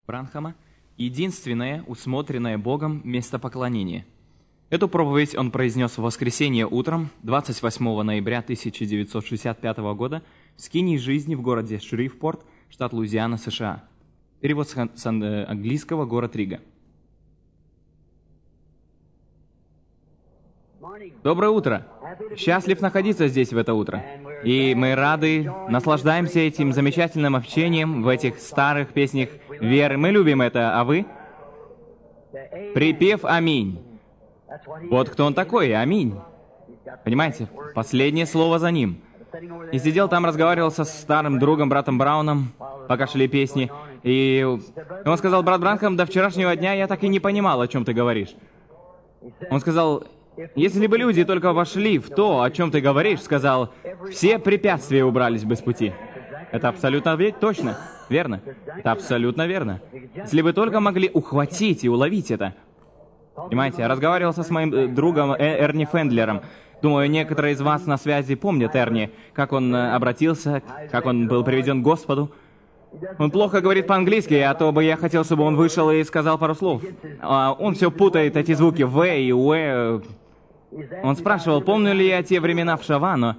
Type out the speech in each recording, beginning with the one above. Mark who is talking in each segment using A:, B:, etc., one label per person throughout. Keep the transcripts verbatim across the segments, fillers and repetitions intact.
A: Бранхама единственное усмотренное Богом местопоклонение. Эту проповедь он произнес в воскресенье утром, двадцать восьмого ноября тысяча девятьсот шестьдесят пятого года, в скинии жизни в городе Шрифпорт, штат Луизиана, США. Перевод с английского, город Рига. Доброе утро! Счастлив находиться здесь в это утро. И мы рады, наслаждаемся этим замечательным общением в этих старых песнях веры. Мы любим это, а вы? Припев «Аминь». Вот кто он такой, Аминь. Понимаете, последнее слово за ним. И сидел там, разговаривал со старым другом, братом Брауном, пока шли песни. И он сказал: брат Бранхам, до вчерашнего дня я так и не понимал, о чем ты говоришь. Он сказал: если бы люди только вошли в то, о чем ты говоришь, сказал, все препятствия убрались бы с пути. Это абсолютно ведь точно, верно? Это абсолютно верно. Если бы только могли ухватить и уловить это. Понимаете, я разговаривал со своим э, другом э, Эрни Фендлером. Думаю, некоторые из вас на связи помнят Эрни, как он э, обратился, как он был приведен к Господу. Он плохо говорит по-английски, а то бы я хотел, чтобы он вышел и сказал пару слов. А он все путает, эти звуки «в» и «уэ». Он спрашивал, помню ли я те времена в Шавано,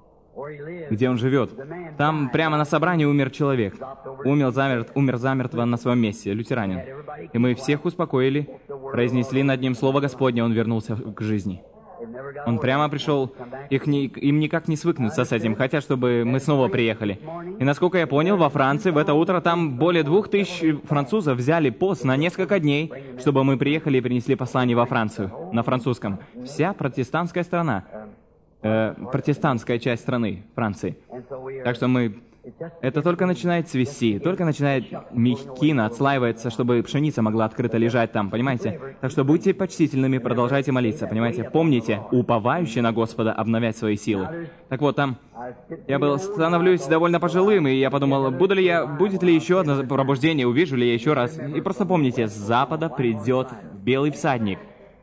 A: где он живет. Там прямо на собрании умер человек. Умер замертво, умер замертво на своем месте, лютеранин. И мы всех успокоили, произнесли над ним слово Господне, он вернулся к жизни. Он прямо пришел, их не, им никак не свыкнуться с этим, хотят, чтобы мы снова приехали. И насколько я понял, во Франции в это утро там более двух тысяч французов взяли пост на несколько дней, чтобы мы приехали и принесли послание во Францию, на французском. Вся протестантская страна, э, протестантская часть страны, Франции. Так что мы... Это только начинает цвести, только начинает мехкина отслаиваться, чтобы пшеница могла открыто лежать там, понимаете? Так что будьте почтительными, продолжайте молиться, понимаете? Помните, уповающий на Господа обновять свои силы. Так вот, там я был, становлюсь довольно пожилым, и я подумал, буду ли я, будет ли еще одно пробуждение, увижу ли я еще раз. И просто помните, с запада придет белый всадник.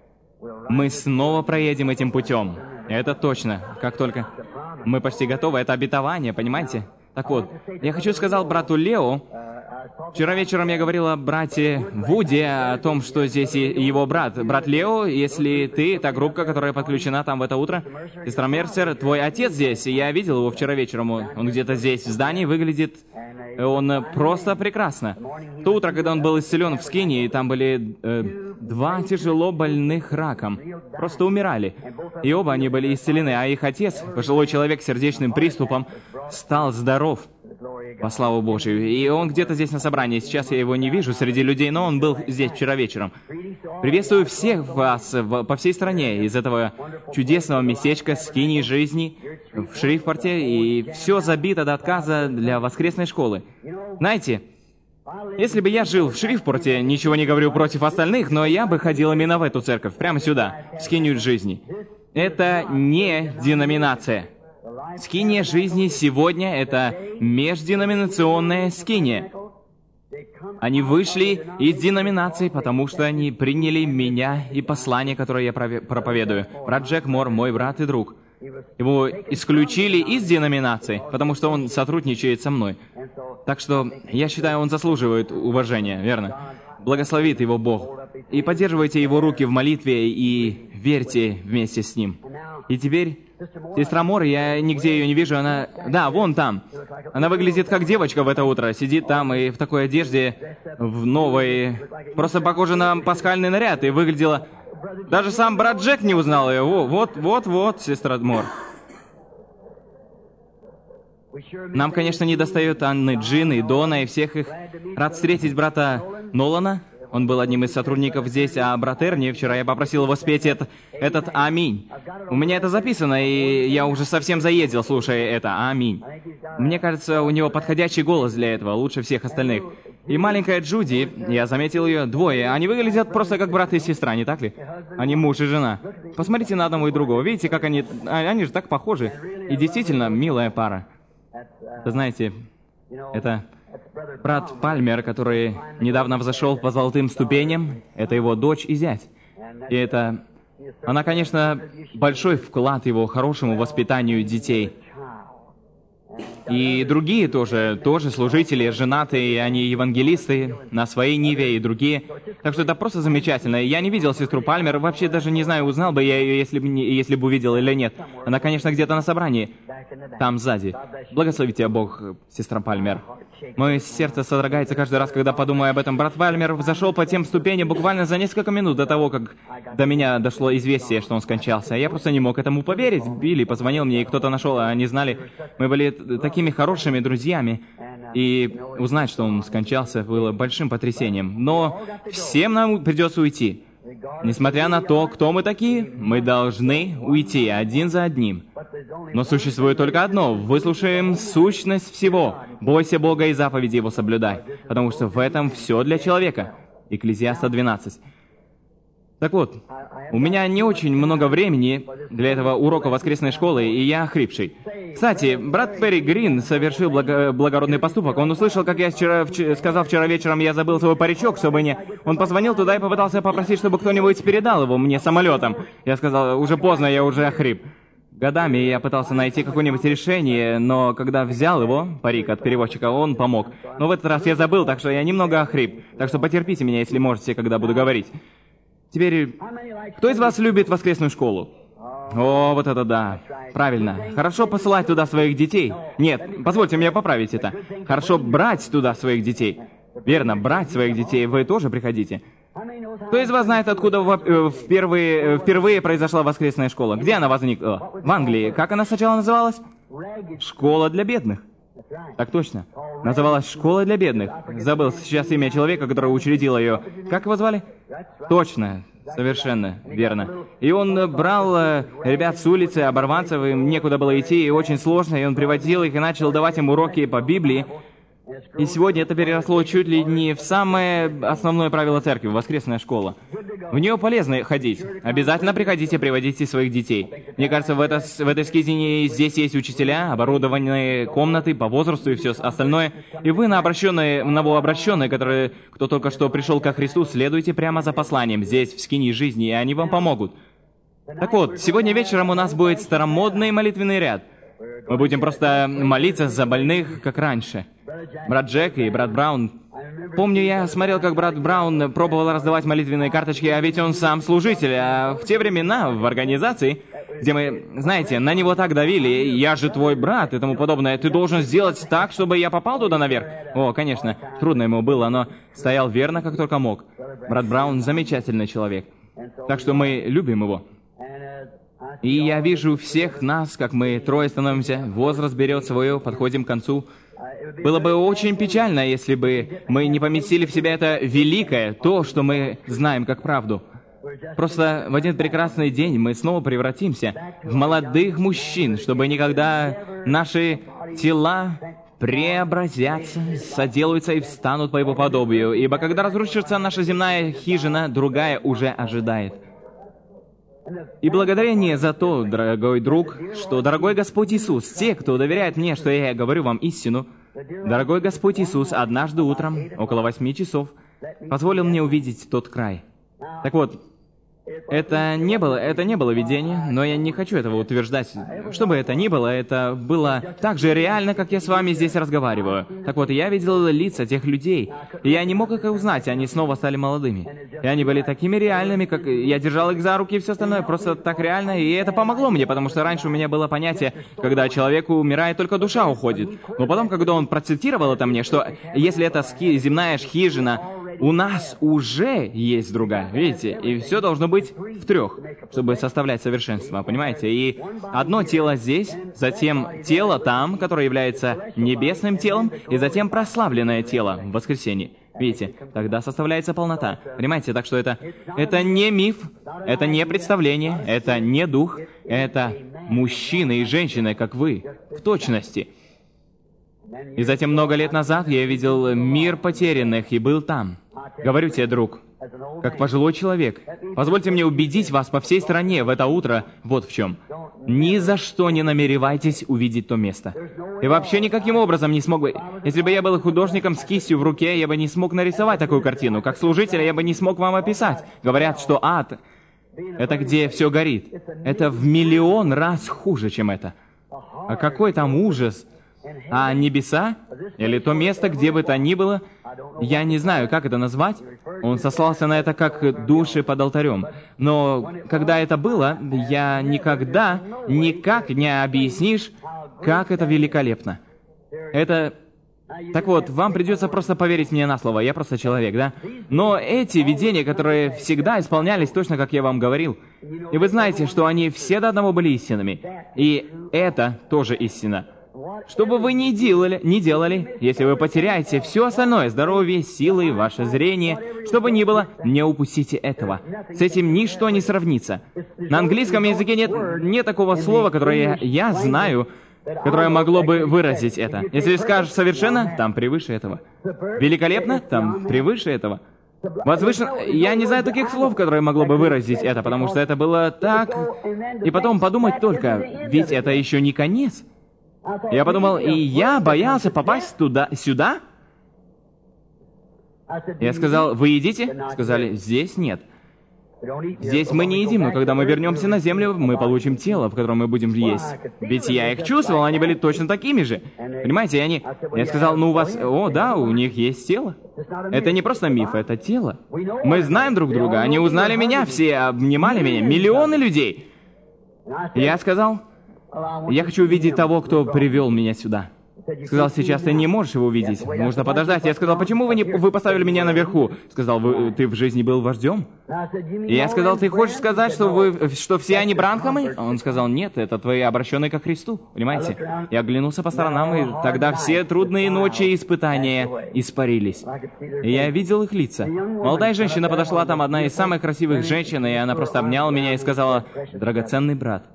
A: Мы снова проедем этим путем. Это точно, как только мы почти готовы, это обетование, понимаете? Так вот, я хочу сказать брату Лео, вчера вечером я говорил о брате Вуди, о том, что здесь и его брат. Брат Лео, если ты, та группа, которая подключена там в это утро, сестра Мерсер, твой отец здесь, и я видел его вчера вечером, он где-то здесь в здании, выглядит, он просто прекрасно. То утро, когда он был исцелен в Скинии, там были э, два тяжело больных раком, просто умирали. И оба они были исцелены, а их отец, пожилой человек с сердечным приступом, стал здоров, во славу Божию. И он где-то здесь на собрании, сейчас я его не вижу среди людей, но он был здесь вчера вечером. Приветствую всех вас в, по всей стране из этого чудесного местечка Скинии жизни в Шрифпорте, и все забито до отказа для воскресной школы. Знаете, если бы я жил в Шрифпорте, ничего не говорю против остальных, но я бы ходил именно в эту церковь, прямо сюда, в Скинию жизни. Это не деноминация. Скиния жизни сегодня — это межденоминационная скиния. Они вышли из деноминации, потому что они приняли меня и послание, которое я проповедую. Брат Джек Мор, мой брат и друг. Его исключили из деноминации, потому что он сотрудничает со мной. Так что я считаю, он заслуживает уважения, верно? Благословит его Бог. И поддерживайте его руки в молитве и верьте вместе с ним. И теперь... Сестра Мор, я нигде ее не вижу, она... Да, вон там. Она выглядит как девочка в это утро. Сидит там и в такой одежде, в новой... Просто похоже на пасхальный наряд. И выглядела... Даже сам брат Джек не узнал ее. Вот, вот, вот, сестра Мор. Нам, конечно, не достает Анны, Джины, Дона и всех их. Рад встретить брата Нолана. Он был одним из сотрудников здесь, а брат Эрни, вчера я попросил его спеть этот, этот «Аминь». У меня это записано, и я уже совсем заездил, слушая это «Аминь». Мне кажется, у него подходящий голос для этого, лучше всех остальных. И маленькая Джуди, я заметил ее, двое, они выглядят просто как брат и сестра, не так ли? Они муж и жена. Посмотрите на одного и другого, видите, как они... Они же так похожи. И действительно, милая пара. Вы знаете, это... Брат Пальмер, который недавно взошел по золотым ступеням, это его дочь и зять. И это... Она, конечно, большой вклад его хорошему воспитанию детей. И другие тоже, тоже служители, женатые, они евангелисты на своей ниве и другие. Так что это просто замечательно. Я не видел сестру Пальмер, вообще даже не знаю, узнал бы я ее, если бы, не, если бы увидел или нет. Она, конечно, где-то на собрании, там сзади. Благослови тебя Бог, сестра Пальмер. Мое сердце содрогается каждый раз, когда подумаю об этом. Брат Пальмер взошел по тем ступеням буквально за несколько минут до того, как до меня дошло известие, что он скончался. Я просто не мог этому поверить. Билли позвонил мне, и кто-то нашел, а они знали. Мы были такими хорошими друзьями. И узнать, что он скончался, было большим потрясением. Но всем нам придется уйти. Несмотря на то, кто мы такие, мы должны уйти один за одним. Но существует только одно. Выслушаем сущность всего. Бойся Бога и заповеди Его соблюдай. Потому что в этом все для человека. Экклезиаста двенадцать. Так вот, у меня не очень много времени для этого урока воскресной школы, и я охрипший. Кстати, брат Перри Грин совершил благо- благородный поступок. Он услышал, как я вчера, вч- сказал вчера вечером, я забыл свой паричок, чтобы не... Он позвонил туда и попытался попросить, чтобы кто-нибудь передал его мне самолетом. Я сказал, уже поздно, я уже охрип. Годами я пытался найти какое-нибудь решение, но когда взял его, парик от переводчика, он помог. Но в этот раз я забыл, так что я немного охрип. Так что потерпите меня, если можете, когда буду говорить. Теперь, кто из вас любит воскресную школу? О, вот это да. Правильно. Хорошо посылать туда своих детей. Нет, позвольте мне поправить это. Хорошо брать туда своих детей. Верно, брать своих детей. Вы тоже приходите. Кто из вас знает, откуда в- впервые, впервые произошла воскресная школа? Где она возникла? В Англии. Как она сначала называлась? Школа для бедных. Так точно. Называлась «Школа для бедных». Забыл сейчас имя человека, который учредил ее. Как его звали? Точно. Совершенно верно. И он брал э, ребят с улицы, оборванцев, им некуда было идти, и очень сложно, и он приводил их и начал давать им уроки по Библии. И сегодня это переросло чуть ли не в самое основное правило церкви — воскресная школа. В нее полезно ходить. Обязательно приходите, приводите своих детей. Мне кажется, в, это, в этой скизине здесь есть учителя, оборудованные комнаты по возрасту и все остальное. И вы, новообращенные, новообращенные, которые, кто только что пришел ко Христу, следуйте прямо за посланием здесь, в скинии жизни, и они вам помогут. Так вот, сегодня вечером у нас будет старомодный молитвенный ряд. Мы будем просто молиться за больных, как раньше. Брат Джек и брат Браун. Помню, я смотрел, как брат Браун пробовал раздавать молитвенные карточки, а ведь он сам служитель. А в те времена, в организации, где мы, знаете, на него так давили, «Я же твой брат» и тому подобное, «Ты должен сделать так, чтобы я попал туда наверх». О, конечно, трудно ему было, но стоял верно, как только мог. Брат Браун замечательный человек. Так что мы любим его. И я вижу всех нас, как мы трое становимся, возраст берет свое, подходим к концу. Было бы очень печально, если бы мы не поместили в себя это великое, то, что мы знаем как правду. Просто в один прекрасный день мы снова превратимся в молодых мужчин, чтобы никогда наши тела преобразятся, соделаются и встанут по его подобию. Ибо когда разрушится наша земная хижина, другая уже ожидает. И благодарение за то, дорогой друг, что, дорогой Господь Иисус, те, кто доверяет мне, что я говорю вам истину, дорогой Господь Иисус однажды утром, около восьми часов, позволил мне увидеть тот край. Так вот, это не было, это не было видение, но я не хочу этого утверждать. Что бы это ни было, это было так же реально, как я с вами здесь разговариваю. Так вот, я видел лица тех людей, и я не мог их узнать, они снова стали молодыми. И они были такими реальными, как я держал их за руки и все остальное, просто так реально, и это помогло мне, потому что раньше у меня было понятие, когда человеку умирает, только душа уходит. Но потом, когда он процитировал это мне, что если это ски, земная хижина, у нас уже есть другая, видите? И все должно быть в трех, чтобы составлять совершенство, понимаете? И одно тело здесь, затем тело там, которое является небесным телом, и затем прославленное тело в воскресенье. Видите? Тогда составляется полнота. Понимаете? Так что это, это не миф, это не представление, это не дух, это мужчины и женщины, как вы, в точности. И затем много лет назад я видел мир потерянных и был там. Говорю тебе, друг, как пожилой человек, позвольте мне убедить вас по всей стране в это утро вот в чем. Ни за что не намеревайтесь увидеть то место. И вообще никаким образом не смог бы... Если бы я был художником с кистью в руке, я бы не смог нарисовать такую картину. Как служитель я бы не смог вам описать. Говорят, что ад — это где все горит. Это в миллион раз хуже, чем это. А какой там ужас! А небеса, или то место, где бы то ни было, я не знаю, как это назвать. Он сослался на это как души под алтарем. Но когда это было, я никогда, никак не объяснишь, как это великолепно. Это... Так вот, вам придется просто поверить мне на слово, я просто человек, да? Но эти видения, которые всегда исполнялись точно, как я вам говорил, и вы знаете, что они все до одного были истинными, и это тоже истина. Что бы вы ни делали, ни делали, если вы потеряете все остальное, здоровье, силы, ваше зрение, что бы ни было, не упустите этого. С этим ничто не сравнится. На английском языке нет, нет такого слова, которое я, я знаю, которое могло бы выразить это. Если скажешь «совершенно», там превыше этого. «Великолепно», там превыше этого. «Возвышенно», я не знаю таких слов, которые могло бы выразить это, потому что это было так... И потом подумать только, ведь это еще не конец. Я подумал, и я боялся попасть туда, сюда. Я сказал, «Вы едите?» Сказали, «Здесь нет». Здесь мы не едим, но когда мы вернемся на землю, мы получим тело, в котором мы будем есть. Ведь я их чувствовал, они были точно такими же. Понимаете, и они... Я сказал, ну у вас... О, да, у них есть тело. Это не просто миф, это тело. Мы знаем друг друга, они узнали меня, все обнимали меня, миллионы людей. Я сказал, я хочу увидеть того, кто привел меня сюда. Сказал, сейчас ты не можешь его увидеть, нужно подождать. Я сказал, почему вы не вы поставили меня наверху? Сказал, вы, ты в жизни был вождем? И я сказал, ты хочешь сказать, что вы, что все они Бранхамы? Он сказал, нет, это твои обращенные ко Христу, понимаете? Я оглянулся по сторонам, и тогда все трудные ночи и испытания испарились. И я видел их лица. Молодая женщина подошла, там одна из самых красивых женщин, и она просто обняла меня и сказала, драгоценный брат.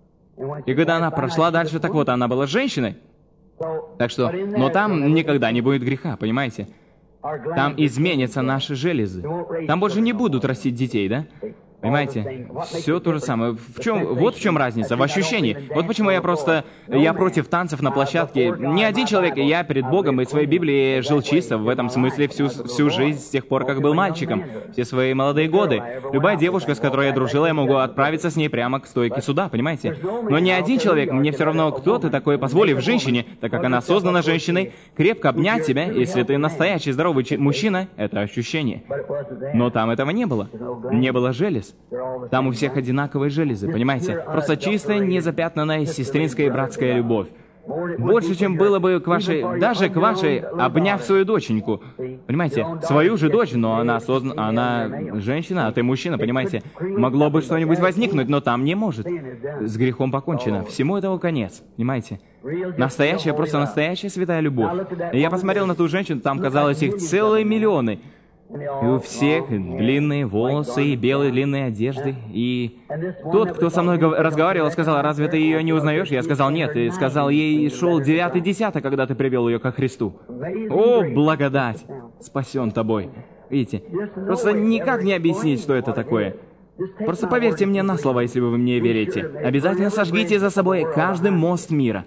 A: И когда она прошла дальше, так вот, она была женщиной. Так что, но там никогда не будет греха, понимаете? Там изменятся наши железы. Там больше не будут растить детей, да? Понимаете? Все то же самое. В чем, вот в чем разница, в ощущении. Вот почему я просто, я против танцев на площадке. Не один человек, я перед Богом и своей Библией жил чисто, в этом смысле всю, всю жизнь, с тех пор, как был мальчиком. Все свои молодые годы. Любая девушка, с которой я дружил, я могу отправиться с ней прямо к стойке суда, понимаете? Но не один человек, мне все равно, кто ты такой, позволив женщине, так как она создана женщиной, крепко обнять тебя, если ты настоящий здоровый мужчина, это ощущение. Но там этого не было. Не было желез. Там у всех одинаковые железы, понимаете? Просто чистая, незапятнанная сестринская и братская любовь. Больше, чем было бы к вашей... Даже к вашей, обняв свою доченьку. Понимаете? Свою же дочь, но она создана... Она женщина, а ты мужчина, понимаете? Могло бы что-нибудь возникнуть, но там не может. С грехом покончено. Всему этого конец. Понимаете? Настоящая, просто настоящая святая любовь. И я посмотрел на ту женщину, там, казалось, их целые миллионы. И у всех длинные волосы и белые длинные одежды. И тот, кто со мной разговаривал, сказал, разве ты ее не узнаешь? Я сказал, нет. И сказал, ей шел девятый десяток, когда ты привел ее ко Христу. О, благодать! Спасен тобой. Видите? Просто никак не объяснить, что это такое. Просто поверьте мне на слово, если вы мне верите. Обязательно сожгите за собой каждый мост мира.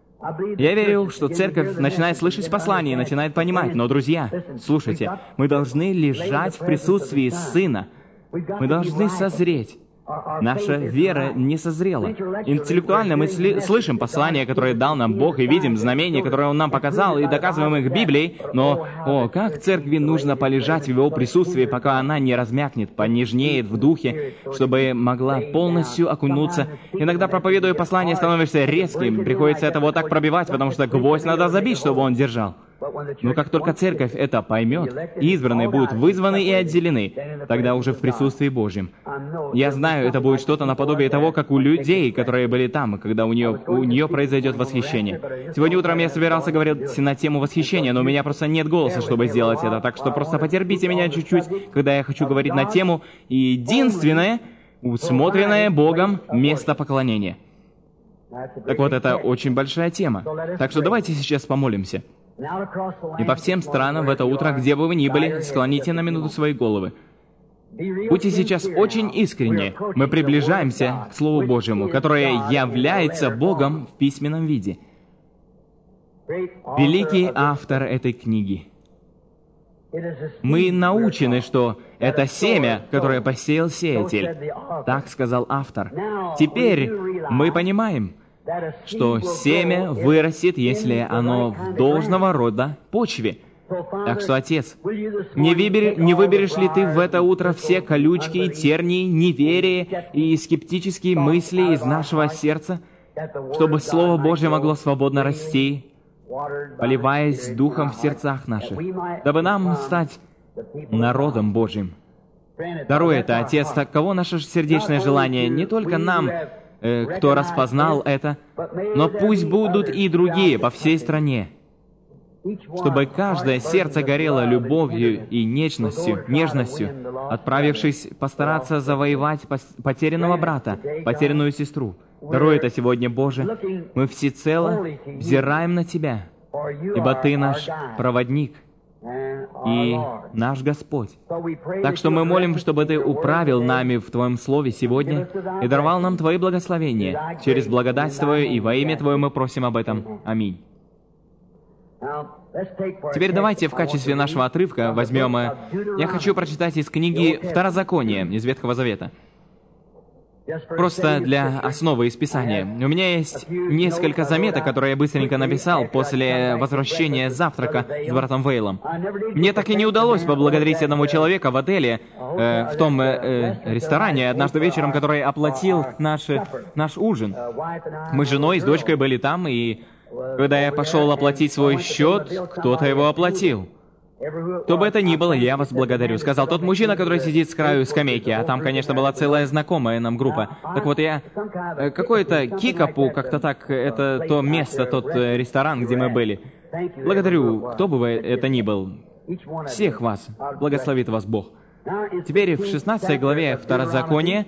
A: Я верю, что церковь начинает слышать послание и начинает понимать. Но, друзья, слушайте, мы должны лежать в присутствии Сына. Мы должны созреть. Наша вера не созрела. Интеллектуально мы слышим послания, которые дал нам Бог, и видим знамения, которые Он нам показал, и доказываем их Библией, но, о, как церкви нужно полежать в Его присутствии, пока она не размякнет, понежнеет в духе, чтобы могла полностью окунуться. Иногда, проповедуя послание, становишься резким, приходится это вот так пробивать, потому что гвоздь надо забить, чтобы он держал. Но как только церковь это поймет, избранные будут вызваны и отделены, тогда уже в присутствии Божьем. Я знаю, это будет что-то наподобие того, как у людей, которые были там, когда у нее, у нее произойдет восхищение. Сегодня утром я собирался говорить на тему восхищения, но у меня просто нет голоса, чтобы сделать это, так что просто потерпите меня чуть-чуть, когда я хочу говорить на тему единственное, усмотренное Богом место поклонения. Так вот, это очень большая тема. Так что давайте сейчас помолимся. И по всем странам в это утро, где бы вы ни были, склоните на минуту свои головы. Будьте сейчас очень искренни. Мы приближаемся к Слову Божьему, которое является Богом в письменном виде. Великий автор этой книги. Мы научены, что это семя, которое посеял сеятель. Так сказал автор. Теперь мы понимаем, что семя вырастет, если оно в должного рода почве. Так что, Отец, не, выбер, не выберешь ли Ты в это утро все колючки и тернии, неверие и скептические мысли из нашего сердца, чтобы Слово Божье могло свободно расти, поливаясь Духом в сердцах наших, дабы нам стать народом Божьим. Даруй это, Отец, таково наше сердечное желание, не только нам, э, кто распознал это, но пусть будут и другие по всей стране, чтобы каждое сердце горело любовью и нежностью, нежностью, отправившись постараться завоевать потерянного брата, потерянную сестру. Даруй это сегодня, Боже. Мы всецело взираем на Тебя, ибо Ты наш проводник и наш Господь. Так что мы молим, чтобы Ты управил нами в Твоем Слове сегодня и даровал нам Твои благословения через благодать Твою, и во имя Твое мы просим об этом. Аминь. Теперь давайте в качестве нашего отрывка возьмем... Я хочу прочитать из книги Второзакония, из Ветхого Завета. Просто для основы из Писания. У меня есть несколько заметок, которые я быстренько написал после возвращения завтрака с братом Вейлом. Мне так и не удалось поблагодарить одного человека в отеле, э, в том э, ресторане, однажды вечером, который оплатил наш, наш ужин. Мы с женой и с дочкой были там, и когда я пошел оплатить свой счет, кто-то его оплатил. Кто бы это ни было, я вас благодарю, сказал тот мужчина, который сидит с краю скамейки, а там, конечно, была целая знакомая нам группа. Так вот, я... Какой-то Кикапу, как-то так, это то место, тот ресторан, где мы были. Благодарю, кто бы это ни был. Всех вас. Благословит вас Бог. Теперь в шестнадцатой главе Второзакония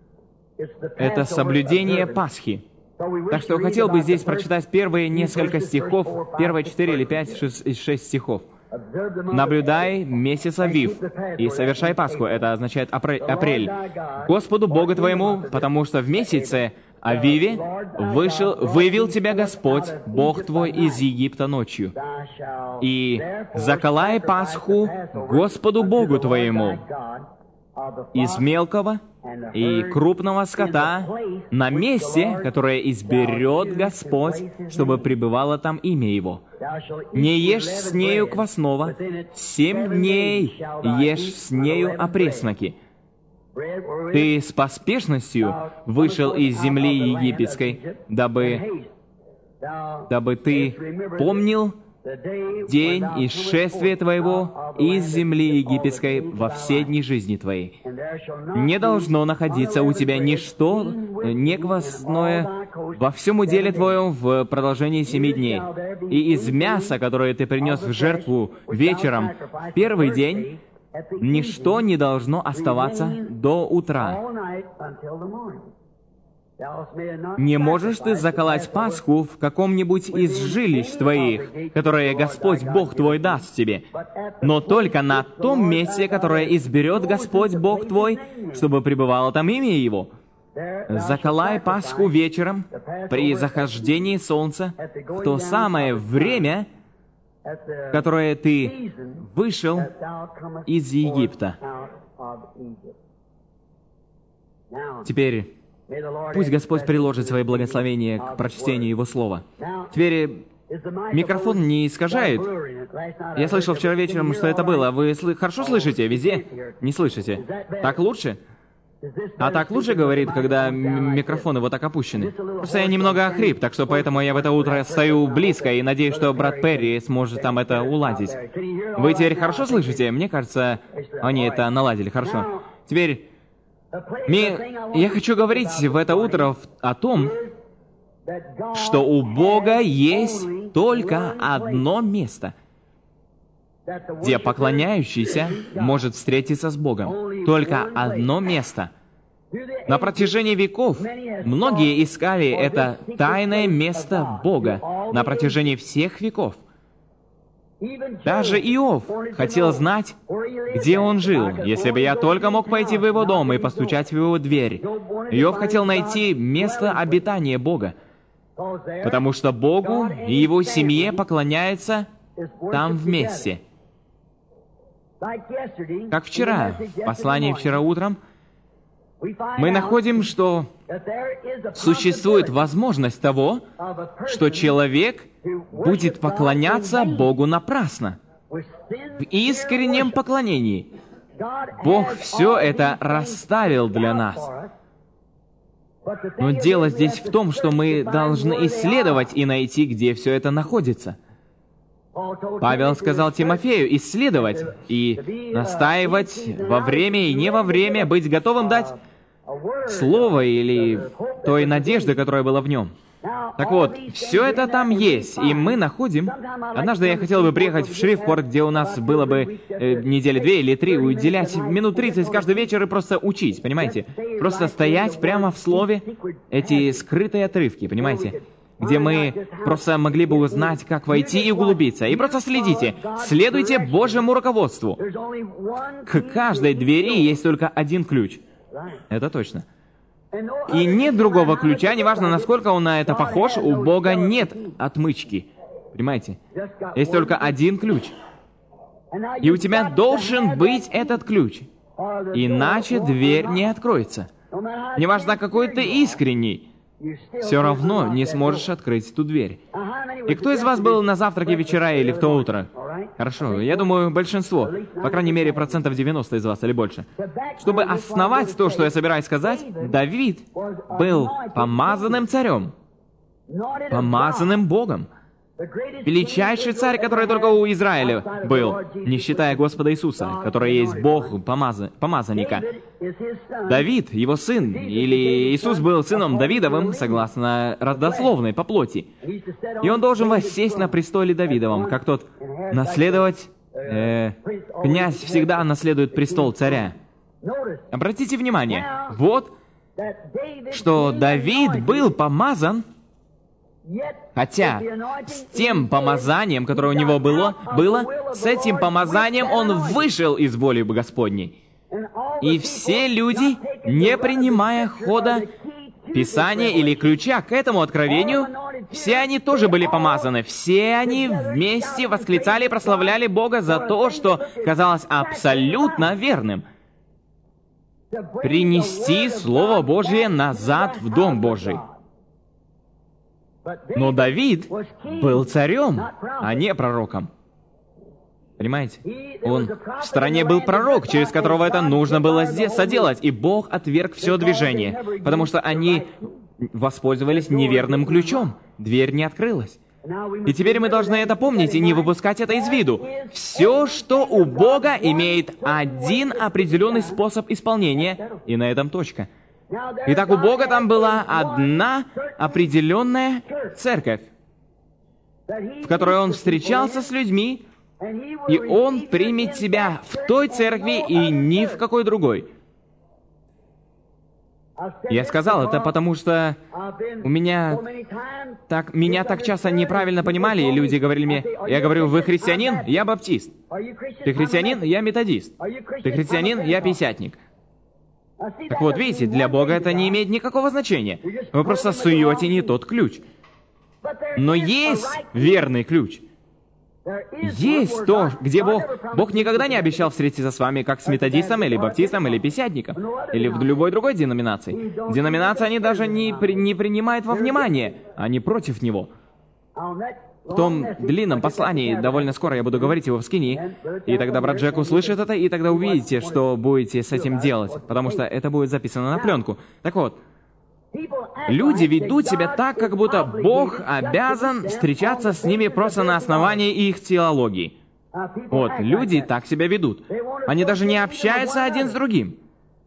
A: это соблюдение Пасхи. Так что хотел бы здесь прочитать первые несколько стихов, первые четыре или пять, шесть, шесть стихов. «Наблюдай месяц Авив и совершай Пасху». Это означает апрель. «Господу Богу твоему, потому что в месяце Авиве вышел, вывел тебя Господь, Бог твой, из Египта ночью. И заколай Пасху Господу Богу твоему из мелкого и крупного скота на месте, которое изберет Господь, чтобы пребывало там имя Его. Не ешь с нею квасного, семь дней ешь с нею опресноки. Ты с поспешностью вышел из земли египетской, дабы, дабы ты помнил день и шествие твоего из земли египетской во все дни жизни твоей. Не должно находиться у тебя ничто, не квасное, во всем уделе твоем в продолжении семи дней. И из мяса, которое ты принес в жертву вечером в первый день, ничто не должно оставаться до утра. Не можешь ты заколоть Пасху в каком-нибудь из жилищ твоих, которое Господь Бог твой даст тебе, но только на том месте, которое изберет Господь Бог твой, чтобы пребывало там имя Его. Заколай Пасху вечером при захождении солнца в то самое время, которое ты вышел из Египта. Теперь пусть Господь приложит свои благословения к прочтению Его Слова. Теперь микрофон не искажает. Я слышал вчера вечером, что это было. Вы сл- хорошо слышите? Везде? Не слышите? Так лучше? А так лучше говорит, когда м- микрофоны вот так опущены. Просто я немного охрип, так что поэтому я в это утро стою близко и надеюсь, что брат Перри сможет там это уладить. Вы теперь хорошо слышите? Мне кажется, они это наладили. Хорошо. Теперь... Ми... Я хочу говорить в это утро о том, что у Бога есть только одно место, где поклоняющийся может встретиться с Богом. Только одно место. На протяжении веков многие искали это тайное место Бога на протяжении всех веков. Даже Иов хотел знать, где он жил. Если бы я только мог пойти в его дом и постучать в его дверь. Иов хотел найти место обитания Бога, потому что Богу и его семье поклоняются там вместе. Как вчера, в послании вчера утром, мы находим, что существует возможность того, что человек будет поклоняться Богу напрасно, в искреннем поклонении. Бог все это расставил для нас. Но дело здесь в том, что мы должны исследовать и найти, где все это находится. Павел сказал Тимофею исследовать и настаивать во время и не во время, быть готовым дать слово или той надежды, которая была в нем. Так вот, все это там есть, и мы находим... Однажды я хотел бы приехать в Шрифпорт, где у нас было бы э, недели две или три, уделять минут тридцать каждый вечер и просто учить, понимаете? Просто стоять прямо в слове, эти скрытые отрывки, понимаете? Где мы просто могли бы узнать, как войти и углубиться. И просто следите, следуйте Божьему руководству. К каждой двери есть только один ключ. Это точно. И нет другого ключа, неважно, насколько он на это похож, у Бога нет отмычки. Понимаете? Есть только один ключ. И у тебя должен быть этот ключ. Иначе дверь не откроется. Неважно, какой ты искренний, все равно не сможешь открыть эту дверь. И кто из вас был на завтраке вчера или в то утро? Хорошо, я думаю, большинство, по крайней мере, процентов девяносто из вас или больше. Чтобы основать то, что я собираюсь сказать, Давид был помазанным царем, помазанным Богом. Величайший царь, который только у Израиля был, не считая Господа Иисуса, который есть Бог помаза... помазанника. Давид, его сын, или Иисус был сыном Давидовым, согласно родословной, по плоти. И он должен воссесть на престоле Давидовом, как тот наследовать... Э, князь всегда наследует престол царя. Обратите внимание, вот, что Давид был помазан, хотя с тем помазанием, которое у него было, было, с этим помазанием он вышел из воли Господней. И все люди, не принимая хода Писания или ключа к этому откровению, все они тоже были помазаны. Все они вместе восклицали и прославляли Бога за то, что казалось абсолютно верным. Принести Слово Божие назад в Дом Божий. Но Давид был царем, а не пророком. Понимаете? Он в стране был пророк, через которого это нужно было здесь соделать, и Бог отверг все движение, потому что они воспользовались неверным ключом. Дверь не открылась. И теперь мы должны это помнить и не выпускать это из виду. Все, что у Бога, имеет один определенный способ исполнения, и на этом точка. Итак, у Бога там была одна определенная церковь, в которой Он встречался с людьми, и Он примет тебя в той церкви и ни в какой другой. Я сказал это, потому что у меня так, меня так часто неправильно понимали, и люди говорили мне, я говорю, вы христианин? Я баптист. Ты христианин? Я методист. Ты христианин? Я пятидесятник. Так вот, видите, для Бога это не имеет никакого значения. Вы просто суете не тот ключ. Но есть верный ключ. Есть то, где Бог... Бог никогда не обещал встретиться с вами как с методистом, или баптистом, или пятидесятником, или в любой другой деноминации. Деноминации они даже не, при... не принимают во внимание. Они против Него. В том длинном послании, довольно скоро я буду говорить его в скинии, и тогда брат Джек услышит это, и тогда увидите, что будете с этим делать, потому что это будет записано на пленку. Так вот, люди ведут себя так, как будто Бог обязан встречаться с ними просто на основании их теологии. Вот, люди так себя ведут. Они даже не общаются один с другим.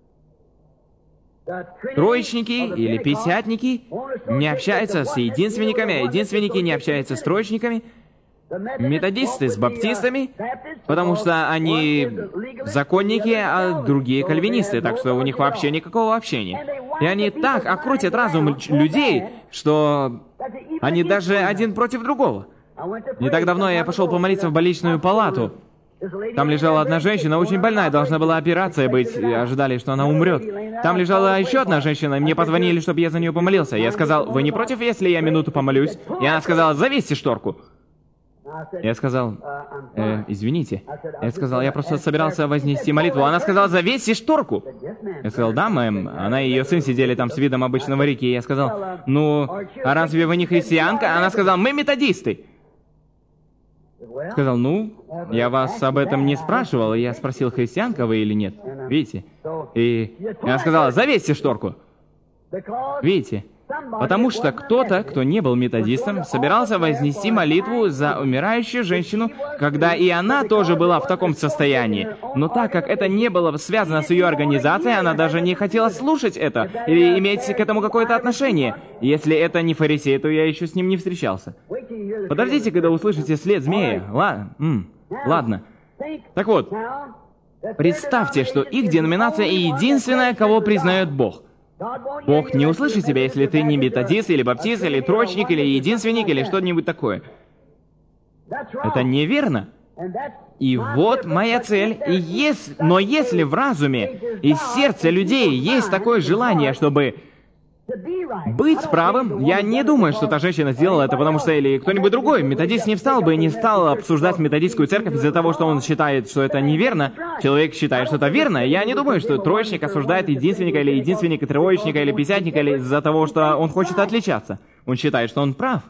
A: Троечники или пятидесятники не общаются с единственниками, а единственники не общаются с троечниками. Методисты с баптистами, потому что они законники, а другие кальвинисты, так что у них вообще никакого общения. И они так окрутят разум людей, что они даже один против другого. Не так давно я пошел помолиться в больничную палату. Там лежала одна женщина, очень больная, должна была операция быть, ожидали, что она умрет. Там лежала еще одна женщина, мне позвонили, чтобы я за нее помолился. Я сказал, вы не против, если я минуту помолюсь? И она сказала, завесьте шторку. Я сказал, э, извините. Я сказал, я просто собирался вознести молитву. Она сказала, завесьте шторку. Я сказал, да, мэм. Она и ее сын сидели там с видом обычного реки. Я сказал, ну, а разве вы не христианка? Она сказала, мы методисты. Сказал, ну, я вас об этом не спрашивал. Я спросил, христианка вы или нет. Видите? И она сказала, завесьте шторку. Видите? Потому что кто-то, кто не был методистом, собирался вознести молитву за умирающую женщину, когда и она тоже была в таком состоянии. Но так как это не было связано с ее организацией, она даже не хотела слушать это или иметь к этому какое-то отношение. Если это не фарисей, то я еще с ним не встречался. Подождите, когда услышите след змея. Ладно. М, ладно. Так вот, представьте, что их деноминация единственная, кого признает Бог. Бог не услышит тебя, если ты не методист, или баптист, или трочник, или единственник, или что-нибудь такое. Это неверно. И вот моя цель. И если, но если в разуме и сердце людей есть такое желание, чтобы быть правым, я не думаю, что та женщина сделала это, потому что или кто-нибудь другой, методист не встал бы и не стал обсуждать методистскую церковь из-за того, что он считает, что это неверно. Человек считает, что это верно. Я не думаю, что троечник осуждает единственника или единственника, троечника или пятидесятника или из-за того, что он хочет отличаться. Он считает, что он прав.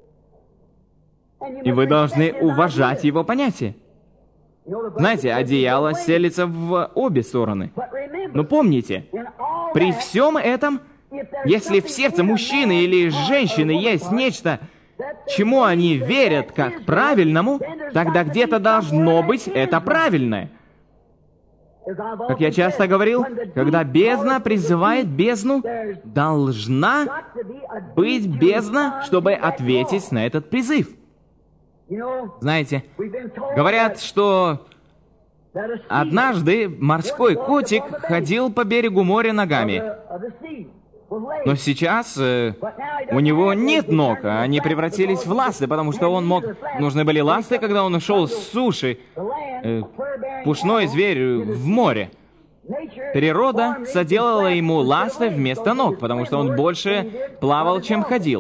A: И вы должны уважать его понятие. Знаете, одеяло селится в обе стороны. Но помните, при всем этом, если в сердце мужчины или женщины есть нечто, чему они верят как правильному, тогда где-то должно быть это правильное. Как я часто говорил, когда бездна призывает бездну, должна быть бездна, чтобы ответить на этот призыв. Знаете, говорят, что однажды морской котик ходил по берегу моря ногами. Но сейчас э, у него нет ног, а они превратились в ласты, потому что он мог... Нужны были ласты, когда он ушел с суши. Э, пушной зверь в море. Природа соделала ему ласты вместо ног, потому что он больше плавал, чем ходил.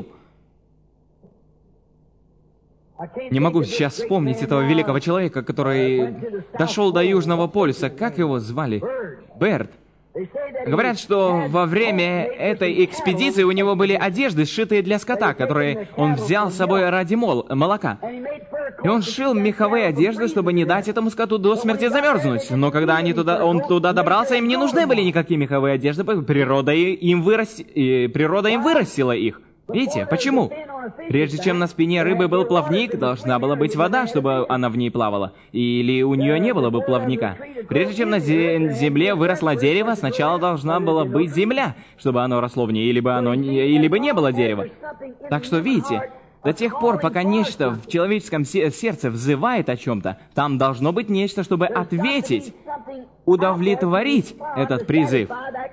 A: Не могу сейчас вспомнить этого великого человека, который дошел до Южного полюса. Как его звали? Берт. Говорят, что во время этой экспедиции у него были одежды, сшитые для скота, которые он взял с собой ради мол- молока. И он шил меховые одежды, чтобы не дать этому скоту до смерти замерзнуть. Но когда они туда, он туда добрался, им не нужны были никакие меховые одежды, природа им, вырас... природа им вырастила их. Видите, почему? Прежде чем на спине рыбы был плавник, должна была быть вода, чтобы она в ней плавала. Или у нее не было бы плавника. Прежде чем на земле выросло дерево, сначала должна была быть земля, чтобы оно росло в ней, или бы оно не, или бы не было дерева. Так что, видите, до тех пор, пока нечто в человеческом сердце взывает о чем-то, там должно быть нечто, чтобы ответить, удовлетворить этот призыв.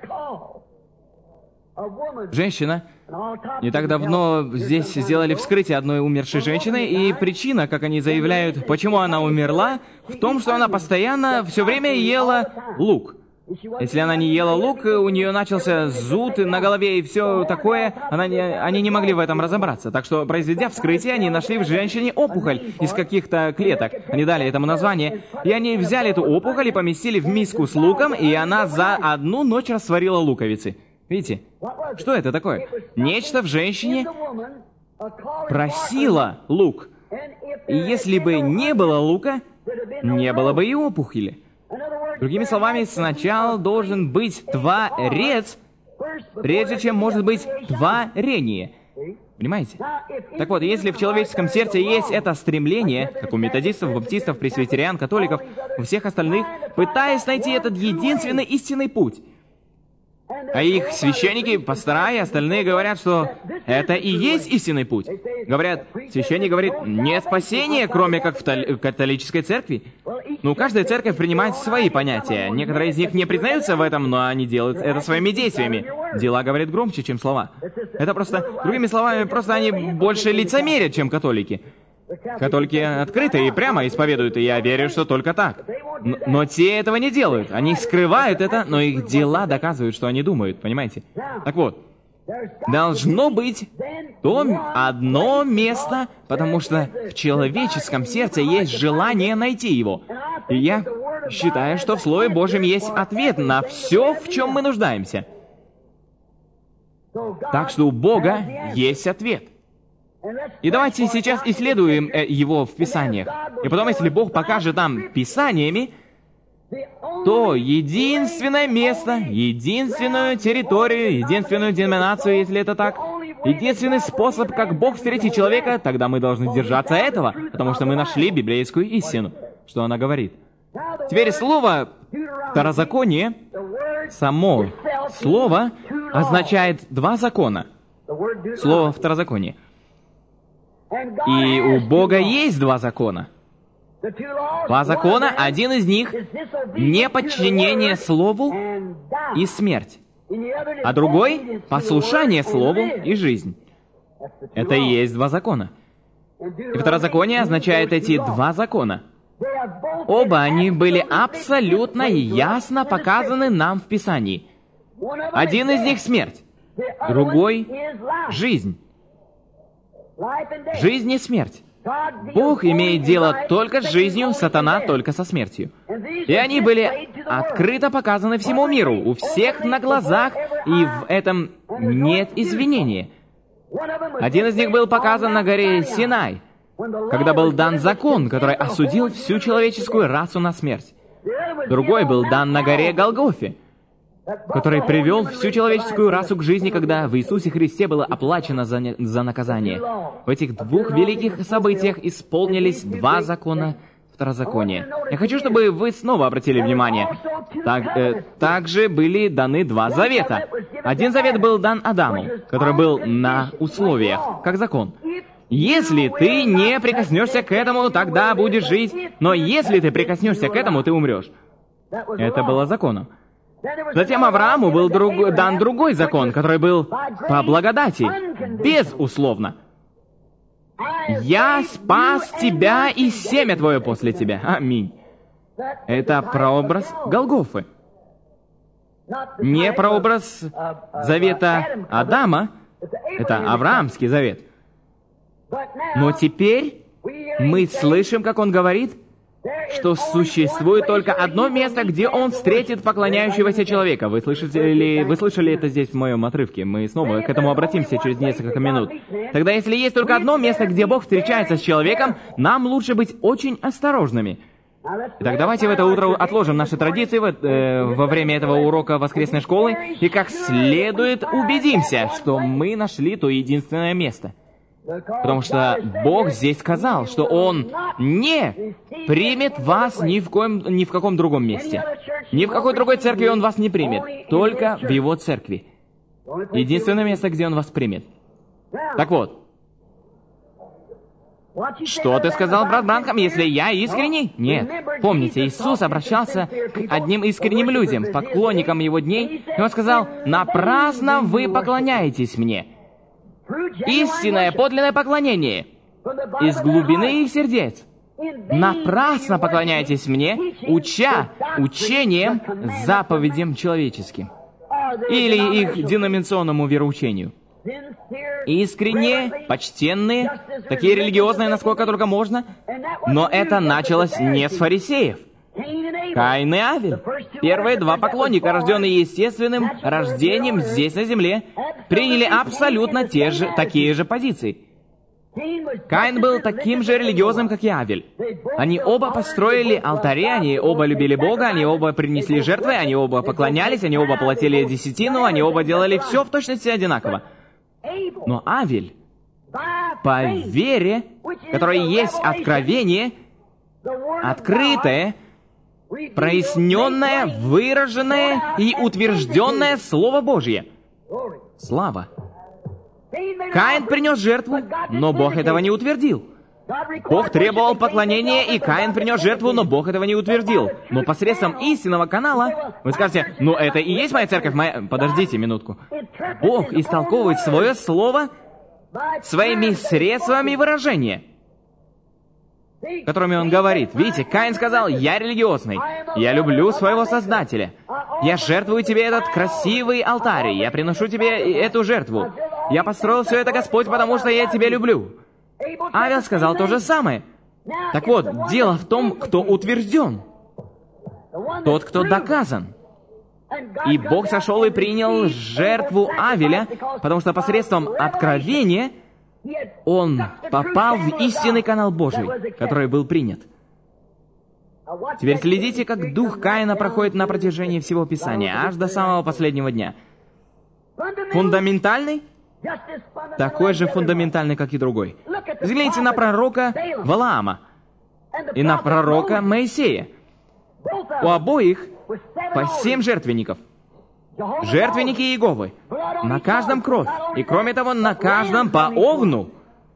A: Женщина. Не так давно здесь сделали вскрытие одной умершей женщины, и причина, как они заявляют, почему она умерла, в том, что она постоянно все время ела лук. Если она не ела лук, у нее начался зуд на голове и все такое, она не, они не могли в этом разобраться. Так что, произведя вскрытие, они нашли в женщине опухоль из каких-то клеток. Они дали этому название. И они взяли эту опухоль и поместили в миску с луком, и она за одну ночь растворила луковицы. Видите? Что это такое? Нечто в женщине просило лук. И если бы не было лука, не было бы и опухоли. Другими словами, сначала должен быть творец, прежде чем может быть творение. Понимаете? Так вот, если в человеческом сердце есть это стремление, как у методистов, баптистов, пресвитериан, католиков, у всех остальных, пытаясь найти этот единственный истинный путь, а их священники, пастора и остальные говорят, что это и есть истинный путь. Говорят, священник говорит, нет спасения, кроме как в католической церкви. Ну, каждая церковь принимает свои понятия. Некоторые из них не признаются в этом, но они делают это своими действиями. Дела говорят громче, чем слова. Это просто, другими словами, просто они больше лицемерят, чем католики. Католики открыто и прямо исповедуют, и я верю, что только так. Но, но те этого не делают. Они скрывают это, но их дела доказывают, что они думают, понимаете? Так вот, должно быть то одно место, потому что в человеческом сердце есть желание найти его. И я считаю, что в Слове Божьем есть ответ на все, в чем мы нуждаемся. Так что у Бога есть ответ. И давайте сейчас исследуем его в Писаниях. И потом, если Бог покажет нам Писаниями, то единственное место, единственную территорию, единственную деноминацию, если это так, единственный способ, как Бог встретит человека, тогда мы должны держаться этого, потому что мы нашли библейскую истину, что она говорит. Теперь слово «второзаконие», само слово означает два закона. Слово «второзаконие». И у Бога есть два закона. Два закона, один из них — неподчинение Слову и смерть, а другой — послушание Слову и жизнь. Это и есть два закона. И второзаконие означает эти два закона. Оба они были абсолютно ясно показаны нам в Писании. Один из них — смерть, другой — жизнь. Жизнь и смерть. Бог имеет дело только с жизнью, сатана только со смертью. И они были открыто показаны всему миру, у всех на глазах, и в этом нет извинения. Один из них был показан на горе Синай, когда был дан закон, который осудил всю человеческую расу на смерть. Другой был дан на горе Голгофе, который привел всю человеческую расу к жизни, когда в Иисусе Христе было оплачено за, не, за наказание. В этих двух великих событиях исполнились два закона второзакония. Я хочу, чтобы вы снова обратили внимание. Так, э, также были даны два завета. Один завет был дан Адаму, который был на условиях, как закон. Если ты не прикоснешься к этому, тогда будешь жить, но если ты прикоснешься к этому, ты умрешь. Это было законом. Затем Аврааму был друг, дан другой закон, который был по благодати, безусловно. «Я спас тебя и семя твое после тебя». Аминь. Это прообраз Голгофы. Не прообраз завета Адама, это Авраамский завет. Но теперь мы слышим, как он говорит, что существует только одно место, где он встретит поклоняющегося человека. Вы слышали, вы слышали это здесь в моем отрывке? Мы снова к этому обратимся через несколько минут. Тогда, если есть только одно место, где Бог встречается с человеком, нам лучше быть очень осторожными. Итак, давайте в это утро отложим наши традиции во, э, во время этого урока воскресной школы и как следует убедимся, что мы нашли то единственное место. Потому что Бог здесь сказал, что Он не примет вас ни в, коем, ни в каком другом месте. Ни в какой другой церкви Он вас не примет. Только в Его церкви. Единственное место, где Он вас примет. Так вот. Что ты сказал, брат Бранхам, если я искренний? Нет. Помните, Иисус обращался к одним искренним людям, поклонникам Его дней, и Он сказал: «Напрасно вы поклоняетесь Мне». Истинное, подлинное поклонение из глубины их сердец. Напрасно поклоняйтесь Мне, уча учением, заповедям человеческим. Или их деноминационному вероучению. Искренние, почтенные, такие религиозные, насколько только можно. Но это началось не с фарисеев. Каин и Авель, первые два поклонника, рожденные естественным рождением здесь на земле, приняли абсолютно те же, такие же позиции. Каин был таким же религиозным, как и Авель. Они оба построили алтари, они оба любили Бога, они оба принесли жертвы, они оба поклонялись, они оба платили десятину, они оба делали все в точности одинаково. Но Авель, по вере, которой есть откровение, открытое, проясненное, выраженное и утвержденное Слово Божье. Слава. Каин принес жертву, но Бог этого не утвердил. Бог требовал поклонения, и Каин принес жертву, но Бог этого не утвердил. Но посредством истинного канала, вы скажете: ну это и есть моя церковь, моя... Подождите минутку. Бог истолковывает свое слово своими средствами выражения. которыми он говорит. Видите, Каин сказал: «Я религиозный, я люблю своего Создателя, я жертвую тебе этот красивый алтарь, я приношу тебе эту жертву. Я построил все это, Господь, потому что я тебя люблю». Авел сказал то же самое. Так вот, дело в том, кто утвержден, тот, кто доказан. И Бог сошел и принял жертву Авеля, потому что посредством откровения он попал в истинный канал Божий, который был принят. Теперь следите, как дух Каина проходит на протяжении всего Писания, аж до самого последнего дня. Фундаментальный? Такой же фундаментальный, как и другой. Взгляните на пророка Валаама и на пророка Моисея. У обоих по семь жертвенников. Жертвенники Иеговы. На каждом кровь. И кроме того, на каждом по овну.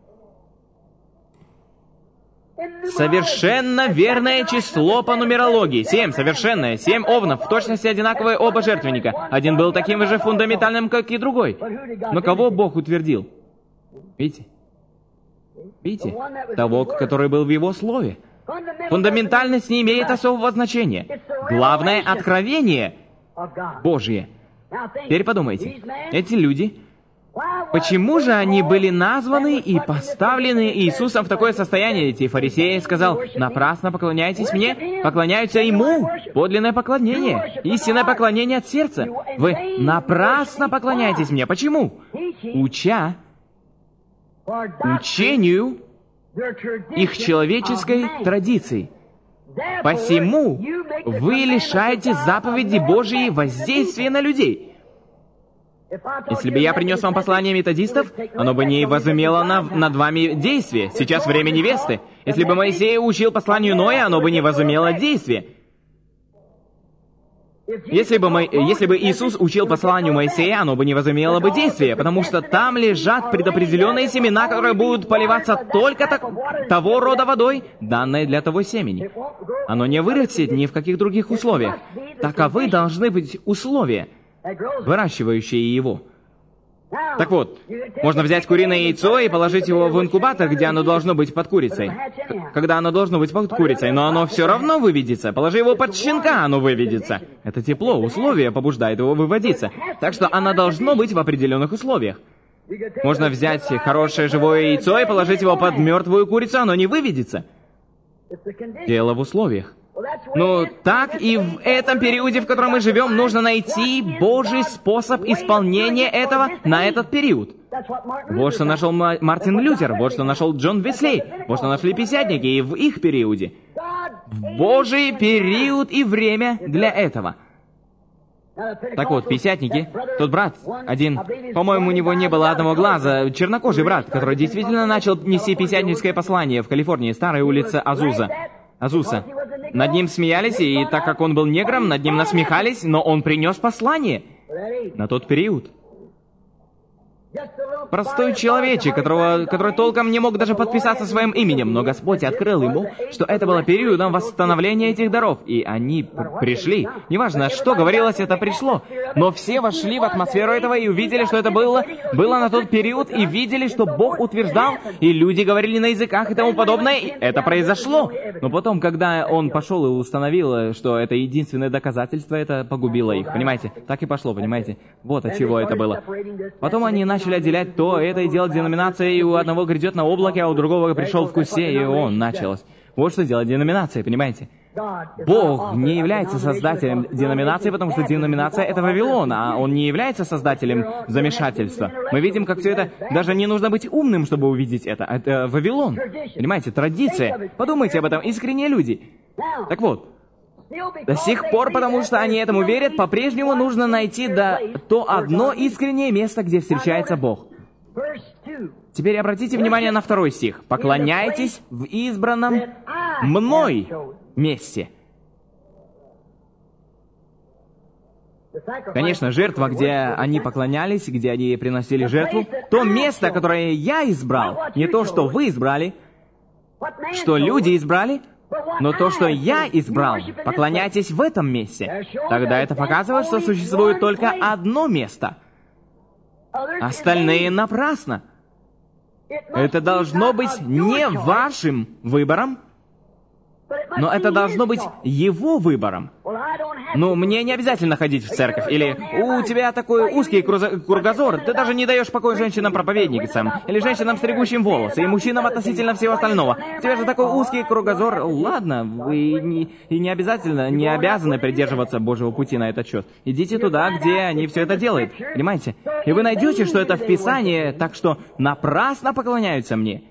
A: Совершенно верное число по нумерологии. Семь, совершенное. Семь овнов, в точности одинаковые оба жертвенника. Один был таким же фундаментальным, как и другой. Но кого Бог утвердил? Видите? Видите? Того, который был в Его Слове. Фундаментальность не имеет особого значения. Главное — откровение Божье. Теперь подумайте. Эти люди, почему же они были названы и поставлены Иисусом в такое состояние? Эти фарисеи сказал: «Напрасно поклоняйтесь мне». Поклоняются Ему. Подлинное поклонение. Истинное поклонение от сердца. Вы напрасно поклоняетесь мне. Почему? Уча учению их человеческой традиции. Посему вы лишаете заповеди Божьей воздействия на людей. Если бы я принес вам послание методистов, оно бы не возымело на, над вами действие. Сейчас время невесты. Если бы Моисей учил посланию Ноя, оно бы не возымело действие. Если бы, мы, если бы Иисус учил посланию Моисея, оно бы не возымело бы действия, потому что там лежат предопределенные семена, которые будут поливаться только так, того рода водой, данной для того семени. Оно не вырастет ни в каких других условиях. Таковы должны быть условия, выращивающие его. Так вот, можно взять куриное яйцо и положить его в инкубатор, где оно должно быть под курицей. Когда оно должно быть под курицей, но оно все равно выведется. Положи его под щенка, оно выведется. Это тепло, условия побуждают его выводиться. Так что оно должно быть в определенных условиях. Можно взять хорошее живое яйцо и положить его под мертвую курицу, оно не выведется. Дело в условиях. Но так и в этом периоде, в котором мы живем, нужно найти Божий способ исполнения этого на этот период. Вот что нашел Мартин Лютер, вот что нашел Джон Веслей, вот что нашли пятидесятники и в их периоде. Божий период и время для этого. Так вот, пятидесятники, тот брат, один, по-моему, у него не было одного глаза, чернокожий брат, который действительно начал нести пятидесятническое послание в Калифорнии, старая улица Азуза. Азуса. Над ним смеялись, и так как он был негром, над ним насмехались, но он принес послание на тот период. Простой человечек, которого, который толком не мог даже подписаться своим именем, но Господь открыл ему, что это было периодом восстановления этих даров, и они пришли. Неважно, что говорилось, это пришло. Но все вошли в атмосферу этого и увидели, что это было, было на тот период, и видели, что Бог утверждал, и люди говорили на языках и тому подобное, и это произошло. Но потом, когда он пошел и установил, что это единственное доказательство, это погубило их. Понимаете? Так и пошло, понимаете? Вот от чего это было. Потом они начали начали отделять то, это и делать деноминация, и у одного грядет на облаке, а у другого пришел в кусе, и он началось. Вот что делать деноминация, понимаете? Бог не является создателем деноминации, потому что деноминация — это Вавилон, а Он не является создателем замешательства. Мы видим, как все это... Даже не нужно быть умным, чтобы увидеть это. Это Вавилон. Понимаете, традиция. Подумайте об этом, искренние люди. Так вот, до сих пор, потому что они этому верят, по-прежнему нужно найти да, то одно искреннее место, где встречается Бог. Теперь обратите внимание на второй стих. «Поклоняйтесь в избранном мной месте». Конечно, жертва, где они поклонялись, где они приносили жертву, то место, которое я избрал, не то, что вы избрали, что люди избрали, но то, что я избрал, поклоняйтесь в этом месте. Тогда это показывает, что существует только одно место. Остальные напрасно. Это должно быть не вашим выбором, Но это должно быть его выбором. Ну, мне не обязательно ходить в церковь. Или у тебя такой узкий кругозор, ты даже не даешь покоя женщинам-проповедницам. Или женщинам, стригущим волосы, и мужчинам относительно всего остального. У тебя же такой узкий кругозор. Ладно, вы не, и не обязательно, не обязаны придерживаться Божьего пути на этот счет. Идите туда, где они все это делают. Понимаете? И вы найдете, что это в Писании, так что напрасно поклоняются мне.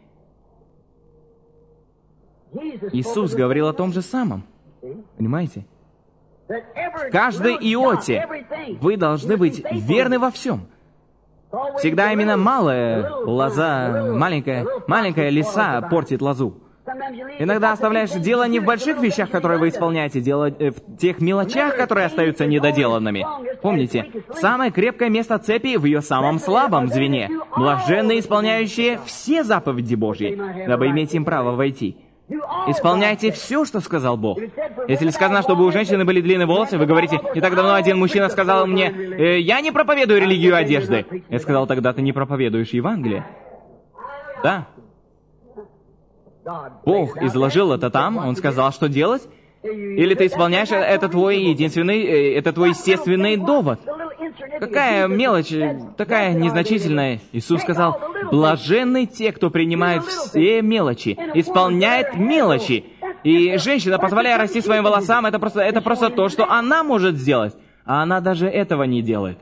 A: Иисус говорил о том же самом. Понимаете? В каждой иоте вы должны быть верны во всем. Всегда именно малая лоза, маленькая, маленькая лиса портит лозу. Иногда оставляешь дело не в больших вещах, которые вы исполняете, дело в тех мелочах, которые остаются недоделанными. Помните, самое крепкое место цепи в ее самом слабом звене. Блаженные, исполняющие все заповеди Божьи, дабы иметь им право войти. Исполняйте все, что сказал Бог. Если сказано, чтобы у женщины были длинные волосы, вы говорите, не так давно один мужчина сказал мне, э, я не проповедую религию одежды. Я сказал, тогда ты не проповедуешь Евангелие. Да. Бог изложил это там, Он сказал, что делать. Или ты исполняешь, это твой единственный, это твой естественный довод. Какая мелочь, такая незначительная. Иисус сказал, блаженны те, кто принимает все мелочи, исполняет мелочи. И женщина, позволяя расти своим волосам, это просто, это просто то, что она может сделать. А она даже этого не делает.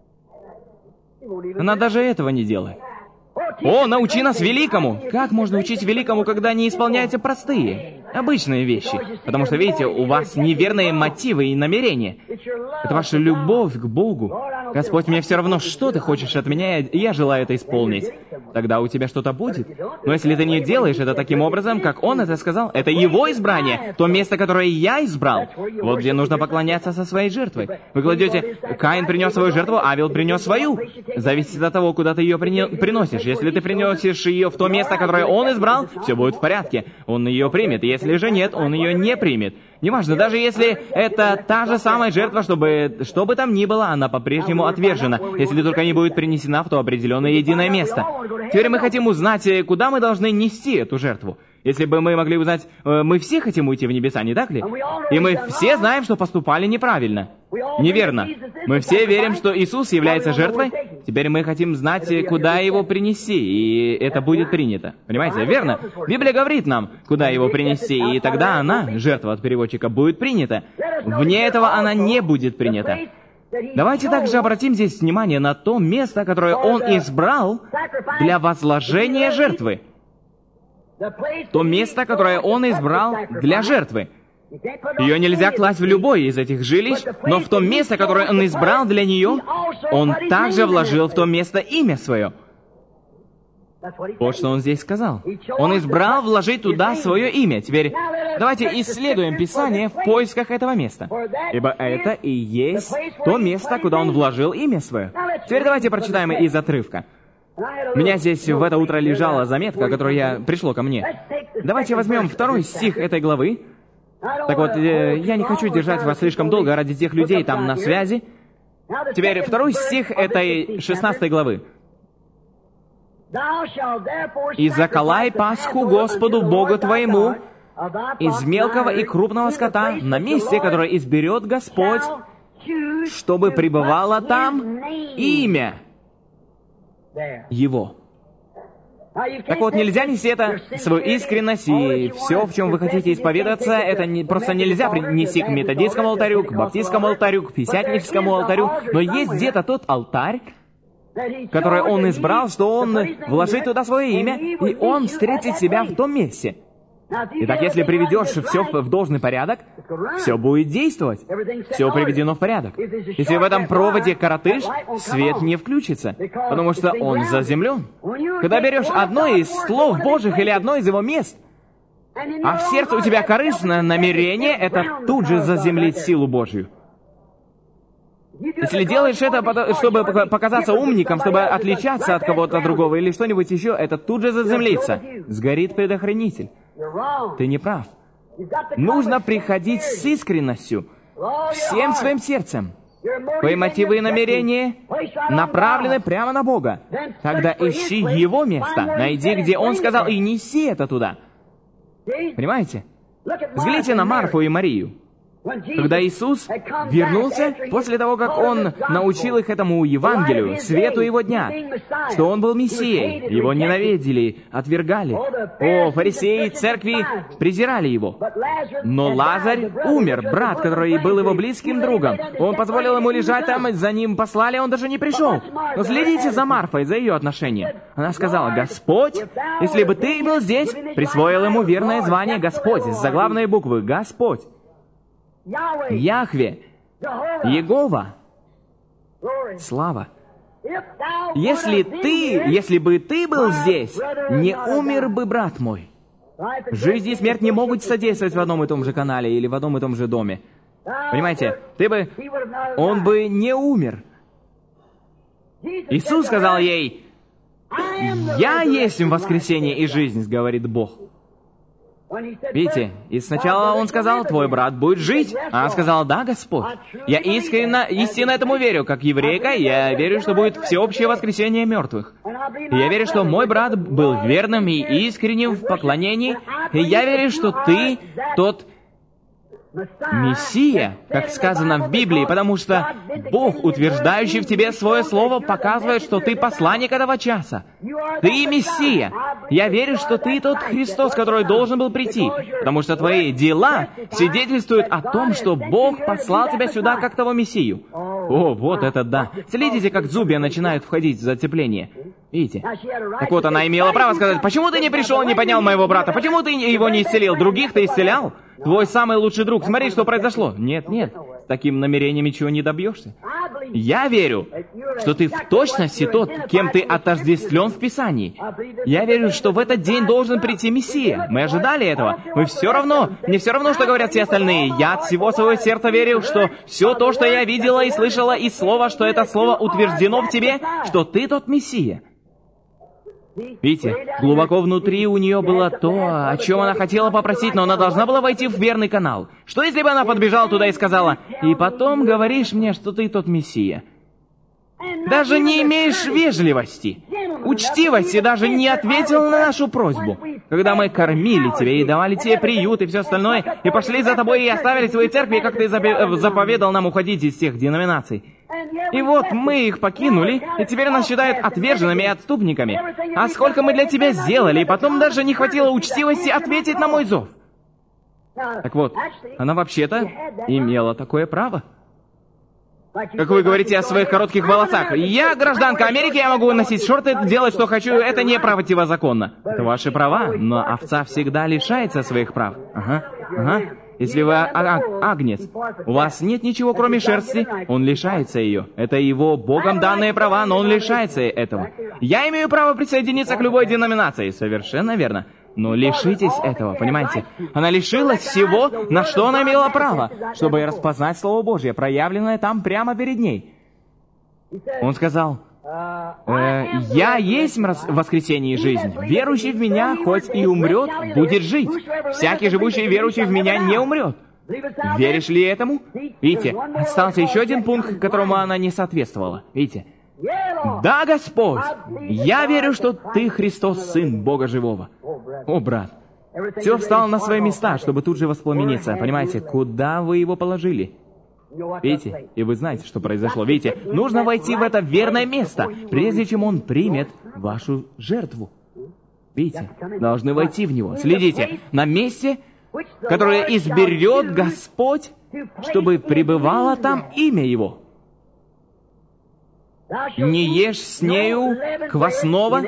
A: Она даже этого не делает. О, научи нас великому! Как можно учить великому, когда не исполняете простые, обычные вещи? Потому что, видите, у вас неверные мотивы и намерения. Это ваша любовь к Богу. Господь, мне все равно, что ты хочешь от меня, и я желаю это исполнить. Тогда у тебя что-то будет. Но если ты не делаешь это таким образом, как Он это сказал, это Его избрание, то место, которое я избрал. Вот где нужно поклоняться со своей жертвой. Вы кладете, Каин принес свою жертву, Авел принес свою. Зависит от того, куда ты ее приносишь. Если ты приносишь ее в то место, которое он избрал, все будет в порядке. Он ее примет. Если же нет, он ее не примет. Неважно, даже если это та же самая жертва, чтобы, что бы там ни было, она по-прежнему отвержена, если только не будет принесена в то определенное единое место. Теперь мы хотим узнать, куда мы должны нести эту жертву. Если бы мы могли узнать, мы все хотим уйти в небеса, не так ли? И мы все знаем, что поступали неправильно. Неверно. Мы все верим, что Иисус является жертвой. Теперь мы хотим знать, куда Его принести, и это будет принято. Понимаете? Верно? Библия говорит нам, куда Его принести, и тогда она, жертва от переводчика, будет принята. Вне этого она не будет принята. Давайте также обратим здесь внимание на то место, которое Он избрал для возложения жертвы. То место, которое Он избрал для жертвы. Ее нельзя класть в любое из этих жилищ, но в то место, которое Он избрал для нее, Он также вложил в то место имя Свое. Вот что Он здесь сказал. Он избрал вложить туда Свое имя. Теперь давайте исследуем Писание в поисках этого места. Ибо это и есть то место, куда Он вложил имя Свое. Теперь давайте прочитаем из отрывка. У меня здесь в это утро лежала заметка, которая я, пришло ко мне. Давайте возьмем второй стих этой главы. Так вот, э, я не хочу держать вас слишком долго ради тех людей там на связи. Теперь второй стих этой шестнадцатой главы. «И заколай Пасху Господу Богу твоему из мелкого и крупного скота на месте, которое изберет Господь, чтобы пребывало там имя Его». Так вот, нельзя нести это, свою искренность и все, в чем вы хотите исповедаться, это не, просто нельзя принести к методистскому алтарю, к баптистскому алтарю, к пятидесятническому алтарю, но есть где-то тот алтарь, который Он избрал, что Он вложит туда свое имя, и Он встретит себя в том месте. Итак, если приведешь все в должный порядок, все будет действовать. Все приведено в порядок. Если в этом проводе коротыш, свет не включится, потому что он заземлен. Когда берешь одно из слов Божьих или одно из Его мест, а в сердце у тебя корыстное намерение, это тут же заземлит силу Божью. Если делаешь это, чтобы показаться умником, чтобы отличаться от кого-то другого или что-нибудь еще, это тут же заземлится. Сгорит предохранитель. Ты не прав. Нужно приходить с искренностью, всем своим сердцем. Твои мотивы и намерения направлены прямо на Бога. Тогда ищи Его место, найди, где Он сказал, и неси это туда. Понимаете? Взгляните на Марфу и Марию. Когда Иисус вернулся, после того, как Он научил их этому Евангелию, свету Его дня, что Он был Мессией, Его ненавидели, отвергали. О, фарисеи церкви презирали Его. Но Лазарь умер, брат, который был его близким другом. Он позволил ему лежать там, за ним послали, он даже не пришел. Но следите за Марфой, за ее отношение. Она сказала: «Господь, если бы Ты был здесь», присвоил ему верное звание Господь, с заглавной буквы «Господь». Яхве, Егова, слава. Если ты, если бы ты был здесь, не умер бы брат мой. Жизнь и смерть не могут содействовать в одном и том же канале или в одном и том же доме. Понимаете, ты бы, он бы не умер. Иисус сказал ей: «Я есть воскресение и жизнь», говорит Бог. Видите, и сначала он сказал: «Твой брат будет жить». А она сказала: «Да, Господь, я искренне, истинно этому верю, как еврейка, я верю, что будет всеобщее воскресение мертвых. И я верю, что мой брат был верным и искренним в поклонении, и я верю, что ты тот Мессия, как сказано в Библии, потому что Бог, утверждающий в тебе свое слово, показывает, что ты посланник этого часа. Ты Мессия. Я верю, что ты тот Христос, который должен был прийти, потому что твои дела свидетельствуют о том, что Бог послал тебя сюда как того Мессию». О, вот это да. Следите, как зубья начинают входить в зацепление. Видите? Так вот, она имела право сказать: «Почему ты не пришел и не поднял моего брата? Почему ты его не исцелил? Других ты исцелял? Твой самый лучший друг, смотри, что произошло». Нет, нет, с таким намерением ничего не добьешься. Я верю, что ты в точности тот, кем ты отождествлен в Писании. Я верю, что в этот день должен прийти Мессия. Мы ожидали этого. Мы все равно, мне все равно, что говорят все остальные. Я от всего своего сердца верю, что все то, что я видела и слышала из слова, что это слово утверждено в тебе, что ты тот Мессия. Видите, глубоко внутри у нее было то, о чем она хотела попросить, но она должна была войти в верный канал. Что если бы она подбежала туда и сказала: «И потом говоришь мне, что ты тот Мессия»? Даже не имеешь вежливости, учтивости, даже не ответил на нашу просьбу, когда мы кормили тебя и давали тебе приют и все остальное, и пошли за тобой и оставили свои церкви, как ты заповедал нам уходить из всех деноминаций. И вот мы их покинули, и теперь нас считают отверженными и отступниками. А сколько мы для тебя сделали, и потом даже не хватило учтивости ответить на мой зов. Так вот, она вообще-то имела такое право. Как вы говорите о своих коротких волосах. Я гражданка Америки, я могу носить шорты, делать, что хочу, это не противозаконно. Это ваши права, но овца всегда лишается своих прав. Ага, ага. Если вы а- а- агнец, у вас нет ничего, кроме шерсти, он лишается ее. Это его Богом данные права, но он лишается этого. Я имею право присоединиться к любой деноминации, совершенно верно. Но лишитесь этого, понимаете? Она лишилась всего, на что она имела право, чтобы распознать Слово Божье, проявленное там прямо перед ней. Он сказал: э, «Я есть воскресение и жизнь. Верующий в Меня, хоть и умрет, будет жить. Всякий, живущий и верующий в Меня, не умрет». Веришь ли этому? Видите, остался еще один пункт, которому она не соответствовала. Видите? «Да, Господь, я верю, что Ты Христос, Сын Бога Живого». О, брат, все встало на свои места, чтобы тут же воспламениться. Понимаете, куда вы его положили? Видите, и вы знаете, что произошло. Видите, нужно войти в это верное место, прежде чем Он примет вашу жертву. Видите, должны войти в него. Следите, на месте, которое изберет Господь, чтобы пребывало там имя Его. Не ешь с нею квасного.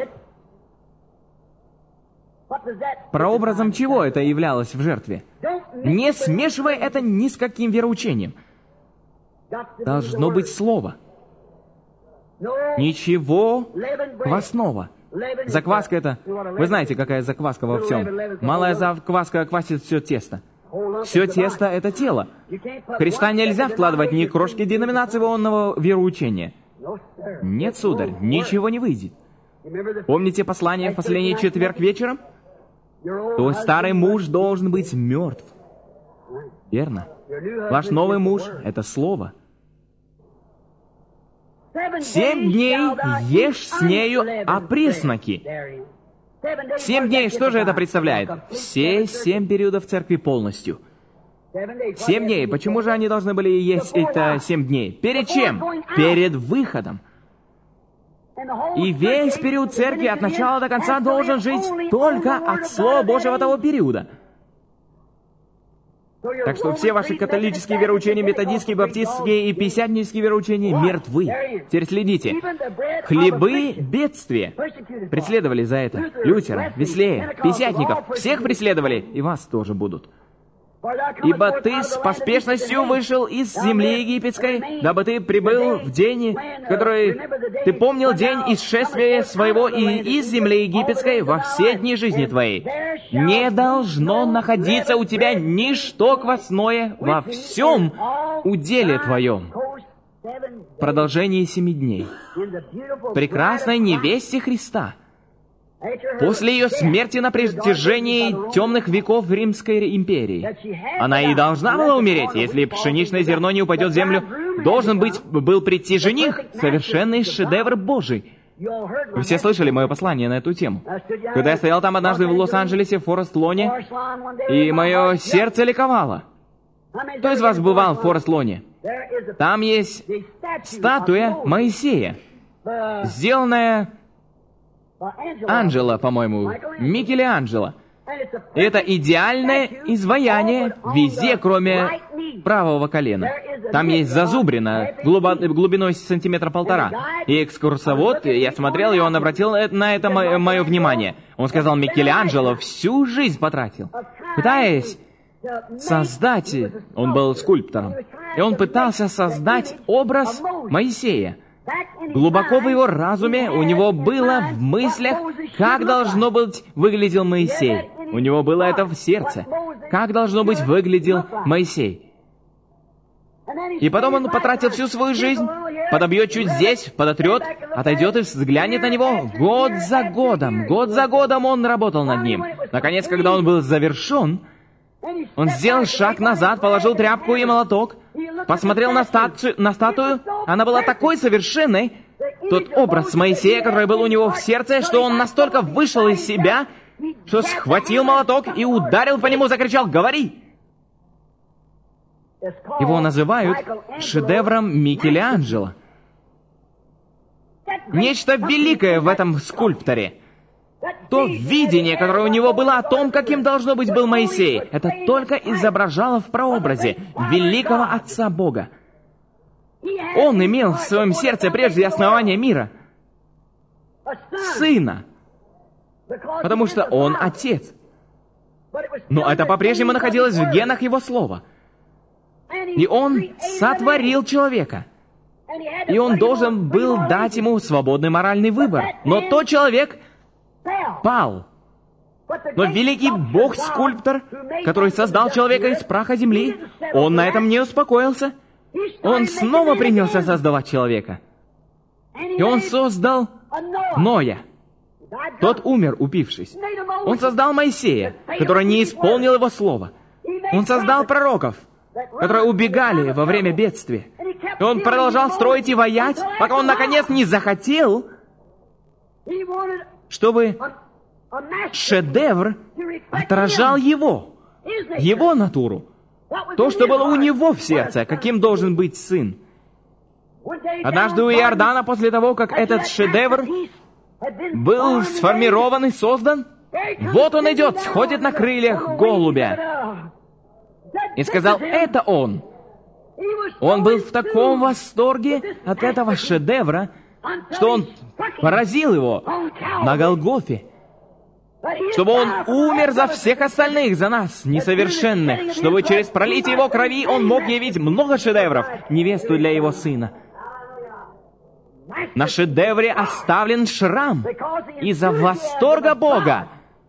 A: Прообразом чего это являлось в жертве? Не смешивай это ни с каким вероучением. Должно быть слово. Ничего квасного. Закваска это... Вы знаете, какая закваска во всем. Малая закваска квасит все тесто. Все тесто — это тело. В Христа нельзя вкладывать ни крошки деноминационного вероучения. Нет, сударь, ничего не выйдет. Помните послание в последний четверг вечером? Твой старый муж должен быть мертв. Верно? Ваш новый муж — это слово. Семь дней ешь с нею опресноки. Семь дней, что же это представляет? Все семь периодов церкви полностью. Семь дней. Почему же они должны были есть это семь дней? Перед чем? Перед выходом. И весь период церкви от начала до конца должен жить только от Слова Божьего того периода. Так что все ваши католические вероучения, методистские, баптистские и пятидесятнические вероучения мертвы. Теперь следите. Хлебы бедствия преследовали за это. Лютера, Веслея, пятидесятников. Всех преследовали, и вас тоже будут. Ибо ты с поспешностью вышел из земли египетской, дабы ты прибыл в день, который... Ты помнил день исшествия своего и из земли египетской во все дни жизни твоей. Не должно находиться у тебя ничто квасное во всем уделе твоем. Продолжение семи дней. Прекрасной невесте Христа. После ее смерти на протяжении темных веков Римской империи. Она и должна была умереть, если пшеничное зерно не упадет в землю. Должен быть, был прийти жених, совершенный шедевр Божий. Вы все слышали мое послание на эту тему. Когда я стоял там однажды в Лос-Анджелесе, в Форест-Лоне, и мое сердце ликовало. Кто из вас бывал в Форест-Лоне? Там есть статуя Моисея, сделанная... Анджело, по-моему, Микеланджело. Это идеальное изваяние везде, кроме правого колена. Там есть зазубрина глубиной сантиметра полтора. И экскурсовод, я смотрел, и он обратил на это мое внимание. Он сказал, Микеланджело всю жизнь потратил, пытаясь создать... Он был скульптором. И он пытался создать образ Моисея. Глубоко в его разуме у него было в мыслях, как должно быть выглядел Моисей. У него было это в сердце. Как должно быть выглядел Моисей. И потом он потратил всю свою жизнь, подобьет чуть здесь, подотрет, отойдет и взглянет на него год за годом. Год за годом он работал над ним. Наконец, когда он был завершен, он сделал шаг назад, положил тряпку и молоток, посмотрел на, статую, на статую. Она была такой совершенной, тот образ Моисея, который был у него в сердце, что он настолько вышел из себя, что схватил молоток и ударил по нему, закричал «Говори!». Его называют шедевром Микеланджело. Нечто великое в этом скульпторе. То видение, которое у него было о том, каким должно быть был Моисей, это только изображало в прообразе великого Отца Бога. Он имел в своем сердце прежде основания мира Сына, потому что Он Отец. Но это по-прежнему находилось в генах Его Слова. И Он сотворил человека. И Он должен был дать ему свободный моральный выбор. Но тот человек... пал. Но великий Бог-скульптор, который создал человека из праха земли, он на этом не успокоился. Он снова принялся создавать человека. И он создал Ноя. Тот умер, упившись. Он создал Моисея, который не исполнил его слова. Он создал пророков, которые убегали во время бедствия. И он продолжал строить и воять, пока он наконец не захотел, чтобы шедевр отражал его, его натуру, то, что было у него в сердце, каким должен быть сын. Однажды у Иордана, после того, как этот шедевр был сформирован и создан, вот он идет, сходит на крыльях голубя. И сказал, это он. Он был в таком восторге от этого шедевра, что он поразил его на Голгофе, чтобы он умер за всех остальных, за нас, несовершенных, чтобы через пролитие его крови он мог явить много шедевров, невесту для его сына. На шедевре оставлен шрам из-за восторга Бога,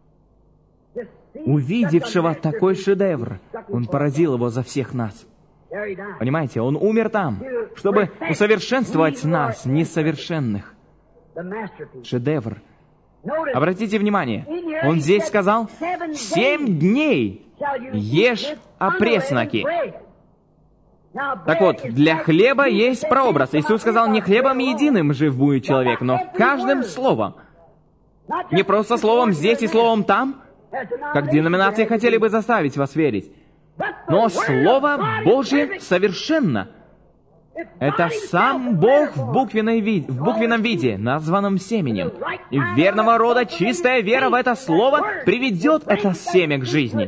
A: увидевшего такой шедевр. Он поразил его за всех нас. Понимаете, он умер там, чтобы усовершенствовать нас, несовершенных. Шедевр. Обратите внимание, он здесь сказал, «Семь дней ешь опресноки». Так вот, для хлеба есть прообраз. Иисус сказал, не хлебом единым жив будет человек, но каждым словом. Не просто словом здесь и словом там, как деноминации хотели бы заставить вас верить. Но Слово Божье совершенно. Это сам Бог в, буквенной ви... в буквенном виде, названном семенем. И верного рода чистая вера в это Слово приведет это семя к жизни.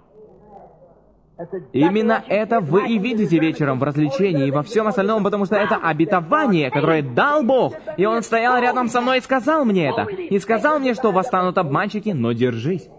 A: Именно это вы и видите вечером в развлечении и во всем остальном, потому что это обетование, которое дал Бог. И Он стоял рядом со мной и сказал мне это. И сказал мне, что восстанут обманщики, но держись.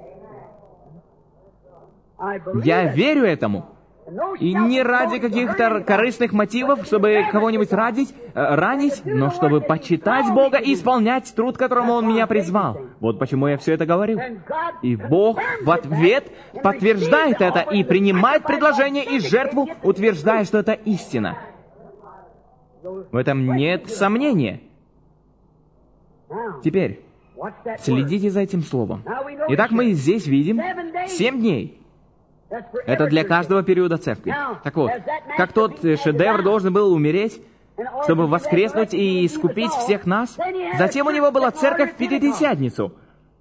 A: Я верю этому. И не ради каких-то корыстных мотивов, чтобы кого-нибудь радить, э, ранить, но чтобы почитать Бога и исполнять труд, к которому Он меня призвал. Вот почему я все это говорю. И Бог в ответ подтверждает это и принимает предложение и жертву, утверждая, что это истина. В этом нет сомнения. Теперь, следите за этим словом. Итак, мы здесь видим семь дней. Это для каждого периода церкви. Так вот, как тот шедевр должен был умереть, чтобы воскреснуть и искупить всех нас, затем у него была церковь в Пятидесятницу,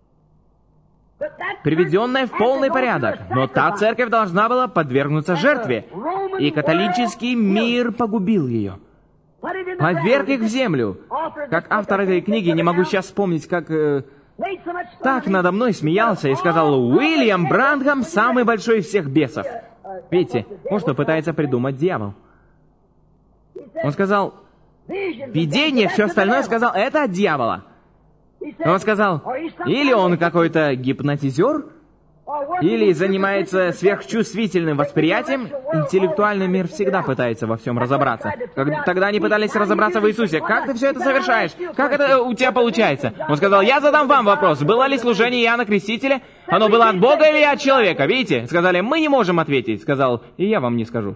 A: приведенная в полный порядок. Но та церковь должна была подвергнуться жертве, и католический мир погубил ее. Поверг их в землю. Как автор этой книги, не могу сейчас вспомнить, как... Э, так надо мной смеялся и сказал: Уильям Брандхам самый большой из всех бесов. Видите, вот что пытается придумать дьявол. Он сказал, видение, все остальное, сказал, это от дьявола. Он сказал, или он какой-то гипнотизер, или занимается сверхчувствительным восприятием. Интеллектуальный мир всегда пытается во всем разобраться. Как, тогда они пытались разобраться в Иисусе. Как ты все это совершаешь? Как это у тебя получается? Он сказал, я задам вам вопрос. Было ли служение Иоанна Крестителя? Оно было от Бога или от человека? Видите? Сказали, мы не можем ответить. Сказал, и я вам не скажу.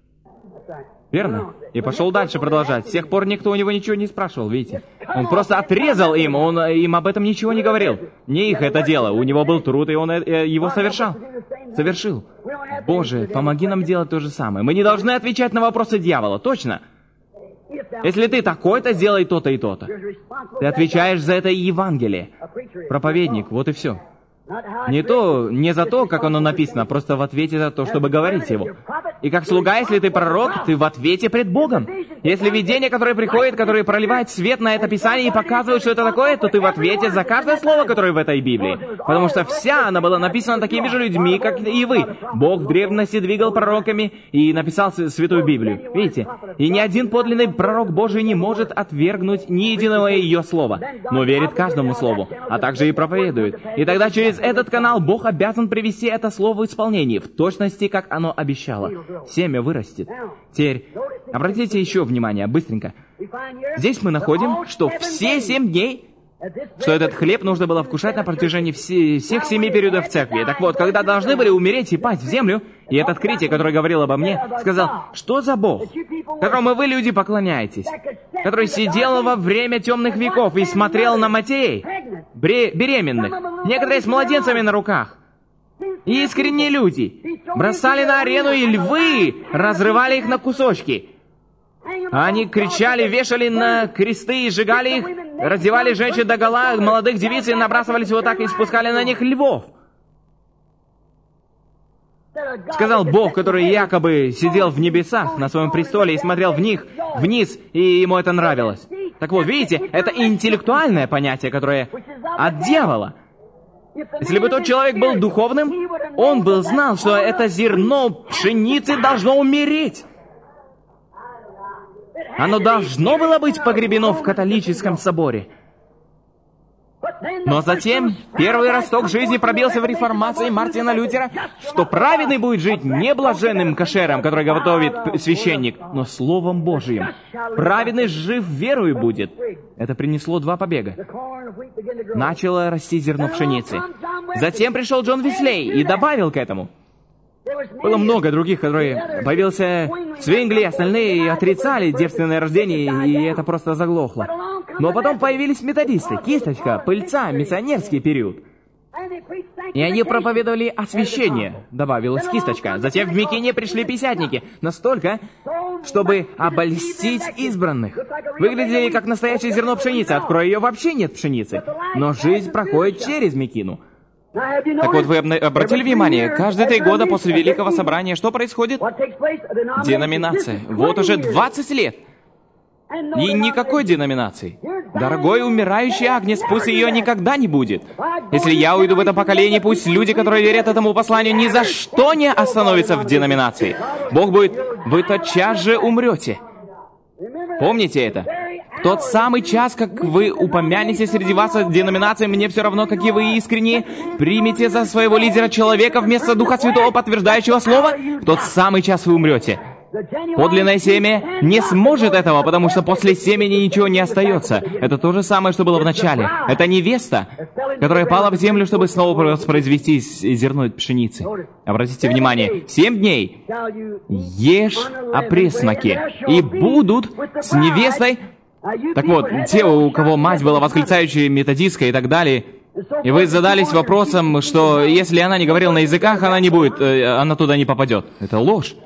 A: Верно? И пошел дальше продолжать. С тех пор никто у него ничего не спрашивал, видите? Он просто отрезал им, он им об этом ничего не говорил. Не их это дело, у него был труд, и он его совершал. Совершил. Боже, помоги нам делать то же самое. Мы не должны отвечать на вопросы дьявола, точно? Если ты такой-то, сделай то-то и то-то. Ты отвечаешь за это Евангелие. Проповедник, вот и все. Не то, не за то, как оно написано, просто в ответе за то, чтобы говорить его. И как слуга, если ты пророк, ты в ответе пред Богом. Если видение, которое приходит, которое проливает свет на это Писание и показывает, что это такое, то ты в ответе за каждое слово, которое в этой Библии. Потому что вся она была написана такими же людьми, как и вы. Бог в древности двигал пророками и написал Святую Библию. Видите? И ни один подлинный пророк Божий не может отвергнуть ни единого ее слова, но верит каждому слову, а также и проповедует. И тогда через этот канал Бог обязан привести это слово в исполнение, в точности, как оно обещало. Семя вырастет. Теперь, обратите еще внимание, быстренько. Здесь мы находим, что все семь дней, что этот хлеб нужно было вкушать на протяжении все, всех семи периодов церкви. Так вот, когда должны были умереть и пасть в землю, и этот критик, который говорил обо мне, сказал, что за Бог, которому вы, люди, поклоняетесь, который сидел во время темных веков и смотрел на матерей, беременных, некоторые с младенцами на руках. Искренние люди бросали на арену, и львы разрывали их на кусочки. Они кричали, вешали на кресты и сжигали их, раздевали женщин догола, молодых девиц, и набрасывались вот так и спускали на них львов. Сказал Бог, который якобы сидел в небесах на своем престоле и смотрел в них, вниз, и ему это нравилось. Так вот, видите, это интеллектуальное понятие, которое от дьявола. Если бы тот человек был духовным, он бы знал, что это зерно пшеницы должно умереть. Оно должно было быть погребено в католическом соборе. Но затем первый росток жизни пробился в реформации Мартина Лютера, что праведный будет жить не блаженным кошером, который готовит священник, но Словом Божиим. Праведный жив верою будет. Это принесло два побега. Начало расти зерно пшеницы. Затем пришел Джон Веслей и добавил к этому. Было много других, которые... Появился Свингли, остальные отрицали девственное рождение, и это просто заглохло. Но потом появились методисты, кисточка, пыльца, миссионерский период. И они проповедовали освящение, добавилась кисточка. Затем в Микине пришли пятидесятники, настолько, чтобы обольстить избранных. Выглядели как настоящее зерно пшеницы. Открой ее, вообще нет пшеницы. Но жизнь проходит через Микину. Так вот, вы обратили внимание, каждые три года после Великого Собрания что происходит? Деноминация. Вот уже двадцать лет. И никакой деноминации. Дорогой умирающий Агнец, пусть ее никогда не будет. Если я уйду в это поколение, пусть люди, которые верят этому посланию, ни за что не остановятся в деноминации. Бог будет, вы тотчас же умрете. Помните это? В тот самый час, как вы упомянете среди вас о деноминации, мне все равно, какие вы искренние, примите за своего лидера человека вместо Духа Святого, подтверждающего Слово, в тот самый час вы умрете. Подлинное семя не сможет этого, потому что после семени ничего не остается. Это то же самое, что было в начале. Это невеста, которая пала в землю, чтобы снова воспроизвести зерно пшеницы. Обратите внимание, семь дней ешь опресноки, и будут с невестой... Так вот, те, у кого мать была восклицающей, методистской и так далее, и вы задались вопросом, что если она не говорила на языках, она не будет, она туда не попадет. Это ложь.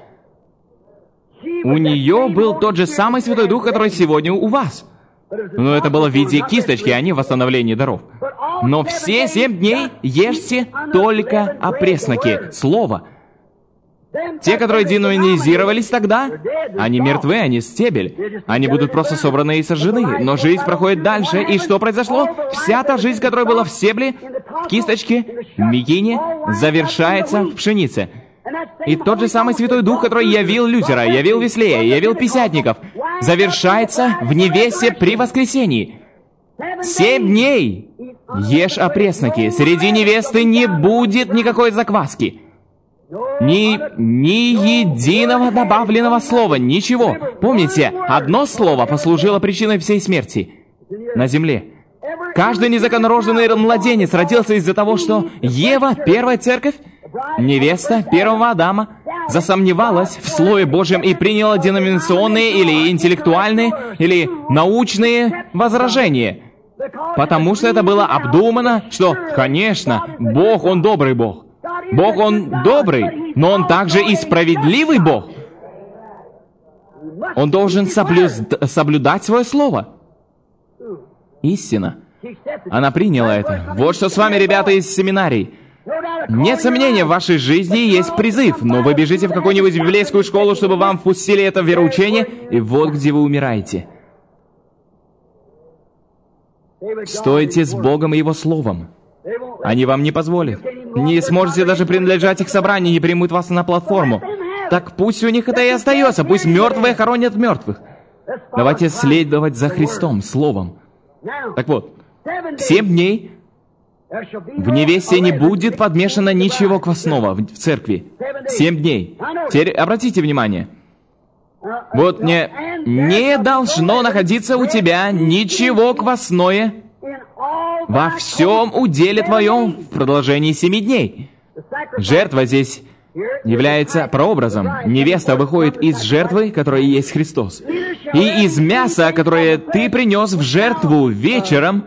A: У нее был тот же самый Святой Дух, который сегодня у вас. Но это было в виде кисточки, а не восстановления даров. Но все семь дней ешьте только опресноки, Слово. Те, которые деноминизировались тогда, они мертвы, они стебель. Они будут просто собраны и сожжены. Но жизнь проходит дальше. И что произошло? Вся та жизнь, которая была в стебле, в кисточке, в микине, завершается в пшенице. И тот же самый Святой Дух, который явил Лютера, явил Веслея, явил пятидесятников, завершается в невесте при воскресении. Семь дней ешь опресноки. Среди невесты не будет никакой закваски. Ни, ни единого добавленного слова, ничего. Помните, одно слово послужило причиной всей смерти на земле. Каждый незаконнорожденный младенец родился из-за того, что Ева, первая церковь, невеста первого Адама, засомневалась в Слове Божьем и приняла деноминационные или интеллектуальные, или научные возражения. Потому что это было обдумано, что, конечно, Бог, Он добрый Бог. Бог, Он добрый, но Он также и справедливый Бог. Он должен соблю... соблюдать свое слово. Истина. Она приняла это. Вот что с вами, ребята из семинарий. Нет сомнения, в вашей жизни есть призыв, но вы бежите в какую-нибудь библейскую школу, чтобы вам впустили это вероучение, и вот где вы умираете. Стойте с Богом и Его Словом. Они вам не позволят. Не сможете даже принадлежать их собранию, не примут вас на платформу. Так пусть у них это и остается, пусть мертвые хоронят мертвых. Давайте следовать за Христом, Словом. Так вот, семь дней в невесте не будет подмешано ничего квасного в церкви. Семь дней. Теперь обратите внимание. Вот не, не должно находиться у тебя ничего квасное во всем уделе твоем в продолжении семи дней. Жертва здесь является прообразом. Невеста выходит из жертвы, которая есть Христос. И из мяса, которое ты принес в жертву вечером,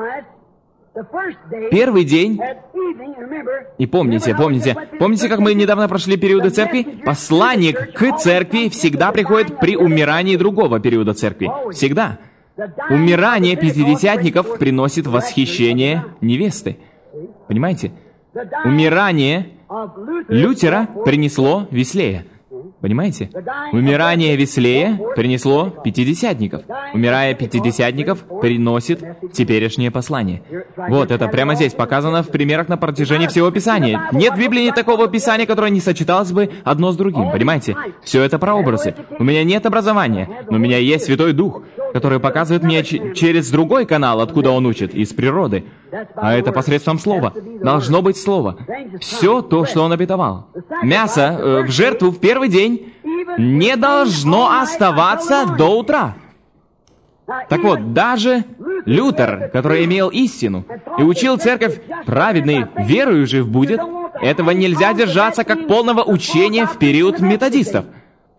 A: первый день, и помните, помните, помните, как мы недавно прошли периоды церкви? Посланник к церкви всегда приходит при умирании другого периода церкви. Всегда. Умирание пятидесятников приносит восхищение невесты. Понимаете? Умирание Лютера принесло Веслея. Понимаете? Умирание Веслея принесло пятидесятников. Умирая пятидесятников, приносит теперешнее послание. Вот это прямо здесь показано в примерах на протяжении всего Писания. Нет в Библии такого Писания, которое не сочеталось бы одно с другим. Понимаете? Все это прообразы. У меня нет образования, но у меня есть Святой Дух, который показывает мне ч- через другой канал, откуда Он учит, из природы. А это посредством Слова. Должно быть Слово. Все то, что Он обетовал. Мясо э, в жертву в первый день не должно оставаться до утра. Так вот, даже Лютер, который имел истину и учил церковь, праведный, верою жив будет, этого нельзя держаться как полного учения в период методистов.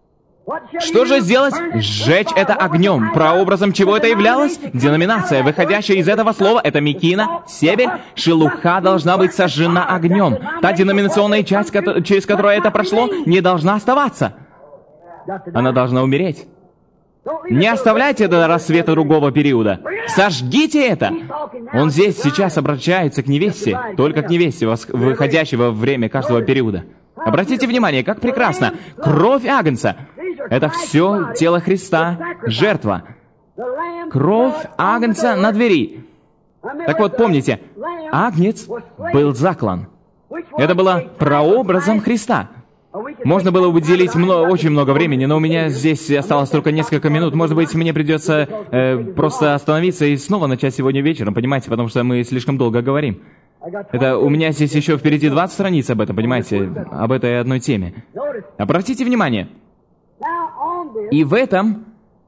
A: Что же сделать? Сжечь это огнем. Прообразом чего это являлось? Деноминация, выходящая из этого слова, это мекина, себель, шелуха должна быть сожжена огнем. Та деноминационная часть, через которую это прошло, не должна оставаться. Она должна умереть. Не оставляйте до рассвета другого периода. Сожгите это! Он здесь сейчас обращается к невесте, только к невесте, выходящей во время каждого периода. Обратите внимание, как прекрасно. Кровь Агнца. Это все тело Христа, жертва. Кровь Агнца на двери. Так вот, помните, Агнец был заклан. Это было прообразом Христа. Можно было уделить много, очень много времени, но у меня здесь осталось только несколько минут. Может быть, мне придется э, просто остановиться и снова начать сегодня вечером, понимаете, потому что мы слишком долго говорим. Это у меня здесь еще впереди двадцать страниц об этом, понимаете, об этой одной теме. Обратите внимание. И в этом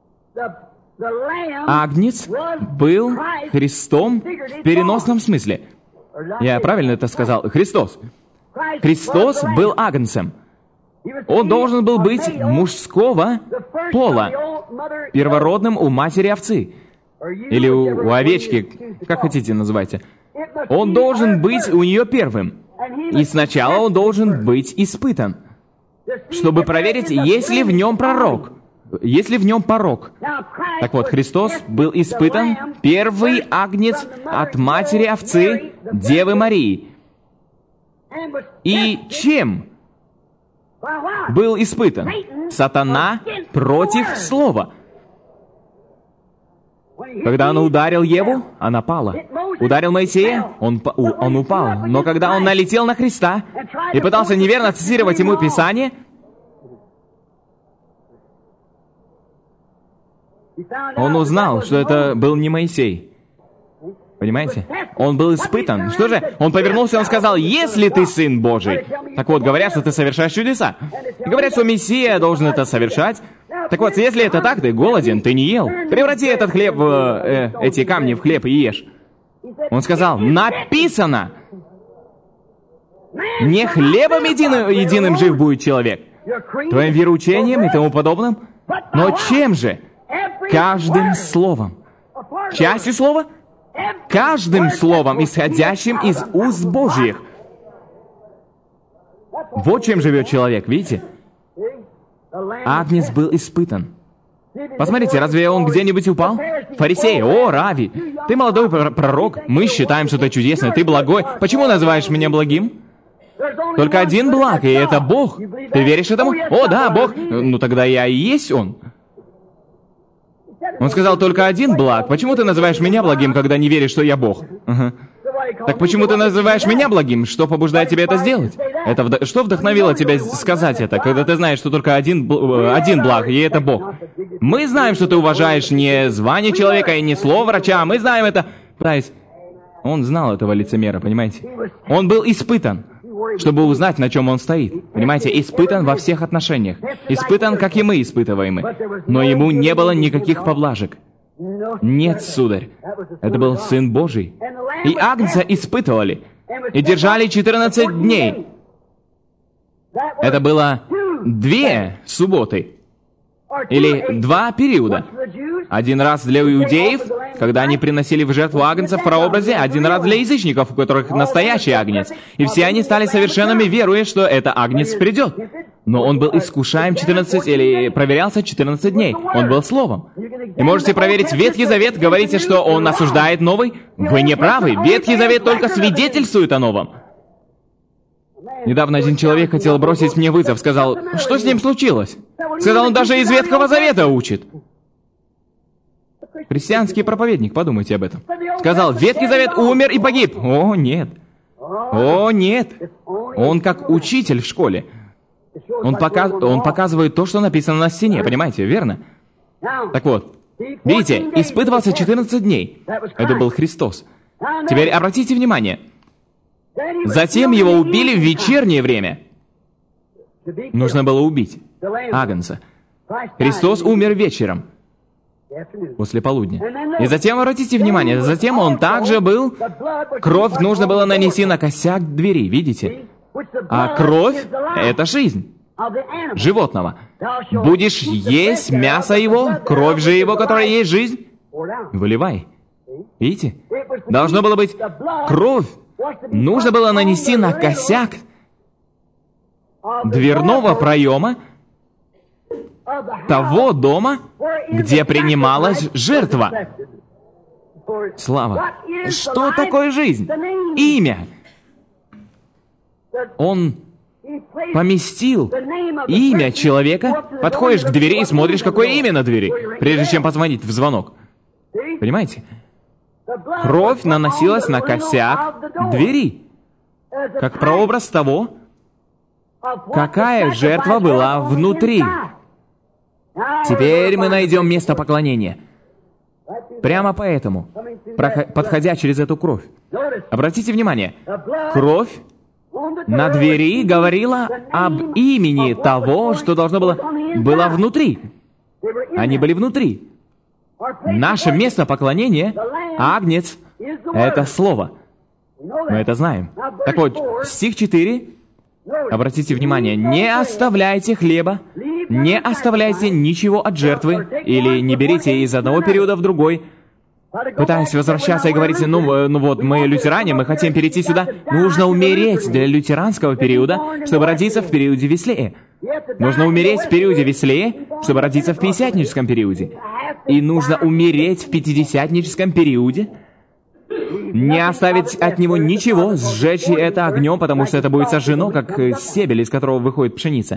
A: Агнец был Христом в переносном смысле. Я правильно это сказал? Христос. Христос был Агнцем. Он должен был быть мужского пола, первородным у матери овцы. Или у, у овечки, как хотите называйте. Он должен быть у нее первым. И сначала он должен быть испытан, чтобы проверить, есть ли в нем пророк, есть ли в нем порок. Так вот, Христос был испытан, первый агнец от матери овцы, Девы Марии. И чем был испытан? Сатана против Слова. Когда он ударил Еву, она пала. Ударил Моисея, он, он упал. Но когда он налетел на Христа и пытался неверно цитировать ему Писание, он узнал, что это был не Моисей. Понимаете? Он был испытан. Что же? Он повернулся и он сказал, если ты Сын Божий. Так вот, говорят, что ты совершаешь чудеса. Говорят, что Мессия должен это совершать. Так вот, если это так, ты голоден, ты не ел. Преврати этот хлеб, э, э, эти камни в хлеб и ешь. Он сказал, написано, не хлебом единым, единым жив будет человек, твоим вероучением и тому подобным, но чем же? Каждым словом. Частью слова? Каждым словом, исходящим из уст Божьих. Вот чем живет человек, видите? Агнец был испытан. Посмотрите, разве он где-нибудь упал? Фарисеи, о, Рави, ты молодой пророк, мы считаем, что ты чудесный, ты благой. Почему называешь меня благим? Только один благ, и это Бог. Ты веришь этому? О, да, Бог. Ну тогда я и есть Он. Он сказал, только один благ. Почему ты называешь меня благим, когда не веришь, что я Бог? Ага. Так почему ты называешь меня благим? Что побуждает тебя это сделать? Это вд... Что вдохновило тебя сказать это, когда ты знаешь, что только один, бл... один благ, и это Бог? Мы знаем, что ты уважаешь не звание человека и не слово врача, мы знаем это. Пытаясь... Он знал этого лицемера, понимаете? Он был испытан, чтобы узнать, на чем он стоит. Понимаете, испытан во всех отношениях. Испытан, как и мы испытываемы. Но ему не было никаких поблажек. Нет, сударь. Это был Сын Божий. И Агнца испытывали. И держали четырнадцать дней. Это было две субботы. Или два периода. Один раз для иудеев, когда они приносили в жертву агнца в прообразе, один раз для язычников, у которых настоящий агнец. И все они стали совершенными, веруя, что это агнец придет. Но он был искушаем четырнадцать, или проверялся четырнадцать дней. Он был Словом. И можете проверить Ветхий Завет, говорите, что он осуждает Новый. Вы не правы. Ветхий Завет только свидетельствует о Новом. Недавно один человек хотел бросить мне вызов, сказал, что с ним случилось? Сказал, он даже из Ветхого Завета учит. Христианский проповедник, подумайте об этом. Сказал, Ветхий Завет умер и погиб. О, нет. О, нет. Он как учитель в школе. Он, пока... он показывает то, что написано на стене, понимаете, верно? Так вот, видите, испытывался четырнадцать дней. Это был Христос. Теперь обратите внимание. Затем его убили в вечернее время. Нужно было убить агнца. Христос умер вечером, после полудня. И затем, обратите внимание, затем он также был... Кровь нужно было нанести на косяк двери, видите? А кровь — это жизнь. животного. Будешь есть мясо его, кровь же его, которая есть жизнь, выливай. Видите? Должно было быть кровь. Нужно было нанести на косяк дверного проема того дома, где принималась жертва. Слава. Что такое жизнь? Имя. Он поместил имя человека. Подходишь к двери и смотришь, какое имя на двери, прежде чем позвонить в звонок. Понимаете? Кровь наносилась на косяк двери, как прообраз того, какая жертва была внутри. Теперь мы найдем место поклонения. Прямо поэтому, подходя через эту кровь. Обратите внимание, кровь на двери говорила об имени того, что должно было, было внутри. Они были внутри. Наше место поклонения, Агнец, это Слово. Мы это знаем. Так вот, стих четыре, обратите внимание, «Не оставляйте хлеба, не оставляйте ничего от жертвы, или не берите из одного периода в другой». Пытаясь возвращаться и говорите, ну, ну вот, мы лютеране, мы хотим перейти сюда. Нужно умереть для лютеранского периода, чтобы родиться в периоде Веслея. Нужно умереть в периоде Веслея, чтобы родиться в пятидесятническом периоде. И нужно умереть в пятидесятническом периоде, не оставить от него ничего, сжечь это огнем, потому что это будет сожжено, как себель, из которого выходит пшеница.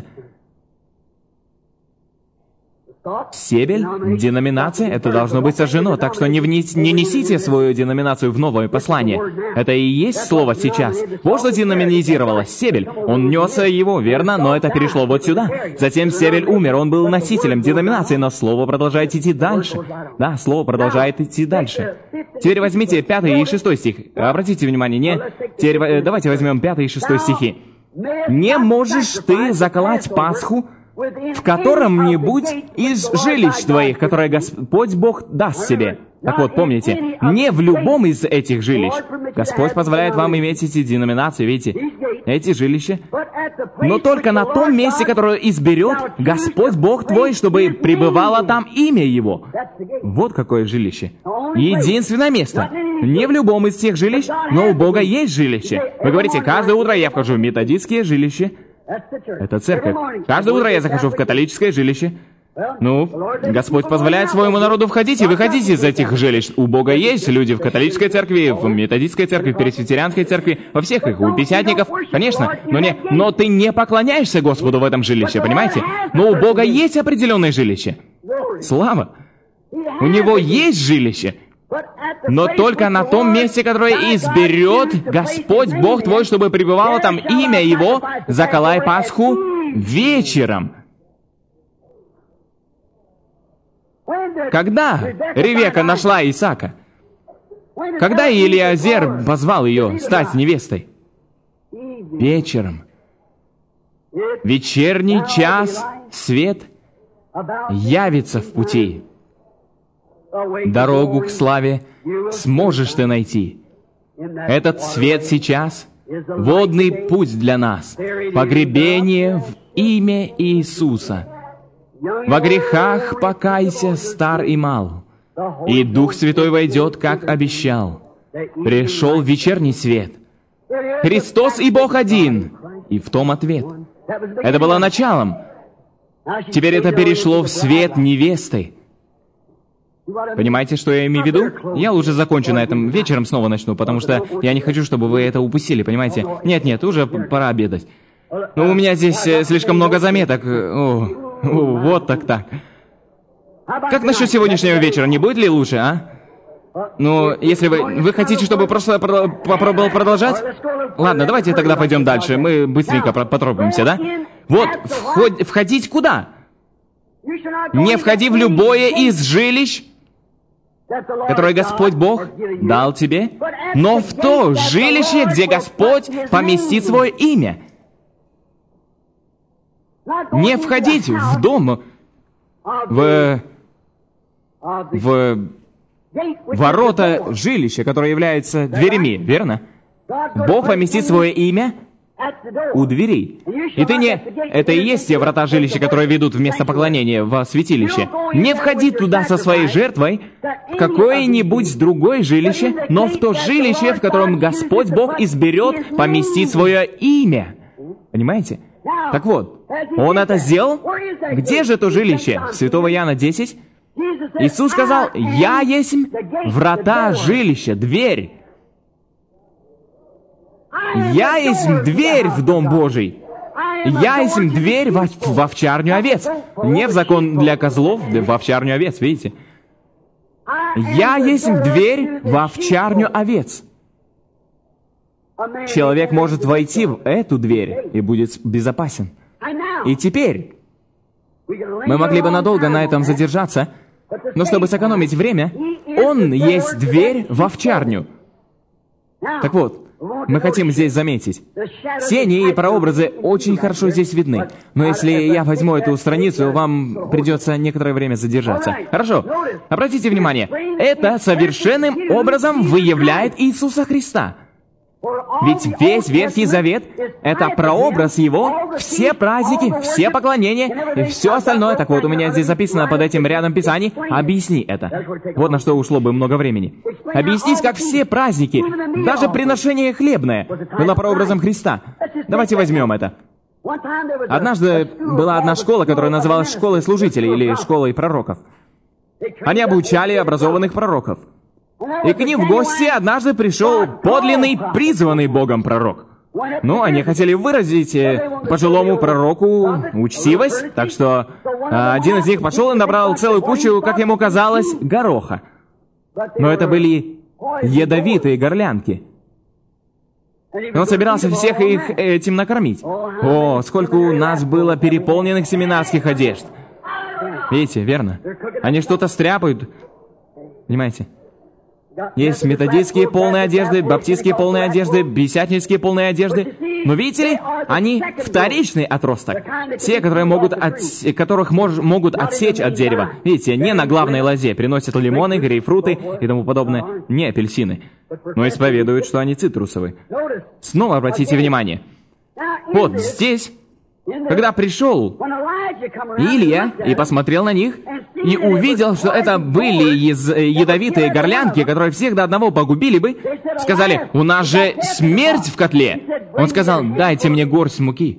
A: Себель, деноминация, это должно быть сожжено, так что не, внес, не несите свою деноминацию в новое послание. Это и есть слово сейчас. Вот что деноминизировалось, Себель. Он нес его, верно, но это перешло вот сюда. Затем Себель умер, он был носителем деноминации, но слово продолжает идти дальше. Да, слово продолжает идти дальше. Теперь возьмите пятый и шестой стих. Обратите внимание, не... Теперь давайте возьмем пятый и шестой стихи. «Не можешь ты заколоть Пасху в котором-нибудь из жилищ твоих, которые Господь Бог даст себе». Так вот, помните, не в любом из этих жилищ. Господь позволяет вам иметь эти деноминации, видите, эти жилища, но только на том месте, которое изберет Господь Бог твой, чтобы пребывало там имя Его. Вот какое жилище. Единственное место. Не в любом из тех жилищ, но у Бога есть жилище. Вы говорите, каждое утро я вхожу в методистское жилище. Это церковь. Каждое утро я захожу в католическое жилище. Ну, Господь позволяет своему народу входить и выходить из этих жилищ. У Бога есть люди в католической церкви, в методистской церкви, в пресвитерианской церкви, во всех их, у пятидесятников, конечно. Но, не, но ты не поклоняешься Господу в этом жилище, понимаете? Но у Бога есть определенное жилище. Слава! У Него есть жилище. Но только на том месте, которое изберет Господь Бог твой, чтобы пребывало там имя Его, заколай Пасху вечером. Когда Ревека нашла Исаака? Когда Елиазер позвал ее стать невестой? Вечером. Вечерний час, свет явится в пути. Дорогу к славе сможешь ты найти. Этот свет сейчас — водный путь для нас. Погребение в имя Иисуса. Во грехах покайся, стар и мал, и Дух Святой войдет, как обещал. Пришел вечерний свет. Христос и Бог один. И в том ответ. Это было началом. Теперь это перешло в свет невесты. Понимаете, что я имею в виду? Я лучше закончу на этом, вечером снова начну, потому что я не хочу, чтобы вы это упустили, понимаете? Нет-нет, уже пора обедать. Ну, у меня здесь слишком много заметок. О, о, вот так-так. Как насчет сегодняшнего вечера? Не будет ли лучше, а? Ну, если вы... Вы хотите, чтобы просто попробовал продолжать? Ладно, давайте тогда пойдем дальше. Мы быстренько поторопимся, да? Вот, вход, входить куда? Не входи в любое из жилищ, которое Господь Бог дал тебе, но в то жилище, где Господь поместит свое имя. Не входить в дом, в, в ворота жилища, которое является дверями, верно? Бог поместит свое имя у дверей. И ты не... Это и есть те врата жилища, которые ведут в место поклонения, во святилище. Не входи туда со своей жертвой в какое-нибудь другое жилище, но в то жилище, в котором Господь Бог изберет поместить свое имя. Понимаете? Так вот, Он это сделал? Где же то жилище? Святого Иоанна десять. Иисус сказал: «Я есть врата жилища, дверь». Я есть дверь в Дом Божий. Я есть дверь в, в овчарню овец. Не в закон для козлов, в овчарню овец, видите? Я есть дверь в овчарню овец. Человек может войти в эту дверь и будет безопасен. И теперь мы могли бы надолго на этом задержаться, но чтобы сэкономить время, Он есть дверь в овчарню. Так вот, мы хотим здесь заметить, тени и прообразы очень хорошо здесь видны. Но если я возьму эту страницу, вам придется некоторое время задержаться. Хорошо, обратите внимание, это совершенным образом выявляет Иисуса Христа. Ведь весь Ветхий Завет — это прообраз Его, все праздники, все поклонения и все остальное. Так вот, у меня здесь записано под этим рядом Писаний. Объясни это. Вот на что ушло бы много времени. Объяснить, как все праздники, даже приношение хлебное, было прообразом Христа. Давайте возьмем это. Однажды была одна школа, которая называлась школой служителей или школой пророков. Они обучали образованных пророков. И к ним в гости однажды пришел подлинный, призванный Богом пророк. Ну, они хотели выразить э, пожилому пророку учтивость, так что э, один из них пошел и набрал целую кучу, как ему казалось, гороха. Но это были ядовитые горлянки. И он собирался всех их этим накормить. О, сколько у нас было переполненных семинарских одежд. Видите, верно? Они что-то стряпают. Понимаете? Есть методистские полные одежды, баптистские полные одежды, бесятнические полные одежды. Но видите ли, они вторичный отросток. Те, которые могут от... которых мож... могут отсечь от дерева. Видите, не на главной лозе. Приносят лимоны, грейпфруты и тому подобное. Не апельсины. Но исповедуют, что они цитрусовые. Снова обратите внимание. Вот здесь, когда пришел Илия и посмотрел на них, и увидел, что это были ядовитые горлянки, которые всех до одного погубили бы, сказали: «У нас же смерть в котле!» Он сказал: «Дайте мне горсть муки».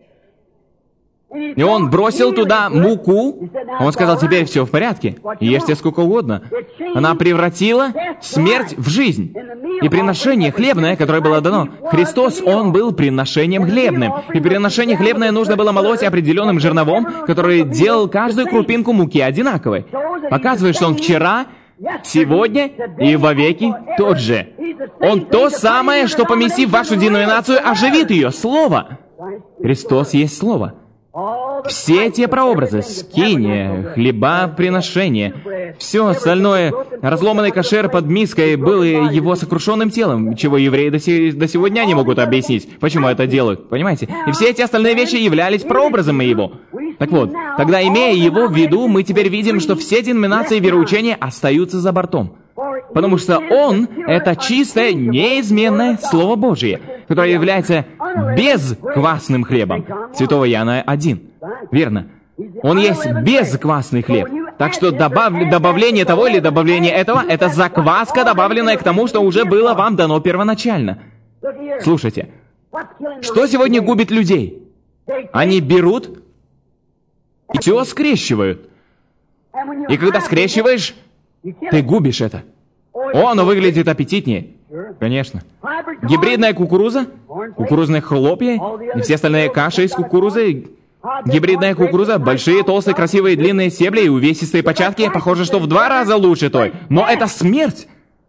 A: И он бросил туда муку. Он сказал: «Теперь все в порядке, ешьте сколько угодно». Она превратила смерть в жизнь. И приношение хлебное, которое было дано, Христос, Он был приношением хлебным. И приношение хлебное нужно было молоть определенным жерновом, который делал каждую крупинку муки одинаковой. Показывает, что Он вчера, сегодня и вовеки тот же. Он то самое, что, поместив вашу деноминацию, оживит ее. Слово. Христос есть Слово. Все те прообразы, скиния, хлеба, приношения, все остальное, разломанный кошер под миской был его сокрушенным телом, чего евреи до, се- до сегодня не могут объяснить, почему это делают, понимаете? И все эти остальные вещи являлись прообразами его. Так вот, тогда, имея его в виду, мы теперь видим, что все деноминации вероучения остаются за бортом. Потому что Он — это чистое, неизменное Слово Божие, которое является безквасным хлебом. Святого Иоанна один. Верно. Он есть безквасный хлеб. Так что добав... добавление того или добавление этого — это закваска, добавленная к тому, что уже было вам дано первоначально. Слушайте, что сегодня губит людей? Они берут и все скрещивают. И когда скрещиваешь, ты губишь это. О, оно выглядит аппетитнее. Конечно. Гибридная кукуруза, кукурузные хлопья и все остальные каши из кукурузы. Гибридная кукуруза, большие, толстые, красивые, длинные стебли и увесистые початки. Похоже, что в два раза лучше той. Но это смерть.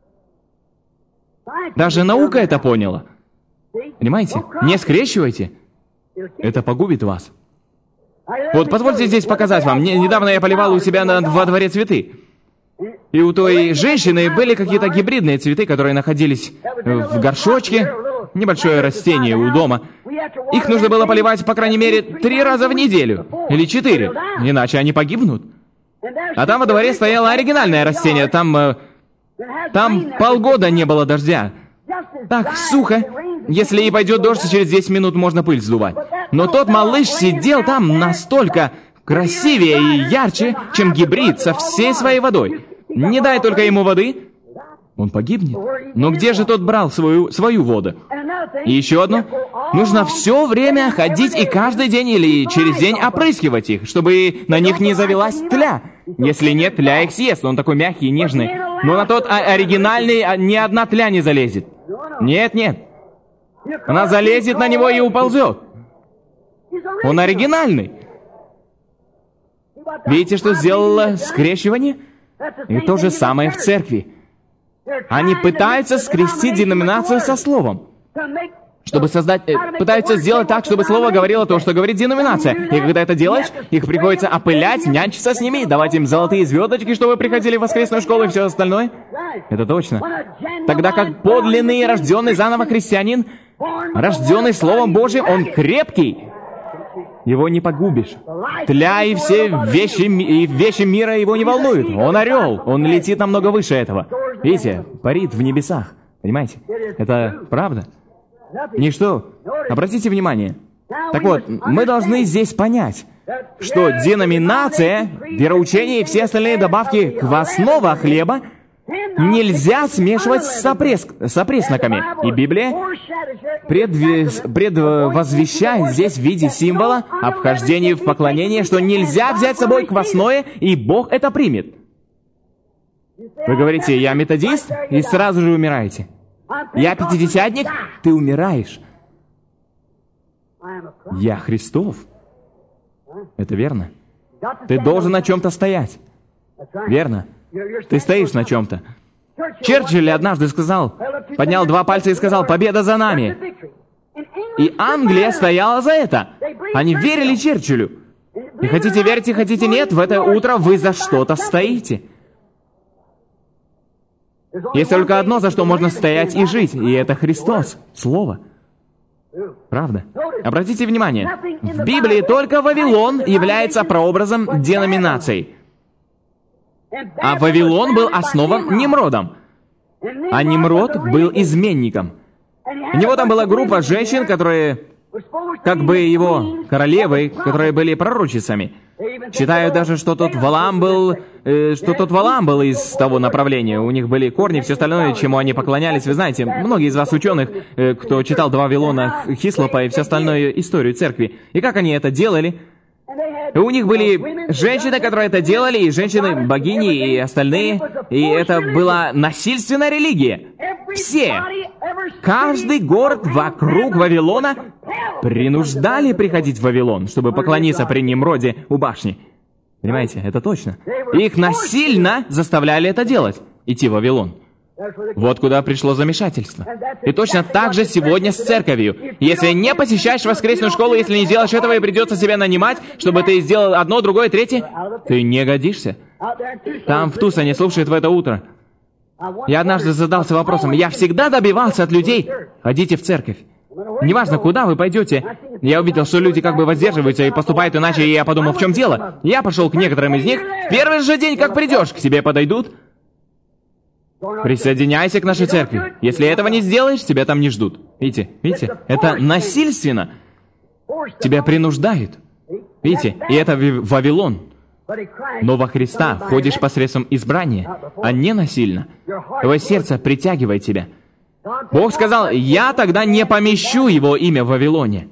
A: Даже наука это поняла. Понимаете? Не скрещивайте. Это погубит вас. Вот, позвольте здесь показать вам. Недавно я поливал у себя на, во дворе цветы. И у той женщины были какие-то гибридные цветы, которые находились в горшочке. Небольшое растение у дома. Их нужно было поливать, по крайней мере, три раза в неделю. Или четыре. Иначе они погибнут. А там во дворе стояло оригинальное растение. Там... Там полгода не было дождя. Так сухо. если и пойдет дождь, через десять минут можно пыль сдувать. Но тот малыш сидел там настолько красивее и ярче, чем гибрид со всей своей водой. Не дай только ему воды, он погибнет. Но где же тот брал свою, свою воду? И еще одно. Нужно все время ходить и каждый день или через день опрыскивать их, чтобы на них не завелась тля. Если нет, тля их съест, он такой мягкий и нежный. Но на тот оригинальный ни одна тля не залезет. Нет, нет. Она залезет на него и уползет. Он оригинальный. Видите, что сделало скрещивание? И то же самое в церкви. Они пытаются скрестить деноминацию со словом. Чтобы создать... Э, пытаются сделать так, чтобы слово говорило то, что говорит деноминация. И когда это делаешь, их приходится опылять, нянчиться с ними, давать им золотые звездочки, чтобы приходили в воскресную школу и все остальное. Это точно. Тогда как подлинный, рожденный заново христианин, рожденный Словом Божьим, он крепкий. Его не погубишь. Тля и все вещи, и вещи мира его не волнуют. Он орел, он летит намного выше этого. Видите, парит в небесах. Понимаете? Это правда. Ничто. Обратите внимание. Так вот, мы должны здесь понять, что деноминация, вероучение и все остальные добавки квасного хлеба нельзя смешивать с, опреск... с опресноками. И Библия предв... предвозвещает здесь в виде символа обхождения в поклонение, что нельзя взять с собой квасное, и Бог это примет. Вы говорите, я методист, и сразу же умираете. Я пятидесятник, ты умираешь. Я Христов. Это верно. Ты должен на чем-то стоять. Верно. Ты стоишь на чем-то. Черчилль однажды сказал, поднял два пальца и сказал, победа за нами. И Англия стояла за это. Они верили Черчиллю. И хотите верьте, хотите нет, в это утро вы за что-то стоите. Есть только одно, за что можно стоять и жить, и это Христос, Слово. Правда? Обратите внимание, в Библии только Вавилон является прообразом деноминаций. А Вавилон был основан Нимродом. А Нимрод был изменником. У него там была группа женщин, которые, как бы его королевы, которые были пророчицами. Считаю даже, что тот Валаам был, э, что тот Валаам был из того направления. У них были корни, все остальное, чему они поклонялись. Вы знаете, многие из вас ученых, э, кто читал до Вавилона Хислопа и все остальное историю церкви. И как они это делали? И у них были женщины, которые это делали, и женщины-богини, и остальные. И это была насильственная религия. Все, каждый город вокруг Вавилона принуждали приходить в Вавилон, чтобы поклониться при Нимроде у башни. Понимаете, это точно. Их насильно заставляли это делать, идти в Вавилон. Вот куда пришло замешательство. И точно так же сегодня с церковью. Если не посещаешь воскресную школу, если не делаешь этого и придется себя нанимать, чтобы ты сделал одно, другое, третье, ты не годишься. Там в Тусоне слушают в это утро. Я однажды задался вопросом, я всегда добивался от людей, ходите в церковь. Неважно, куда вы пойдете. Я увидел, что люди как бы воздерживаются и поступают иначе, и я подумал, в чем дело? Я пошел к некоторым из них. В первый же день, как придешь, к тебе подойдут. Присоединяйся к нашей церкви. Если этого не сделаешь, тебя там не ждут. Видите? Видите? Это насильственно. Тебя принуждают. Видите? И это Вавилон. Но во Христа ходишь посредством избрания, а не насильно. Твое сердце притягивает тебя. Бог сказал, я тогда не помещу его имя в Вавилоне.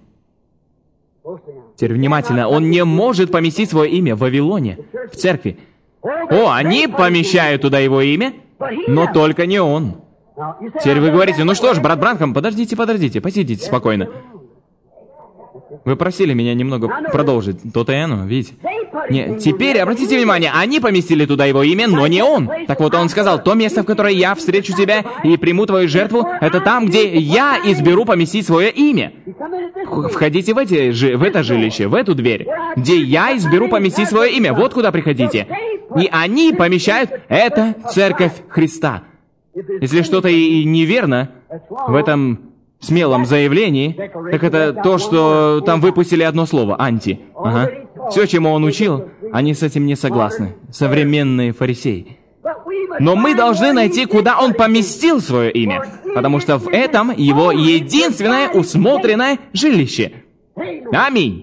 A: Теперь внимательно, он не может поместить свое имя в Вавилоне, в церкви. О, они помещают туда его имя, но только не он. Теперь вы говорите, ну что ж, брат Бранхам, подождите, подождите, посидите спокойно. Вы просили меня немного продолжить, то-то и оно, видите? Не, теперь, обратите внимание, они поместили туда его имя, но не он. Так вот, он сказал, то место, в которое я встречу тебя и приму твою жертву, это там, где я изберу поместить свое имя. Входите в, эти, в это жилище, в эту дверь, где я изберу поместить свое имя. Вот куда приходите. И они помещают, это церковь Христа. Если что-то и неверно в этом смелом заявлении, так это то, что там выпустили одно слово, анти. Ага. Все, чему он учил, они с этим не согласны. Современные фарисеи. Но мы должны найти, куда он поместил свое имя. потому что в этом его единственное усмотренное жилище. Аминь.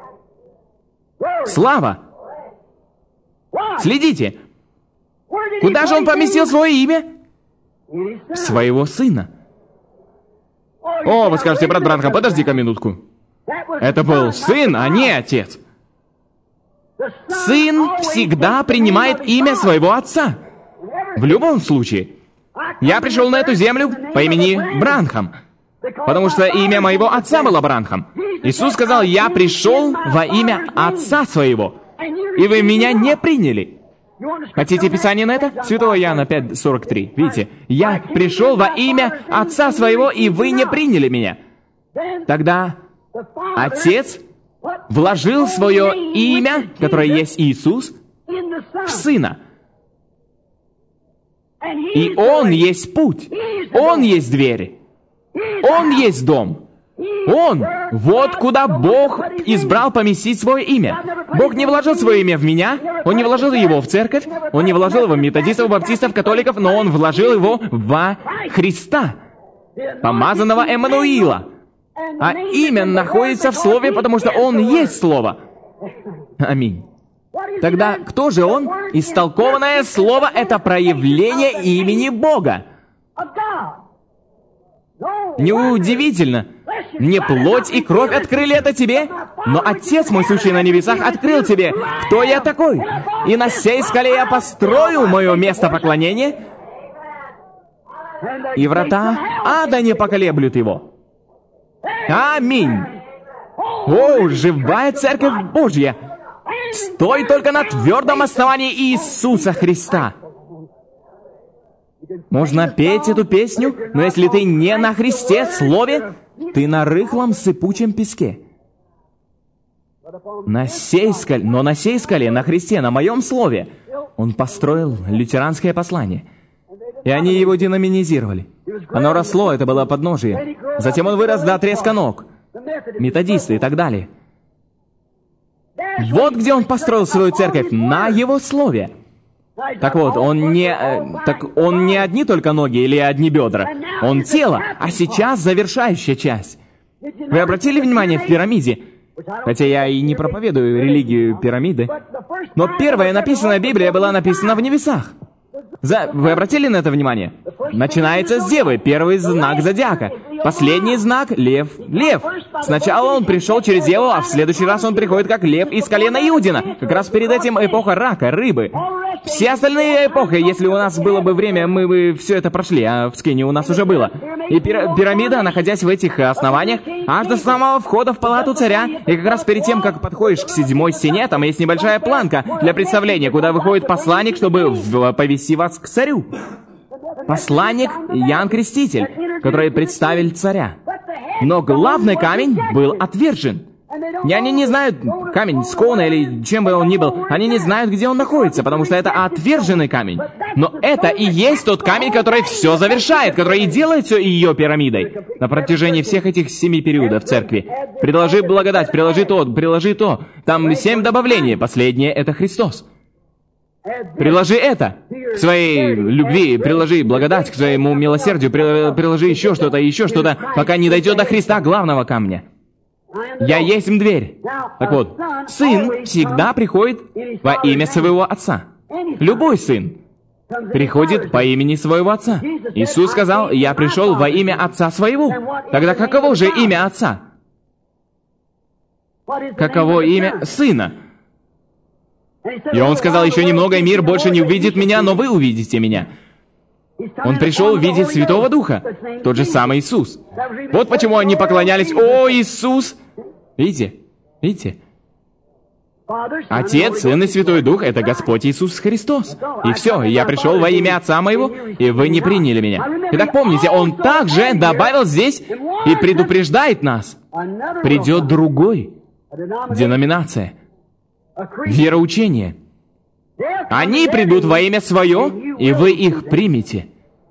A: Слава. Следите. Куда же он поместил свое имя? Своего сына. О, вы скажете, брат Бранхам, подожди-ка минутку. Это был сын, а не отец. Сын всегда принимает имя своего отца. В любом случае. Я пришел на эту землю по имени Бранхам, потому что имя моего отца было Бранхам. Иисус сказал, я пришел во имя отца своего, и вы меня не приняли. Хотите Писание на это? Святого Иоанна пять сорок три. Видите? Я пришел во имя Отца Своего, и вы не приняли меня. Тогда Отец вложил свое имя, которое есть Иисус, в Сына. И Он есть путь. Он есть дверь. Он есть дом. Он, вот куда Бог избрал поместить свое имя. Бог не вложил свое имя в меня, Он не вложил его в церковь, Он не вложил его в методистов, баптистов, католиков, но Он вложил его во Христа, помазанного Эммануила. А имя находится в Слове, потому что Он есть Слово. Аминь. Тогда кто же Он? Истолкованное Слово — это проявление имени Бога. Неудивительно. Не плоть и кровь открыли это тебе, но Отец мой, сущий на небесах, открыл тебе, кто я такой. И на сей скале я построю мое место поклонения, и врата ада не поколеблют его. Аминь. О, живая Церковь Божья! Стой только на твердом основании Иисуса Христа. Можно петь эту песню, но если ты не на Христе, Слове, ты на рыхлом сыпучем песке. На сей скале, но на сей скале, на Христе, на моем Слове, Он построил лютеранское послание. И они его динаминизировали. Оно росло, это было подножие. Затем он вырос до отрезка ног. Методисты и так далее. Вот где он построил свою церковь, на его Слове. Так вот, он не, э, так он не одни только ноги или одни бедра. Он тело, а сейчас завершающая часть. Вы обратили внимание в пирамиде? Хотя я и не проповедую религию пирамиды. Но первая написанная Библия была написана в небесах. За... Вы обратили на это внимание? Начинается с Девы, первый знак зодиака. Последний знак — лев. Лев. Сначала он пришел через Деву, а в следующий раз он приходит как лев из колена Иудина. Как раз перед этим эпоха рака, рыбы. Все остальные эпохи, если у нас было бы время, мы бы все это прошли, а в Скине у нас уже было. И пир... пирамида, находясь в этих основаниях, аж до самого входа в палату царя, и как раз перед тем, как подходишь к седьмой стене, там есть небольшая планка для представления, куда выходит посланник, чтобы повести вас к царю. Посланник Иоанн Креститель, который представил царя. Но главный камень был отвержен. И они не знают, камень скона или чем бы он ни был, они не знают, где он находится, потому что это отверженный камень. Но это и есть тот камень, который все завершает, который и делает все ее пирамидой. На протяжении всех этих семи периодов церкви. Приложи благодать, приложи то, приложи то. Там семь добавлений, последнее — это Христос. Приложи это к своей любви, приложи благодать к своему милосердию, приложи еще что-то, еще что-то, пока не дойдет до Христа, главного камня. Я есть им дверь. Так вот, сын всегда приходит во имя своего отца. Любой сын приходит по имени своего отца. Иисус сказал, я пришел во имя отца своего. Тогда каково же имя отца? Каково имя сына? И он сказал, еще немного, и мир больше не увидит меня, но вы увидите меня. Он пришел видеть Святого Духа, тот же самый Иисус. Вот почему они поклонялись: «О, Иисус!» Видите? Видите? Отец, Сын и Святой Дух — это Господь Иисус Христос. И все, я пришел во имя Отца моего, и вы не приняли меня. Итак, помните, Он также добавил здесь и предупреждает нас. Придет другой. Деноминация. Вероучение. Они придут во имя свое, и вы их примете.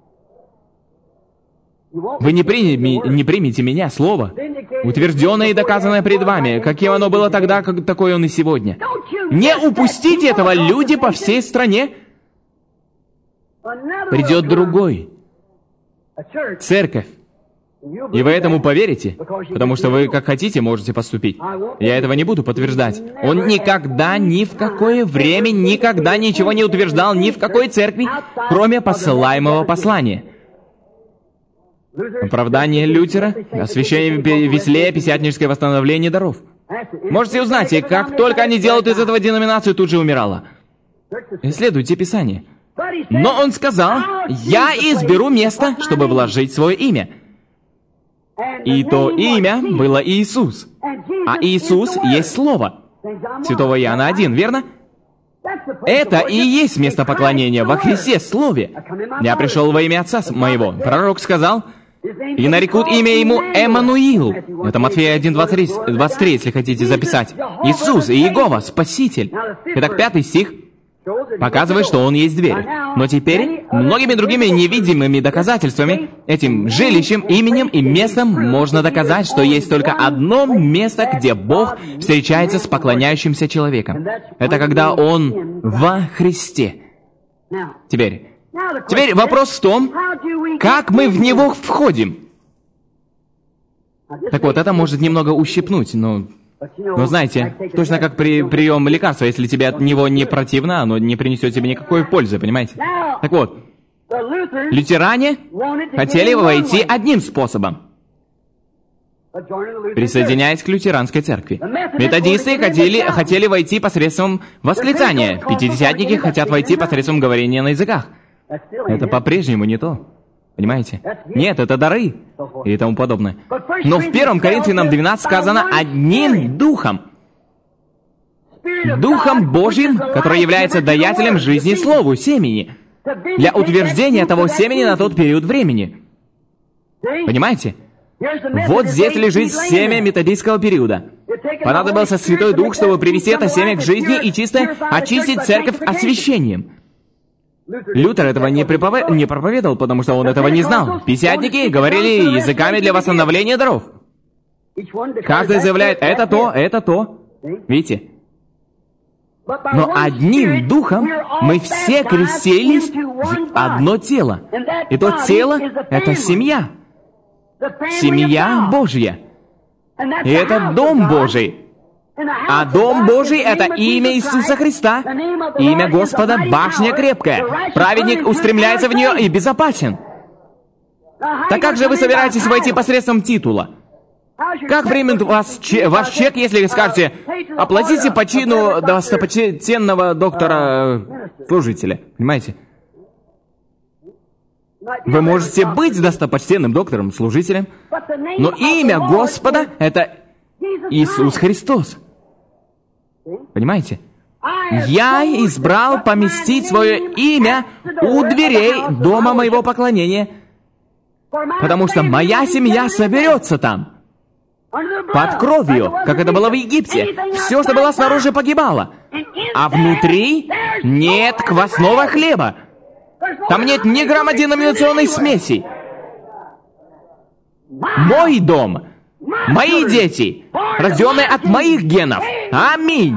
A: Вы не, приня... не примете меня, Слово, утвержденное и доказанное пред вами, каким оно было тогда, как такое он и сегодня. Не упустите этого, люди по всей стране. Придет другой. церковь. И вы этому поверите, потому что вы как хотите можете поступить. Я этого не буду подтверждать. Он никогда, ни в какое время, никогда ничего не утверждал ни в какой церкви, кроме посылаемого послания. Оправдание Лютера, освящение Веслея, пятидесятническое восстановление даров. Можете узнать, и как только они делают из этого деноминацию, тут же умирала. Исследуйте Писание. Но он сказал, я изберу место, чтобы вложить свое имя. И то имя было Иисус. А Иисус есть Слово. Святого Иоанна один, верно? Это и есть место поклонения во Христе, Слове. Я пришел во имя Отца моего. Пророк сказал, и нарекут имя ему Эммануил. Это Матфея один, двадцать три, если хотите записать. Иисус, Иегова, Спаситель. Итак, пятый стих показывает, что Он есть дверь. Но теперь многими другими невидимыми доказательствами, этим жилищем, именем и местом можно доказать, что есть только одно место, где Бог встречается с поклоняющимся человеком. Это когда Он во Христе. Теперь, теперь вопрос в том, как мы в Него входим. Так вот, это может немного ущипнуть, но... Но знаете, точно как при прием лекарства, если тебе от него не противно, оно не принесет тебе никакой пользы, понимаете? Так вот, лютеране хотели войти одним способом, присоединяясь к лютеранской церкви. Методисты хотели, хотели войти посредством восклицания. Пятидесятники хотят войти посредством говорения на языках. Это по-прежнему не то. Понимаете? Нет, это дары и тому подобное. Но в первом Коринфянам двенадцать сказано «одним духом». Духом Божьим, который является даятелем жизни Слову, семени, для утверждения того семени на тот период времени. Понимаете? Вот здесь лежит семя методистского периода. Понадобился Святой Дух, чтобы привести это семя к жизни и чисто очистить церковь освящением. Лютер этого не, приповед... не проповедовал, потому что он этого не знал. Пятидесятники говорили языками для восстановления даров. Каждый заявляет, это то, это то. Видите? Но одним духом мы все крестились в одно тело. И то тело — это семья. Семья Божья. И это Дом Божий. А Дом Божий — это имя Иисуса Христа, имя Господа — башня крепкая. Праведник устремляется в нее и безопасен. Так как же вы собираетесь войти посредством титула? Как примет вас че, ваш чек, если вы скажете, оплатите по чину достопочтенного доктора-служителя? Понимаете? Вы можете быть достопочтенным доктором-служителем, но имя Господа — это Иисус Христос. Понимаете? Я избрал поместить свое имя у дверей дома моего поклонения, потому что моя семья соберется там, под кровью, как это было в Египте. Все, что было снаружи, погибало, а внутри нет квасного хлеба. Там нет ни грамма деноминационной смеси. Мой дом, мои дети, рожденные от моих генов. Аминь.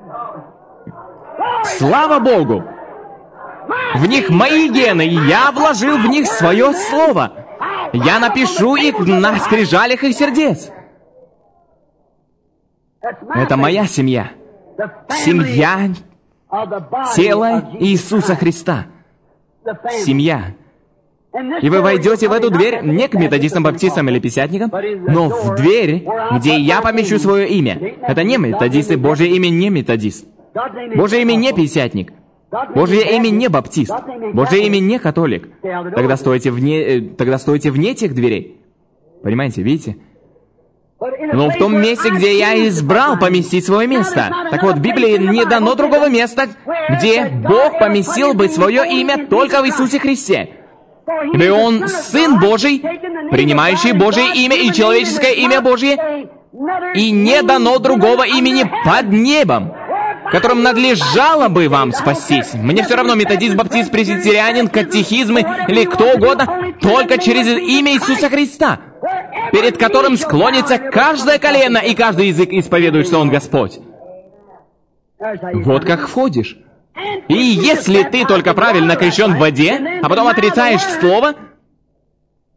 A: Слава Богу. В них мои гены, и я вложил в них свое слово. Я напишу их на скрижалях их сердец. Это моя семья. Семья тела Иисуса Христа. Семья. И вы войдете в эту дверь не к методистам, баптистам или пятидесятникам, но в дверь, где я помещу свое имя. Это не методисты, Божье имя не методист. Божье имя не пятидесятник. Божье имя не баптист. Божье имя не католик. Тогда стойте вне, тогда стойте вне тех дверей. Понимаете, видите? Но в том месте, где я избрал поместить свое место. Так вот, в Библии не дано другого места, где Бог поместил бы свое имя только в Иисусе Христе. Ибо Он Сын Божий, принимающий Божье имя и человеческое имя Божье, и не дано другого имени под небом, которым надлежало бы вам спастись. Мне все равно, методист, баптист, пресвитерианин, катехизмы или кто угодно, только через имя Иисуса Христа, перед которым склонится каждое колено и каждый язык исповедует, что Он Господь. Вот как входишь. И если ты только правильно крещен в воде, а потом отрицаешь слово,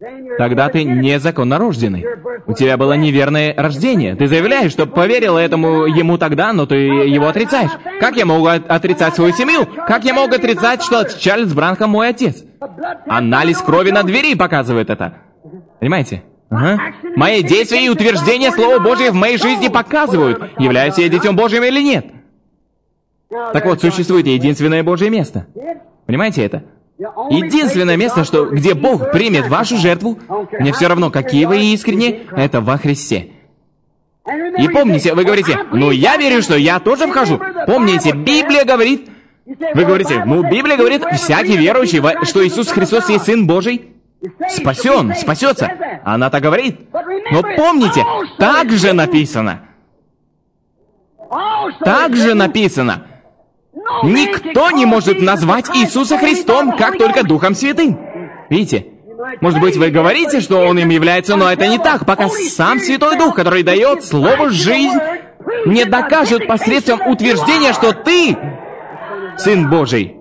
A: тогда ты незаконно рожденный. У тебя было неверное рождение. Ты заявляешь, что поверила этому ему тогда, но ты его отрицаешь. Как я могу отрицать свою семью? Как я могу отрицать, что Чарльз Бранхам мой отец? Анализ крови на двери показывает это. Понимаете? Ага. Мои действия и утверждения Слова Божьего в моей жизни показывают, являюсь я Детем Божьим или нет. Так вот, существует единственное Божье место. Понимаете это? Единственное место, что, где Бог примет вашу жертву, мне все равно, какие вы искренние, это во Христе. И помните, вы говорите, ну я верю, что я тоже вхожу. Помните, Библия говорит, вы говорите, ну Библия говорит, всякий верующий, что Иисус Христос есть Сын Божий, спасен, спасется. Она так говорит. Но помните, так же написано. Так же написано. Никто не может назвать Иисуса Христом, как только Духом Святым. Видите? Может быть, вы говорите, что Он им является, но это не так, пока сам Святой Дух, который дает Слово жизнь, не докажет посредством утверждения, что ты Сын Божий.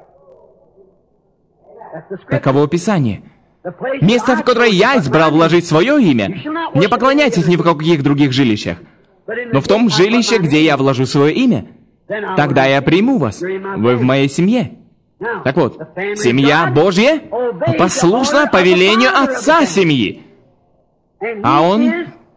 A: Таково Писание. Место, в которое я избрал вложить свое имя, не поклоняйтесь ни в каких других жилищах, но в том жилище, где я вложу свое имя, тогда я приму вас. Вы в моей семье. Так вот, семья Божья послушна повелению отца семьи. А он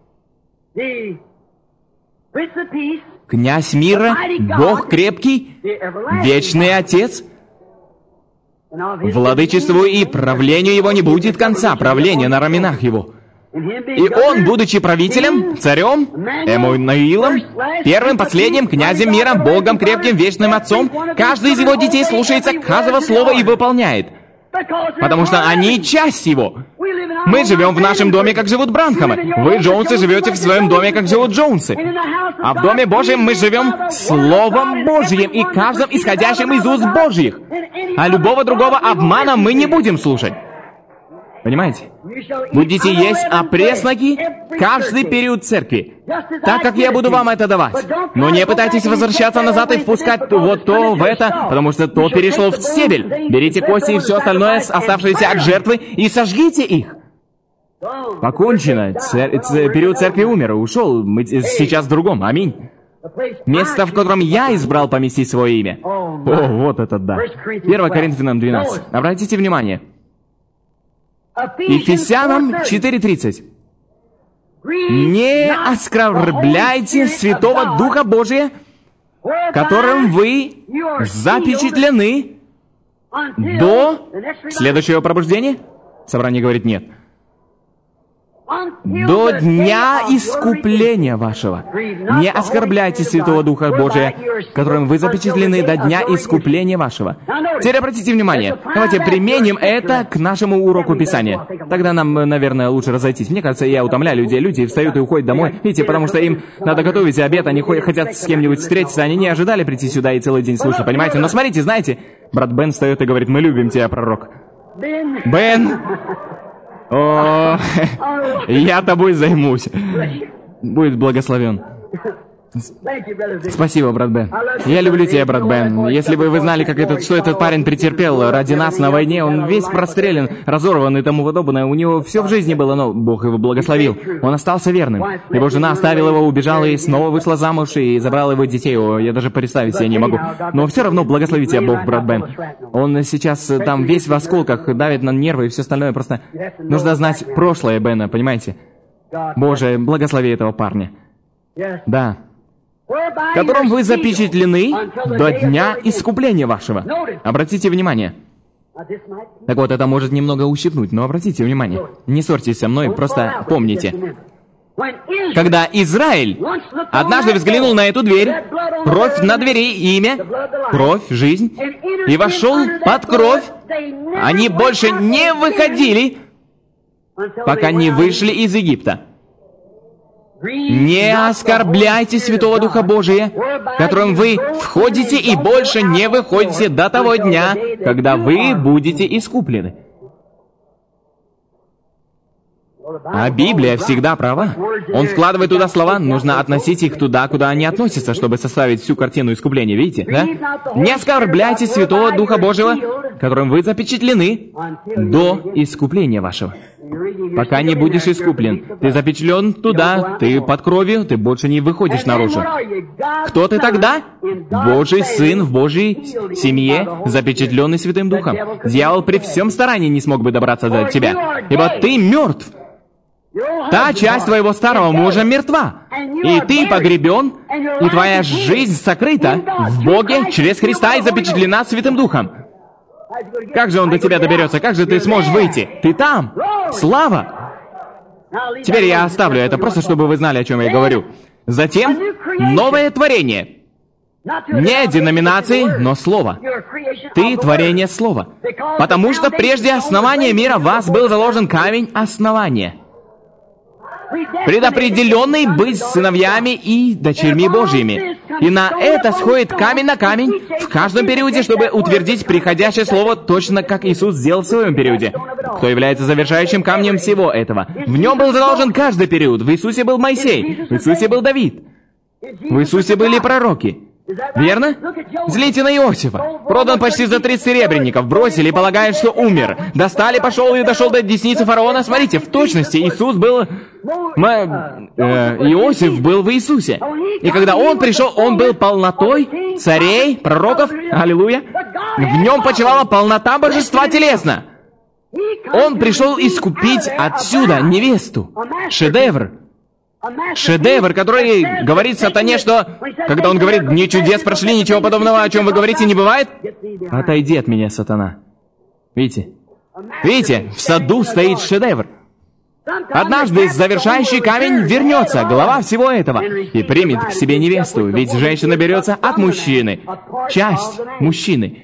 A: князь мира, Бог крепкий, вечный Отец. Владычеству и правлению его не будет конца, правление на раменах его. И он, будучи правителем, царем, Эммануилом, первым, последним, князем мира, Богом крепким, вечным Отцом, каждый из его детей слушается каждого слова и выполняет. Потому что они часть его. Мы живем в нашем доме, как живут Бранхамы. Вы, Джонсы, живете в своем доме, как живут Джонсы. А в Доме Божьем мы живем Словом Божьим и каждым исходящим из уст Божьих. А любого другого обмана мы не будем слушать. Понимаете? Будете есть опресноки каждый период церкви, так как я буду вам это давать. Но не пытайтесь возвращаться назад и впускать вот то в это, потому что то перешло в стебель. Берите кости и все остальное, оставшееся от жертвы, и сожгите их. Покончено. Цер... Ц... Период церкви умер, ушел. Мы сейчас в другом. Аминь. Место, в котором я избрал поместить свое имя. О, вот это да. первое Коринфянам двенадцать. Обратите внимание. Ефесянам четыре тридцать. «Не оскорбляйте Святого Духа Божия, которым вы запечатлены до...» Следующего пробуждения? Собрание говорит нет. «До дня искупления вашего. Не оскорбляйте Святого Духа Божия, которым вы запечатлены до дня искупления вашего». Теперь обратите внимание. Давайте применим это к нашему уроку Писания. Тогда нам, наверное, лучше разойтись. Мне кажется, я утомляю людей. Люди встают и уходят домой. Видите, потому что им надо готовить обед, они хотят с кем-нибудь встретиться. Они не ожидали прийти сюда и целый день слушать, понимаете? Но смотрите, знаете, брат Бен встает и говорит: «Мы любим тебя, пророк». Бен... О, я тобой займусь. Будет благословен. Спасибо, брат Бен. Я люблю тебя, брат Бен. Если бы вы знали, как этот, что этот парень претерпел ради нас на войне, он весь прострелен, разорван и тому подобное. У него все в жизни было, но Бог его благословил. Он остался верным. Его жена оставила его, убежала и снова вышла замуж и забрала его детей. О, я даже представить себе не могу. Но все равно благослови тебя Бог, брат Бен. Он сейчас там весь в осколках, давит на нервы и все остальное. Просто нужно знать прошлое Бена, понимаете? Боже, благослови этого парня. Да. Которым вы запечатлены до дня искупления вашего. Обратите внимание. Так вот, это может немного ущипнуть, но обратите внимание. Не ссорьтесь со мной, просто помните. Когда Израиль однажды взглянул на эту дверь, кровь на двери, имя, кровь, жизнь, и вошел под кровь, они больше не выходили, пока не вышли из Египта. Не оскорбляйте Святого Духа Божия, которым вы входите и больше не выходите до того дня, когда вы будете искуплены. А Библия всегда права. Он вкладывает туда слова, нужно относить их туда, куда они относятся, чтобы составить всю картину искупления, видите, да? Не оскорбляйте Святого Духа Божьего, которым вы запечатлены до искупления вашего. пока не будешь искуплен. Ты запечатлен туда, ты под кровью, ты больше не выходишь наружу. Кто ты тогда? Божий Сын в Божьей семье, запечатленный Святым Духом. Дьявол при всем старании не смог бы добраться до тебя, ибо ты мертв. Та часть твоего старого мужа мертва, и ты погребен, и твоя жизнь сокрыта в Боге через Христа и запечатлена Святым Духом. Как же Он до тебя доберется? Как же ты сможешь выйти? Ты там! Слава! Теперь я оставлю это, просто чтобы вы знали, о чем я говорю. Затем, новое творение. Не деноминации, но Слово. Ты творение Слова. Потому что прежде основания мира в вас был заложен камень основания, предопределенный быть сыновьями и дочерьми Божьими. И на это сходит камень на камень в каждом периоде, чтобы утвердить приходящее слово, точно как Иисус сделал в своем периоде. Кто является завершающим камнем всего этого? В нем был заложен каждый период. В Иисусе был Моисей, в Иисусе был Давид, в Иисусе были пророки. Верно? Взгляните на Иосифа. Продан почти за тридцать серебряников. Бросили и полагают, что умер. Достали, пошел и дошел до десницы фараона. Смотрите, в точности Иисус был... Мы... Э, Иосиф был в Иисусе. И когда Он пришел, Он был полнотой царей, пророков. Аллилуйя. В Нем почивала полнота божества телесно. Он пришел искупить отсюда невесту. Шедевр. Шедевр, который говорит сатане, что, когда он говорит, ни чудес прошли, ничего подобного, о чем вы говорите, не бывает. Отойди от меня, сатана. Видите? Видите, в саду стоит шедевр. Однажды завершающий камень вернется, глава всего этого, и примет к себе невесту, ведь женщина берется от мужчины, часть мужчины.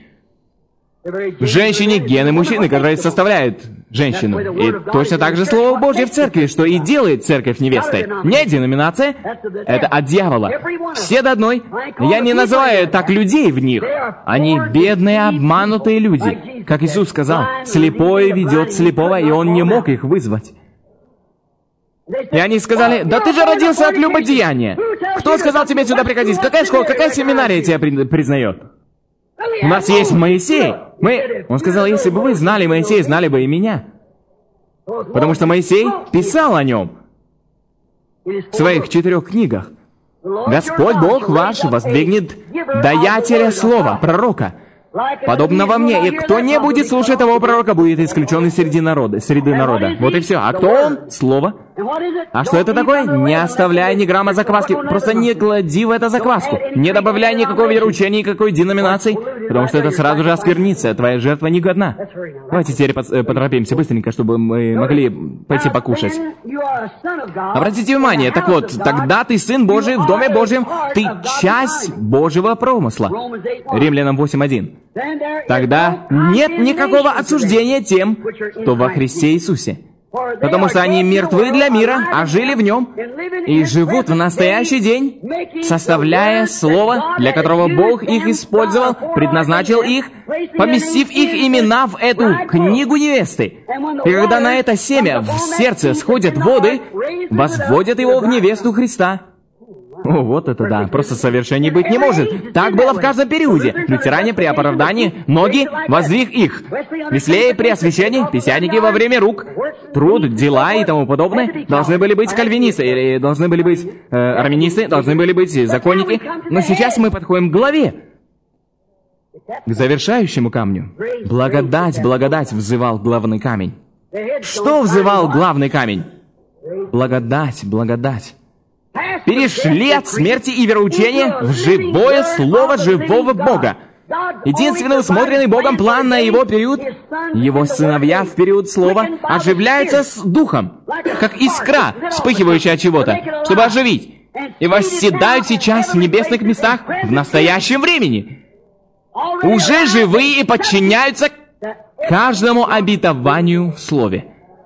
A: В женщине гены мужчины, которые составляют женщину. И точно так же Слово Божье в церкви, что и делает церковь невестой. Не деноминация, это от дьявола. Все до одной. Я не называю так людей в них. Они бедные, обманутые люди. Как Иисус сказал, слепой ведет слепого, и Он не мог их вызвать. И они сказали, да ты же родился от любодеяния. Кто сказал тебе сюда приходить? Какая школа, какая семинария тебя признает? У нас есть Моисей. Мы... Он сказал, если бы вы знали Моисея, знали бы и меня. Потому что Моисей писал о нем в своих четырех книгах. Господь Бог ваш воздвигнет даятеля слова, пророка, подобного мне, и кто не будет слушать того пророка, будет исключен из среди народа, среды народа. Вот и все. А кто он? Слово. А что это такое? Не оставляй ни грамма закваски. Просто не клади в это закваску. Не добавляй никакого вероучения, никакой деноминации, потому что это сразу же осквернится. Твоя жертва негодна. Давайте теперь поторопимся быстренько, чтобы мы могли пойти покушать. Обратите внимание, так вот, тогда ты Сын Божий в Доме Божьем, ты часть Божьего промысла. Римлянам восемь один. Тогда нет никакого осуждения тем, кто во Христе Иисусе. Потому что они мертвы для мира, а жили в нем, и живут в настоящий день, составляя Слово, для которого Бог их использовал, предназначил их, поместив их имена в эту книгу невесты. И когда на это семя в сердце сходят воды, возводят его в невесту Христа. О, вот это да, просто совершений быть не может. Так было в каждом периоде. Лютеране при оправдании, ноги, воздвиг их. Веслеи при освящении, писяники во время рук, труд, дела и тому подобное. Должны были быть кальвинисты, или должны были быть э, армянисты, должны были быть законники. Но сейчас мы подходим к главе, к завершающему камню. Благодать, благодать взывал главный камень. Что взывал главный камень? Благодать, благодать. Перешли от смерти и вероучения в живое слово живого Бога. Единственный усмотренный Богом план на его период, его сыновья в период слова оживляются с духом, как искра, вспыхивающая от чего-то, чтобы оживить, и восседают сейчас в небесных местах в настоящем времени. Уже живые и подчиняются каждому обетованию в слове.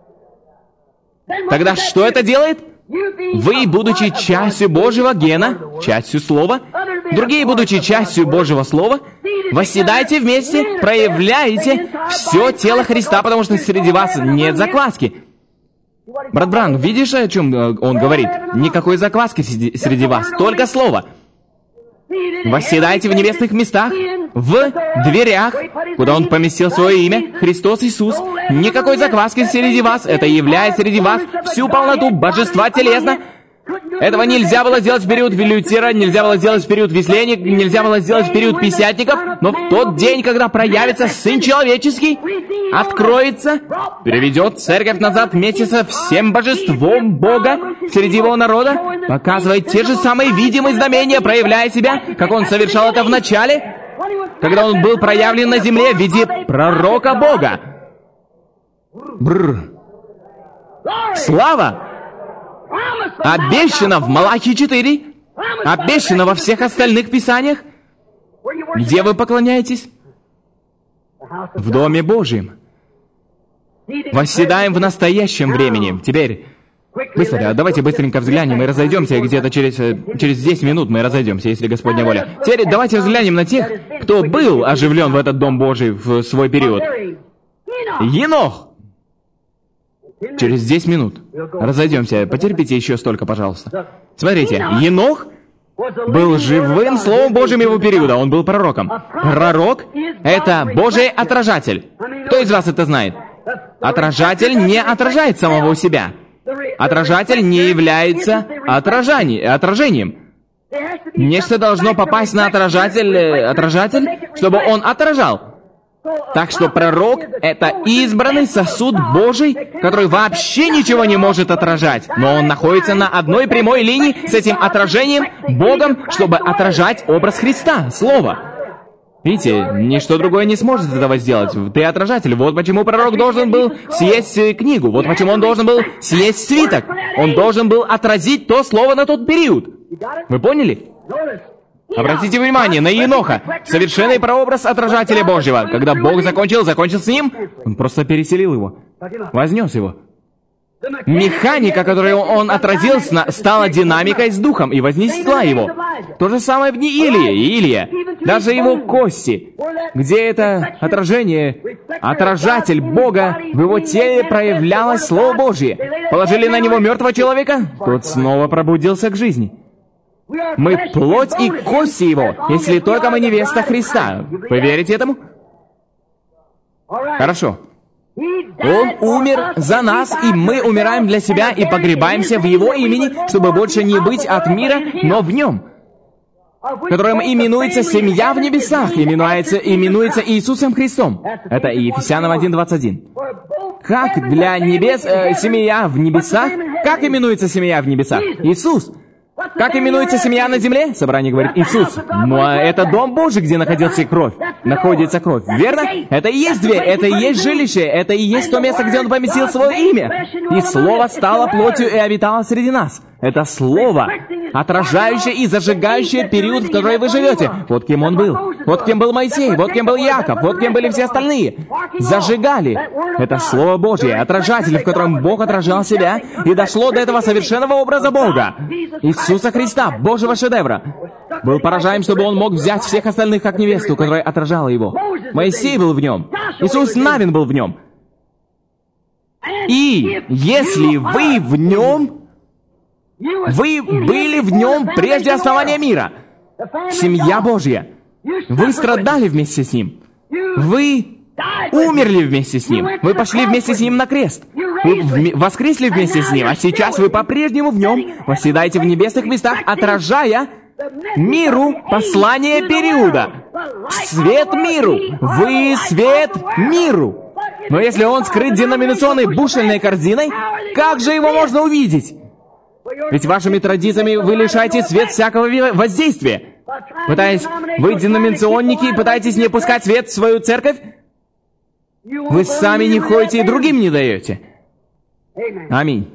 A: Тогда что это делает? Вы, будучи частью Божьего гена, частью Слова, другие, будучи частью Божьего Слова, восседайте вместе, проявляете все тело Христа, потому что среди вас нет закваски. Брат Бран, видишь, о чем он говорит? Никакой закваски среди вас, только Слово. Восседайте в небесных местах, в дверях, куда Он поместил свое имя, Христос Иисус. Никакой закваски среди вас, это являет среди вас всю полноту божества телесно. Этого нельзя было сделать в период Лютера, нельзя было сделать в период Весления, нельзя было сделать в период Пятидесятников, но в тот день, когда проявится Сын Человеческий, откроется, переведет церковь назад вместе со всем божеством Бога среди Его народа, показывает те же самые видимые знамения, проявляя себя, как Он совершал это в начале, когда Он был проявлен на земле в виде пророка Бога. Бррр. Слава! Обещано в Малахии четыре, обещано во всех остальных писаниях. Где вы поклоняетесь? В Доме Божьем. Восседаем в настоящем времени. Теперь, быстро, давайте быстренько взглянем и разойдемся где-то через, через десять минут мы разойдемся, если Господня воля. Теперь давайте взглянем на тех, кто был оживлен в этот Дом Божий в свой период. Енох! Через десять минут. Разойдемся. Потерпите еще столько, пожалуйста. Смотрите, Енох был живым Словом Божьим его периода. Он был пророком. Пророк — это Божий отражатель. Кто из вас это знает? Отражатель не отражает самого себя. Отражатель не является отражани... отражением. Нечто должно попасть на отражатель, отражатель, чтобы он отражал. Так что пророк — это избранный сосуд Божий, который вообще ничего не может отражать, но он находится на одной прямой линии с этим отражением Богом, чтобы отражать образ Христа, Слово. Видите, ничто другое не сможет этого сделать. Ты отражатель. Вот почему пророк должен был съесть книгу. Вот почему он должен был съесть свиток. Он должен был отразить то слово на тот период. Вы поняли? Обратите внимание на Еноха, совершенный прообраз отражателя Божьего. Когда Бог закончил, закончил с ним, Он просто переселил его, вознес его. Механика, которую он отразил, стала динамикой с духом и вознесла его. То же самое в дни Илии и Илия. Даже его кости, где это отражение, отражатель Бога, в его теле проявлялось Слово Божье. Положили на него мертвого человека, тот снова пробудился к жизни. Мы плоть и кости его, если только мы невеста Христа. Вы верите этому? Хорошо. Он умер за нас, и мы умираем для себя и погребаемся в Его имени, чтобы больше не быть от мира, но в Нем, которым именуется семья в небесах, именуется, именуется Иисусом Христом. Это Ефесянам один двадцать один. Как для небес, э, семья в небесах? Как именуется семья в небесах? Иисус. Как именуется семья на земле? Собрание говорит Иисус. Ну а это Дом Божий, где находится кровь. Находится кровь. Верно? Это и есть дверь, это и есть жилище, это и есть то место, где Он поместил свое имя. И Слово стало плотью и обитало среди нас. Это Слово, отражающее и зажигающее период, в который вы живете. Вот кем Он был. Вот кем был Моисей, вот кем был Яков, вот кем были все остальные. Зажигали. Это Слово Божье, отражатель, в котором Бог отражал себя, и дошло до этого совершенного образа Бога. Иисуса Христа, Божьего шедевра. Был поражаем, чтобы Он мог взять всех остальных как невесту, которая отражала Его. Моисей был в Нем. Иисус Навин был в Нем. И если вы в Нем, вы были в Нем прежде основания мира. Семья Божья. Вы страдали вместе с Ним. Вы умерли вместе с Ним. Вы пошли вместе с Ним на крест. Вы воскресли вместе с Ним, а сейчас вы по-прежнему в Нем восседаете в небесных местах, отражая миру послание периода. Свет миру. Вы свет миру. Но если Он скрыт деноминационной бушельной корзиной, как же Его можно увидеть? Ведь вашими традициями вы лишаете свет всякого воздействия. Пытаясь, вы деноминационники, пытаетесь не пускать свет в свою церковь, вы сами не ходите и другим не даете. Аминь.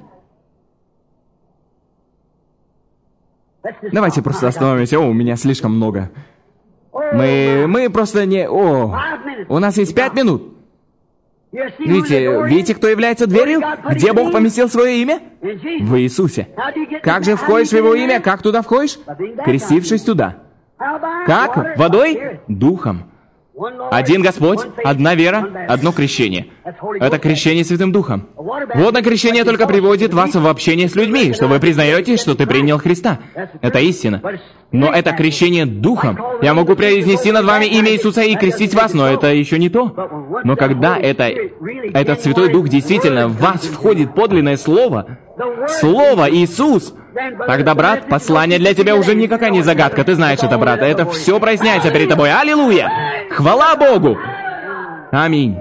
A: Давайте просто остановимся. О, у меня слишком много. Мы, мы просто не... О, у нас есть пять минут. Видите, видите, кто является дверью? Где Бог поместил свое имя? В Иисусе. Как же входишь в Его имя? Как туда входишь? Крестившись туда. Как? Водой? Духом. Один Господь, одна вера, одно крещение. Это крещение Святым Духом. Водное крещение только приводит вас в общение с людьми, что вы признаете, что ты принял Христа. Это истина. Но это крещение Духом. Я могу произнести над вами имя Иисуса и крестить вас, но это еще не то. Но когда это, этот Святой Дух действительно в вас входит подлинное Слово, Слово Иисус, тогда, брат, послание для тебя уже никакая не загадка. Ты знаешь это, брат. Это все проясняется перед тобой. Аллилуйя! Хвала Богу! Аминь.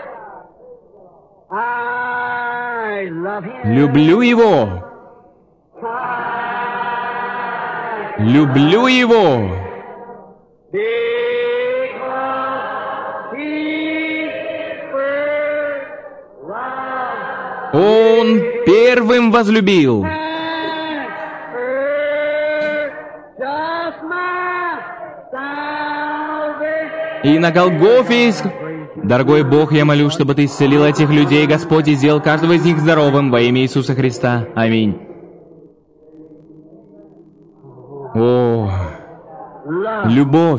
A: Люблю Его. Люблю Его. Он первым возлюбил. И на Голгофе, дорогой Бог, я молю, чтобы Ты исцелил этих людей, Господь, и сделал каждого из них здоровым во имя Иисуса Христа. Аминь. О, любовь.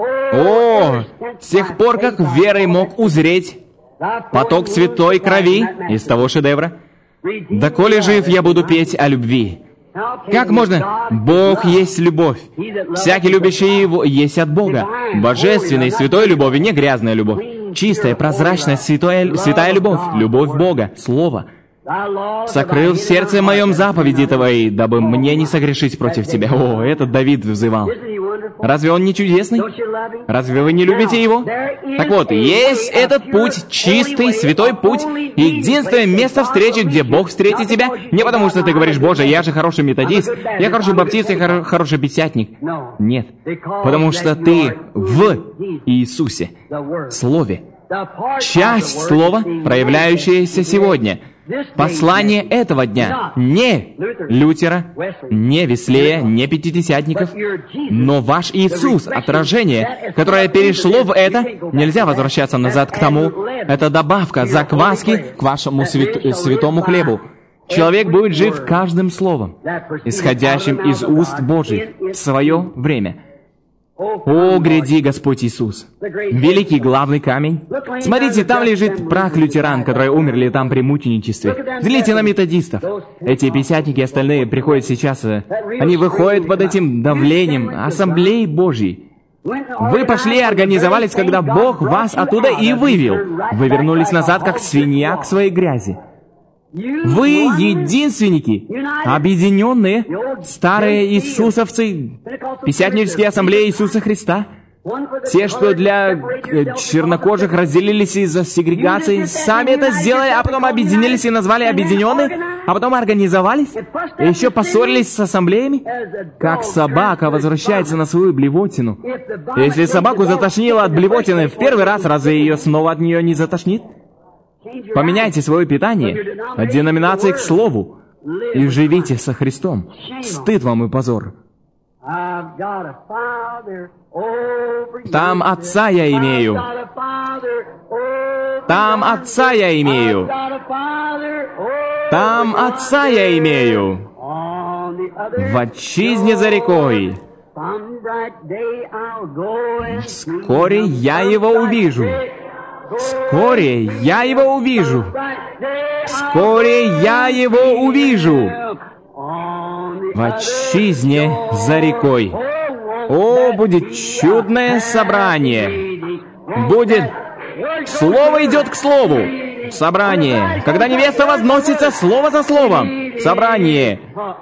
A: О, с тех пор, как верой мог узреть поток святой крови из того шедевра, доколе жив, я буду петь о любви. Как можно? Бог есть любовь. Всякий любящий Его есть от Бога. Божественной, святой любовь, не грязная любовь. Чистая, прозрачная, святая, святая любовь. Любовь Бога. Слово. «Сокрыл в сердце моем заповеди Твои, дабы мне не согрешить против Тебя». О, этот Давид взывал. Разве он не чудесный? Разве вы не любите его? Так вот, есть этот путь, чистый, святой путь, единственное место встречи, где Бог встретит тебя, не потому что ты говоришь: «Боже, я же хороший методист, я хороший баптист, я хор- хороший пятидесятник». Нет, потому что ты в Иисусе, Слове. Часть Слова, проявляющаяся сегодня. Послание этого дня не Лютера, не Веслея, не пятидесятников, но ваш Иисус, отражение, которое перешло в это, нельзя возвращаться назад к тому. Это добавка, закваски к вашему свят, святому хлебу. Человек будет жив каждым словом, исходящим из уст Божьих в свое время. О, гряди, Господь Иисус! Великий главный камень. Смотрите, там лежит прах лютеран, которые умерли там при мученичестве. Взгляните на методистов. Эти пятидесятники и остальные приходят сейчас, они выходят под этим давлением ассамблеи Божьей. Вы пошли и организовались, когда Бог вас оттуда и вывел. Вы вернулись назад, как свинья, к своей грязи. Вы единственники, объединенные, старые иисусовцы, пятидесятнические ассамблеи Иисуса Христа. Те, что для чернокожих разделились из-за сегрегации, сами это сделали, а потом объединились и назвали объединенные, а потом организовались, и еще поссорились с ассамблеями. Как собака возвращается на свою блевотину. Если собаку затошнило от блевотины в первый раз, разве ее снова от нее не затошнит? Поменяйте свое питание от деноминации к Слову и живите со Христом. Стыд вам и позор. Там Отца я имею. Там Отца я имею. Там Отца я имею. В отчизне за рекой. Вскоре я его увижу. Вскоре я его увижу. Вскоре я его увижу. В отчизне за рекой. О, будет чудное собрание. Будет... Слово идет к слову. Собрание. Когда невеста возносится слово за словом. Собрание.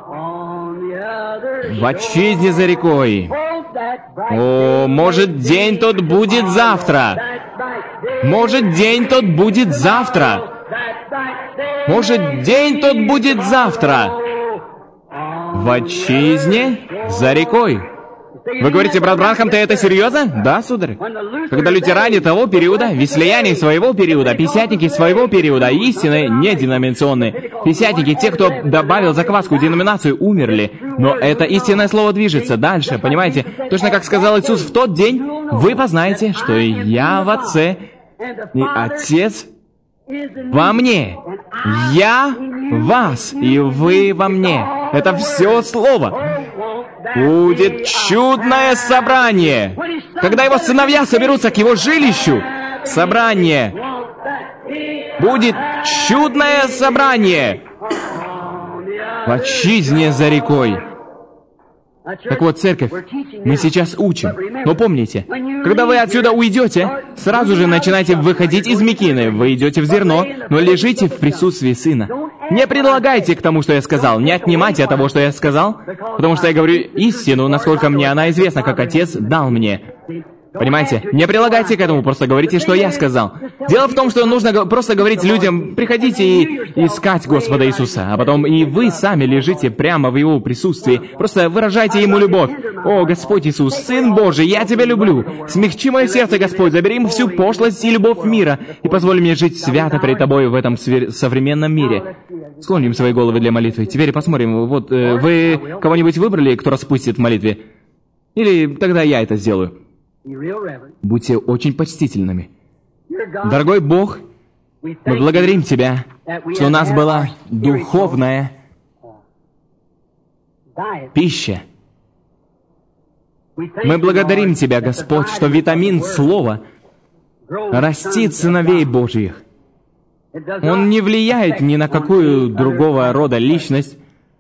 A: В отчизне за рекой. О, может, день тот будет завтра. Может, день тот будет завтра. Может, день тот будет завтра. В отчизне за рекой. Вы говорите: брат Бранхам, ты это серьезно? Да, сударь. Когда лютеране того периода, веслеяне своего периода, пятидесятники своего периода, истинные, не деноминационные, пятидесятники, те, кто добавил закваску в деноминацию, умерли. Но это истинное слово движется дальше, понимаете? Точно как сказал Иисус: в тот день вы познаете, что и я в Отце, и Отец во мне. Я в вас, и вы во мне. Это все слово. будет чудное собрание. Когда его сыновья соберутся к его жилищу, собрание. Будет чудное собрание в отчизне за рекой. Так вот, церковь, мы сейчас учим. Но помните, когда вы отсюда уйдете, сразу же начинайте выходить из мекины. Вы идете в зерно, но лежите в присутствии Сына. Не предлагайте к тому, что я сказал. Не отнимайте от того, что я сказал, потому что я говорю истину, насколько мне она известна, как Отец дал мне. Понимаете? Не прилагайте к этому, просто говорите, что я сказал. Дело в том, что нужно просто говорить людям, приходите и искать Господа Иисуса, а потом и вы сами лежите прямо в Его присутствии. Просто выражайте Ему любовь. О, Господь Иисус, Сын Божий, я Тебя люблю. Смягчи мое сердце, Господь, забери всю пошлость и любовь мира и позволь мне жить свято перед Тобой в этом свер... современном мире. Склоним свои головы для молитвы. Теперь посмотрим, вот э, вы кого-нибудь выбрали, кто распустит в молитве? Или тогда я это сделаю? Будьте очень почтительными. Дорогой Бог, мы благодарим Тебя, что у нас была духовная пища. Мы благодарим Тебя, Господь, что витамин Слова растит сыновей Божьих. Он не влияет ни на какую другого рода личность,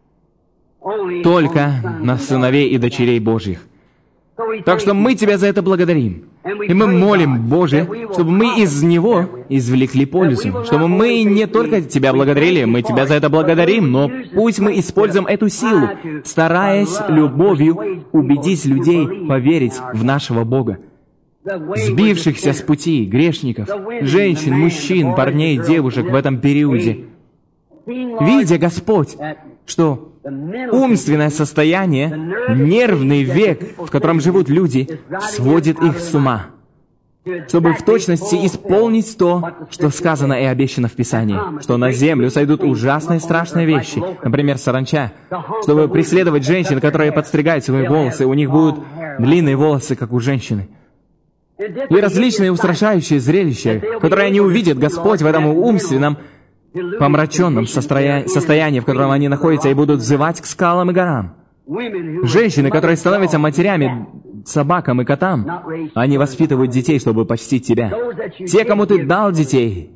A: только на сыновей и дочерей Божьих. Так что мы Тебя за это благодарим. И мы молим, Боже, чтобы мы из него извлекли пользу. Чтобы мы не только Тебя благодарили, мы Тебя за это благодарим, но пусть мы используем эту силу, стараясь любовью убедить людей поверить в нашего Бога. Сбившихся с пути, грешников, женщин, мужчин, парней, девушек в этом периоде. Видя, Господь, что умственное состояние, нервный век, в котором живут люди, сводит их с ума, чтобы в точности исполнить то, что сказано и обещано в Писании, что на землю сойдут ужасные страшные вещи, например, саранча, чтобы преследовать женщин, которые подстригают свои волосы, у них будут длинные волосы, как у женщины. И различные устрашающие зрелища, которые они увидят, Господь, в этом умственном, помраченном состоя... состоянии, в котором они находятся, и будут взывать к скалам и горам. Женщины, которые становятся матерями собакам и котам, они воспитывают детей, чтобы почтить Тебя. Те, кому Ты дал детей,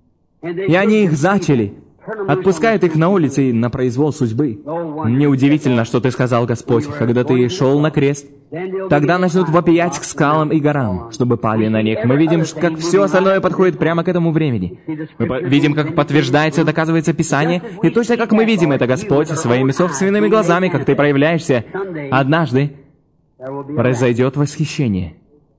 A: и они их зачали, отпускают их на улице и на произвол судьбы. Неудивительно, что Ты сказал, Господь, когда Ты шел на крест. Тогда начнут вопиять к скалам и горам, чтобы пали на них. Мы видим, как все остальное подходит прямо к этому времени. Мы видим, как подтверждается и доказывается Писание. И точно как мы видим это, Господь, своими собственными глазами, как Ты проявляешься, однажды произойдет восхищение.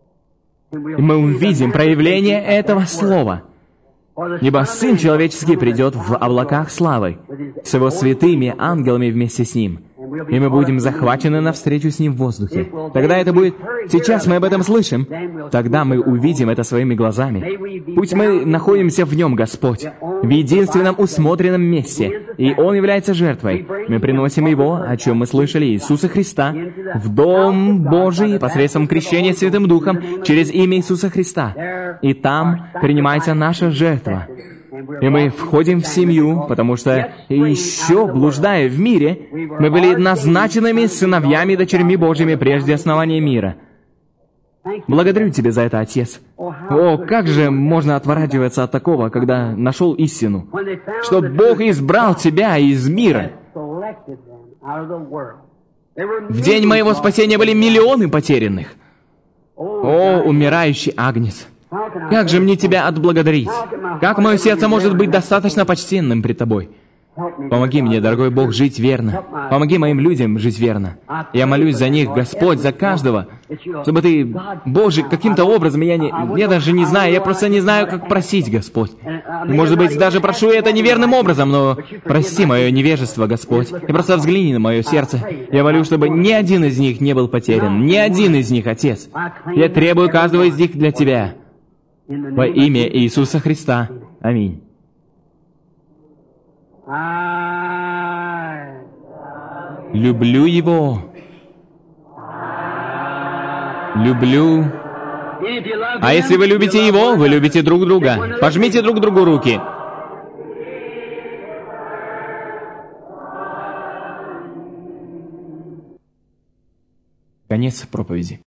A: И мы увидим проявление этого Слова. Ибо Сын Человеческий придет в облаках славы, с Его святыми ангелами вместе с Ним. И мы будем захвачены навстречу с Ним в воздухе. Тогда это будет... Сейчас мы об этом слышим. Тогда мы увидим это своими глазами. Пусть мы находимся в Нем, Господь, в единственном усмотренном месте. И Он является жертвой. Мы приносим Его, о чем мы слышали, Иисуса Христа, в Дом Божий посредством крещения Святым Духом через имя Иисуса Христа. И там принимается наша жертва. И мы входим в семью, потому что еще, блуждая в мире, мы были назначенными сыновьями и дочерьми Божьими прежде основания мира. Благодарю Тебя за это, Отец. О, как же можно отворачиваться от такого, когда нашел истину, что Бог избрал Тебя из мира. В день моего спасения были миллионы потерянных. О, умирающий Агнец! Как же мне Тебя отблагодарить? Как мое сердце может быть достаточно почтенным пред Тобой? Помоги мне, дорогой Бог, жить верно. Помоги моим людям жить верно. Я молюсь за них, Господь, за каждого, чтобы Ты, Боже, каким-то образом, я, не, я даже не знаю, я просто не знаю, как просить, Господь. Может быть, даже прошу это неверным образом, но прости мое невежество, Господь, и просто взгляни на мое сердце. Я молю, чтобы ни один из них не был потерян, ни один из них, Отец. Я требую каждого из них для Тебя. Во имя Иисуса Христа. Аминь. Люблю Его. Люблю. А если вы любите Его, вы любите друг друга. Пожмите друг другу руки. Конец проповеди.